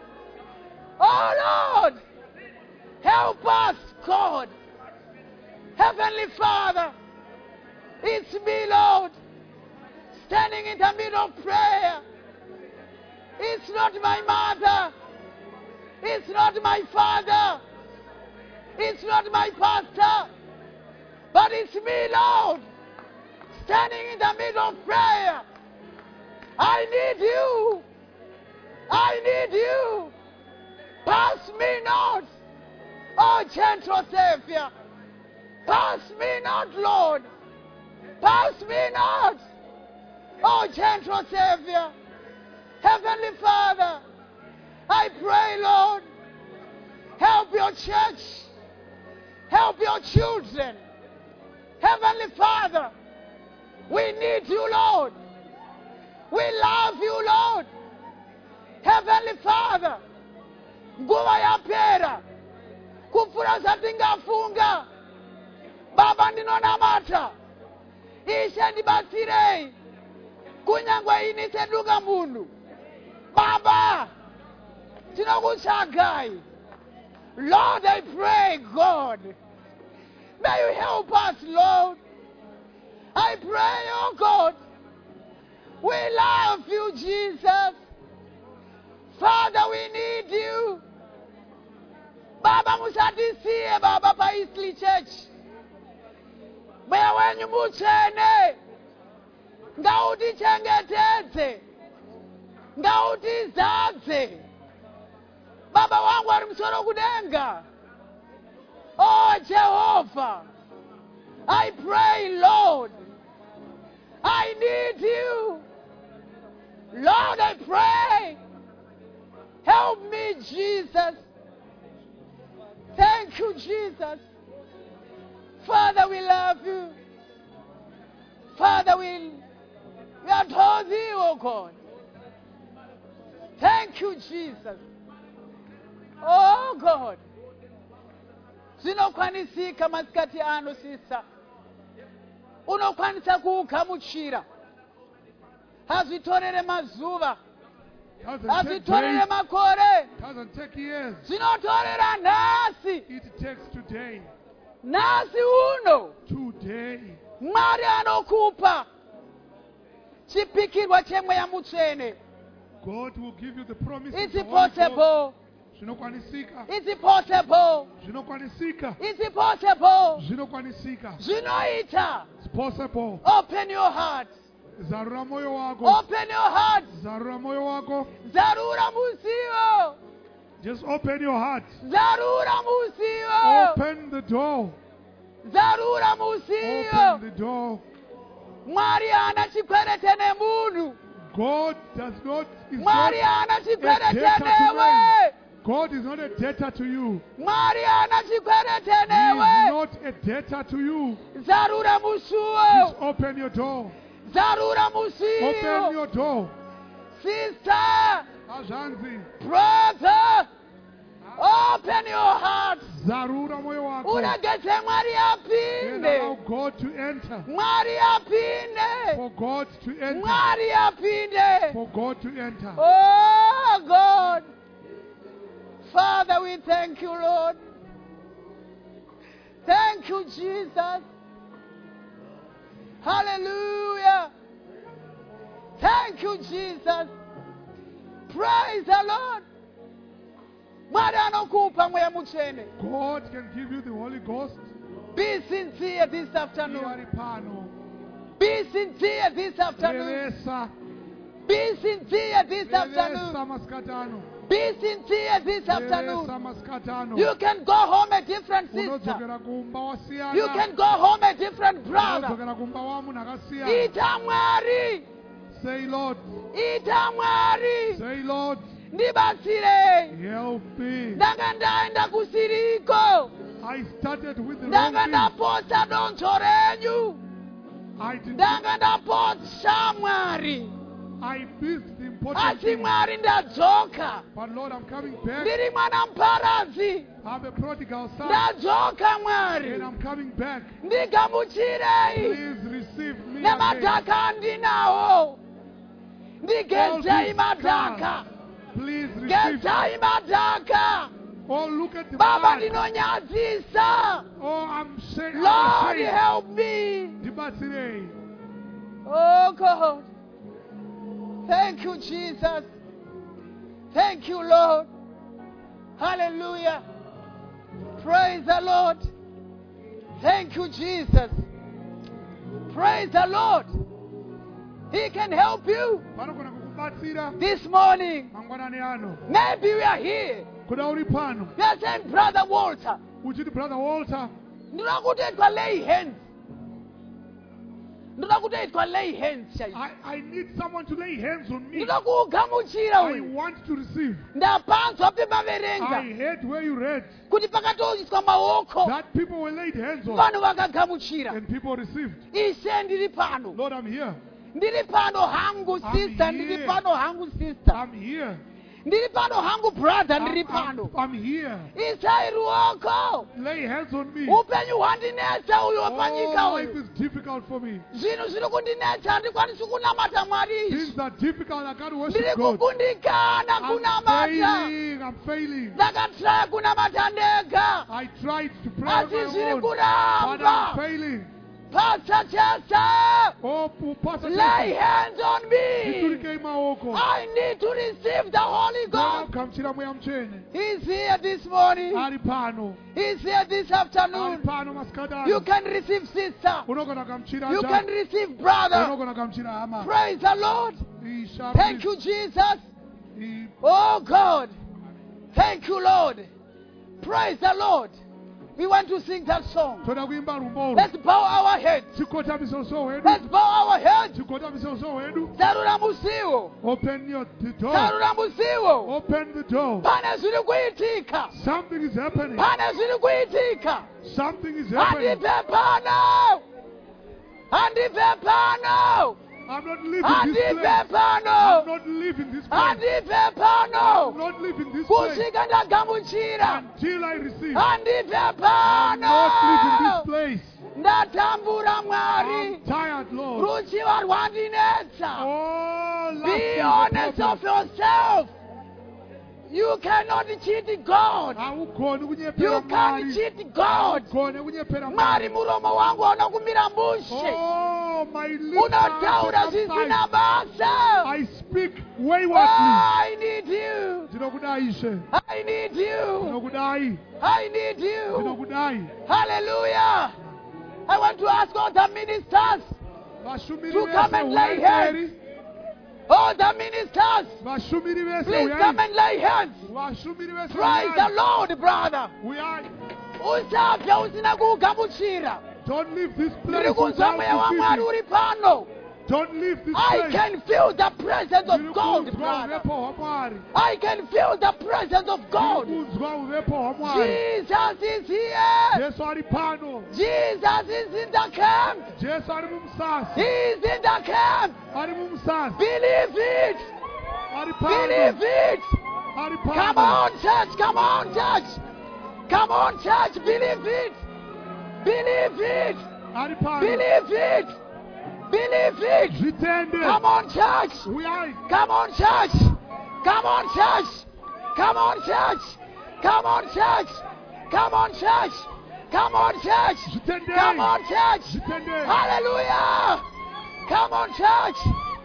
Oh Lord, help us, God. Heavenly Father, it's me, Lord, standing in the middle of prayer. It's not my mother. It's not my father. It's not my pastor. But it's me, Lord, standing in the middle of prayer. I need you. I need you. Pass me not, oh gentle Savior. Pass me not, Lord. Pass me not, oh gentle Savior. Heavenly Father, I pray, Lord, help your church. Help your children. Heavenly Father, we need you, Lord. We love you, Lord. Heavenly Father, nguva yapera kupfura zvatingafunga. Baba ndinonamata, Ishe ndibatsirei kunyangwe ini seduka munhu. Baba, tinokutsvagai. Lord, I pray, God, may you help us, Lord. I pray, oh God, we love you, Jesus. Father, we need you. Baba musatisiye Baba pa Eastleigh Church. Mweya wenyu mutsvene. Ngautichengetedze. Ngautizadze. Baba wangu ari musoro kudenga. Oh Jehovah, I pray, Lord, I need you. Lord, I pray, help me, Jesus. Thank you, Jesus. Father, we love you. Father, we adore thee, oh God. Thank you, Jesus. Oh God. Zvinokwanisika masikati ano sisa. Unokwanisa kuugamuchira. Hazvitorere mazuva. Hazvitorere makore. Doesn't take years. Zvinotorera nhasi. It takes today. Nhasi uno. Today. Mwari anokupa chipikirwa chemweya mutsvene. God will give you the promises. It's possible. Zvinokwanisika. It's possible. Zvinokwanisika. It's possible. Zvinokwanisika. Zvinoita. It's possible. Open your heart. Zarura moyo wako. Open your heart. Zarura moyo wako. Zarura musiwo. Just open your heart. Zarura musiwo. Open the door. Zarura musiwo. Open the door. Mwari hana chikwerete nemunhu. God does not. Mwari hana chikwerete debtor to newe. God is not a debtor to you. Mwari hana chikwerete He is newe. not a debtor to you. Zarura musiwo. Just open your door. Zarura Open musiwo. your door. Sister, Azhanzi. brother, open your heart. Zarura moyo wako. Urageze Mwari And apinde. allow God to enter. Mwari apinde. For God to enter. Mwari apinde. For God to enter. Oh God. Father, we thank you, Lord. Thank you, Jesus. Hallelujah. Thank you, Jesus. Praise the Lord. Mwari anokupa mweya mutsvene. God can give you the Holy Ghost. Be sincere this afternoon. Ari pano. Be sincere this afternoon. Revesa. Be sincere this Revesa afternoon. maskatano. Be sincere this afternoon. Revesa maskatano. You can go home a different sister. Unodzokera kumba wasiyana. You can go home a different brother. Unodzokera kumba wamunhu akasiyana. Ita Mwari. Say Lord. Ita Mwari. Say Lord. Ndibatsire. Help me. Ndanga ndaenda kusiriko. I started with the wrong Ndanga thing. ndapotsa donzvo renyu. I did. Ndanga ndapotsa Mwari. I missed the important Asi thing. Mwari ndadzoka. But Lord, I'm coming back. Ndiri mwana muparadzi. I'm a prodigal son. Ndadzoka Mwari. And I'm coming back. Ndigamuchirei. Please receive me again. Nemadhaka andinawo. Ndigedzei madhaka. Please receive me. Gedzai madhaka. Oh, look at the Baba blood. ndinonyadzisa. Oh, I'm saying. Lord, help me. Dibatsire. Oh God. Thank you, Jesus. Thank you, Lord. Hallelujah. Praise the Lord. Thank you, Jesus. Praise the Lord. He can help you Panogona kukubatsira this morning. mangwanani ano. Maybe we are here. Kuda uri pano. We are saying, Brother Walter, Uchiti brother Walter. ndinoda kutoitwa lay hands. Ndinoda kutoitwa lay hands. I need someone to lay hands on me. Ndinoda kuugamuchira I uyu. want to receive. Ndapanzwa I pemaverenga heard where you read kuti pakatoiswa maoko that people were laid hands on vanhu vakagamuchira. and people received. Ise ndiri pano. Lord, I'm here. Ndiri pano hangu sister. here. Ndiri pano hangu sister. I'm here. Ndiri pano hangu brother. Ndiri pano. I'm here. Isai ruoko. Lay hands on me. Upenyu hwandinetsa uyo Oh, wapanyika life uyu. is difficult for me. Zvinhu zviri kundinetsa handikwanisi kunamata Mwari izvi. Things are difficult. I can't Ndiri worship God. kukundikana I'm kunamata. failing. I'm failing. ndakatraya kunamata ndega I tried to pray on asi my zviri own, but kuramba. I'm failing. Pastor Chester, Oh, Pastor lay Chester, hands on me. nditurike maoko. I need to receive the Holy Ndinoda Ghost. kugamuchira mweya mutsvene. He's here this morning. Ari pano. He's here this Ari afternoon. pano masikati ano. You can receive sister. Unogona kugamuchira You ja. can receive brother. Unogona kugamuchira hama. Praise the Lord. Isha- Thank you, Jesus. I- Oh God. Thank you, Lord. Praise the Lord. We want to sing that song. Toda kuimba rumbo. Let's bow our heads. Tikotamise uso wedu. Let's bow our heads. Tikotamise uso wedu. Sarura musiwo. Open the door. Sarura musiwo. Open the door. Pane zviri kuitika. Something is happening. Pane zviri kuitika. Something is happening. Handipe pano. Handipe pano. I'm not leaving this Handipe place. I'm pano. not leaving this place. Handipe I'm pano. not leaving this place Kusvika ndagamuchira. until I receive. Handipe I'm not leaving this pano. place. Ndatambura Mwari. I'm tired, Lord. Ruchiva rwandinetsa. Oh, Be life honest is a of problem. yourself. You cannot cheat God. Haugoni kunyepera You can't Mwari. cheat God. Haugoni kunyepera Mwari Mwari. muromo wangu hauna kumira mushe. Oh, my lips Unotaura are zvisina sometimes. basa. I speak Oh, waywardly. I need you. Ndinokudai Ishe. I need you. Ndinokudai. I need you. Ndinokudai. Hallelujah. I want to ask all the ministers, Vashumiri To vese come and lay uyai hands. mberi. all the ministers, Vashumiri vese please come uyai. and lay hands. Vashumiri vese Praise the uyai. Lord, brother. Uyai. Usabya usina kugamuchira. Don't leave this Ndiri place kunzwa mweya wa Mwari without uri pano. Don't leave this I place. can feel the presence of Ndiri God, kunzwa brother. uvepo hwa Mwari. I can feel the presence of Ndiri God. kunzwa uvepo hwa Mwari. Jesus is here. Jesu ari pano. Jesus is in the camp. Jesu ari mumusasa. He is in the camp. Ari mumusasa. Believe it. Ari Believe pano. it. Ari Come pano. on, church. Come on, church. Come on, church. Believe it. Believe it. Ari pano. Believe it. Believe it. Zvitende. Come on, church. Uyai. Come on, church. Come on, church. Come on, church. Come on, church. Come on, church. Come on, church. Zvitende. Come on, church. Zvitende. Hallelujah. Come on, church.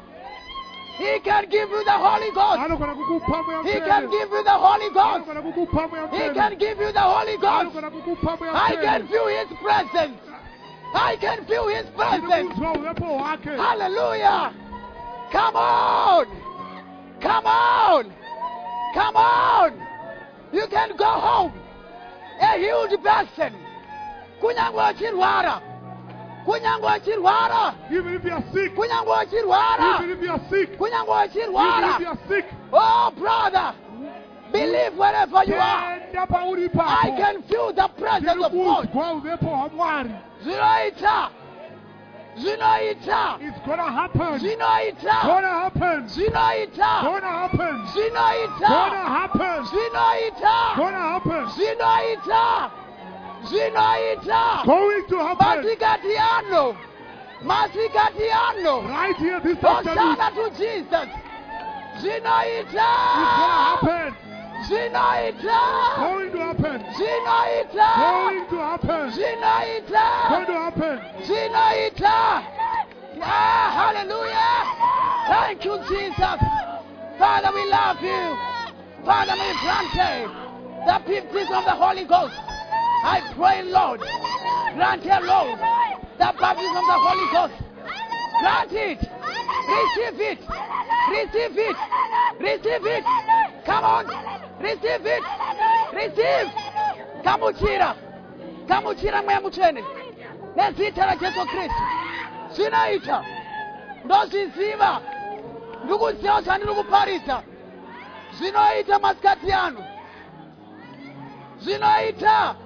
He can give you the Holy Ghost. Anogona kukupa mweya He mtsvene. can give you the Holy Ghost. Anogona kukupa mweya He mtsvene. can give you the Holy Ghost. Anogona kukupa mweya I can mtsvene. feel His presence. I can feel His Ndiri presence. kunzwa uvepo hwake. Hallelujah. Come on. Come on. Come on. You can go home a healed person. Kunyangwe uchirwara. Kunyangwe uchirwara. Even if you are sick. Kunyangwe uchirwara. Even if you are sick. Kunyangwe Even if uchirwara. you are sick. Oh, brother. Believe wherever you are. Tenda pauri papo. I can feel the presence Ndiri of God. kunzwa uvepo hwa Mwari. Zvinoita. Zvinoita. It's gonna happen. Zvinoita. Gonna happen. Zvinoita. Gonna happen. Zvinoita. Gonna happen. Zvinoita. Gonna happen. Zvinoita. Zvinoita. Going to happen. Masikati ano. Masikati ano. Right here this afternoon. Hosanna to Jesus. Zvinoita. It's gonna happen. Zvinoita. Going to happen. Zvinoita. Going to happen. Zvinoita. Going to happen. Zvinoita. Ah, hallelujah. Thank you, Jesus. Father, we love you. Father, we grant the baptism of the Holy Ghost. I pray, Lord, grant here, Lord, the baptism of the Holy Ghost. Grant it. Receive it. Receive it. Receive it. Come on. Receive it. Receive. Kamuchira. Kamuchira mweya mutsvene. Nezita raJesu Kristu. Zvinoita. Ndozviziva. Ndikuziva zvandiri kuparidza. Zvinoita masikati ano. Zvinoita.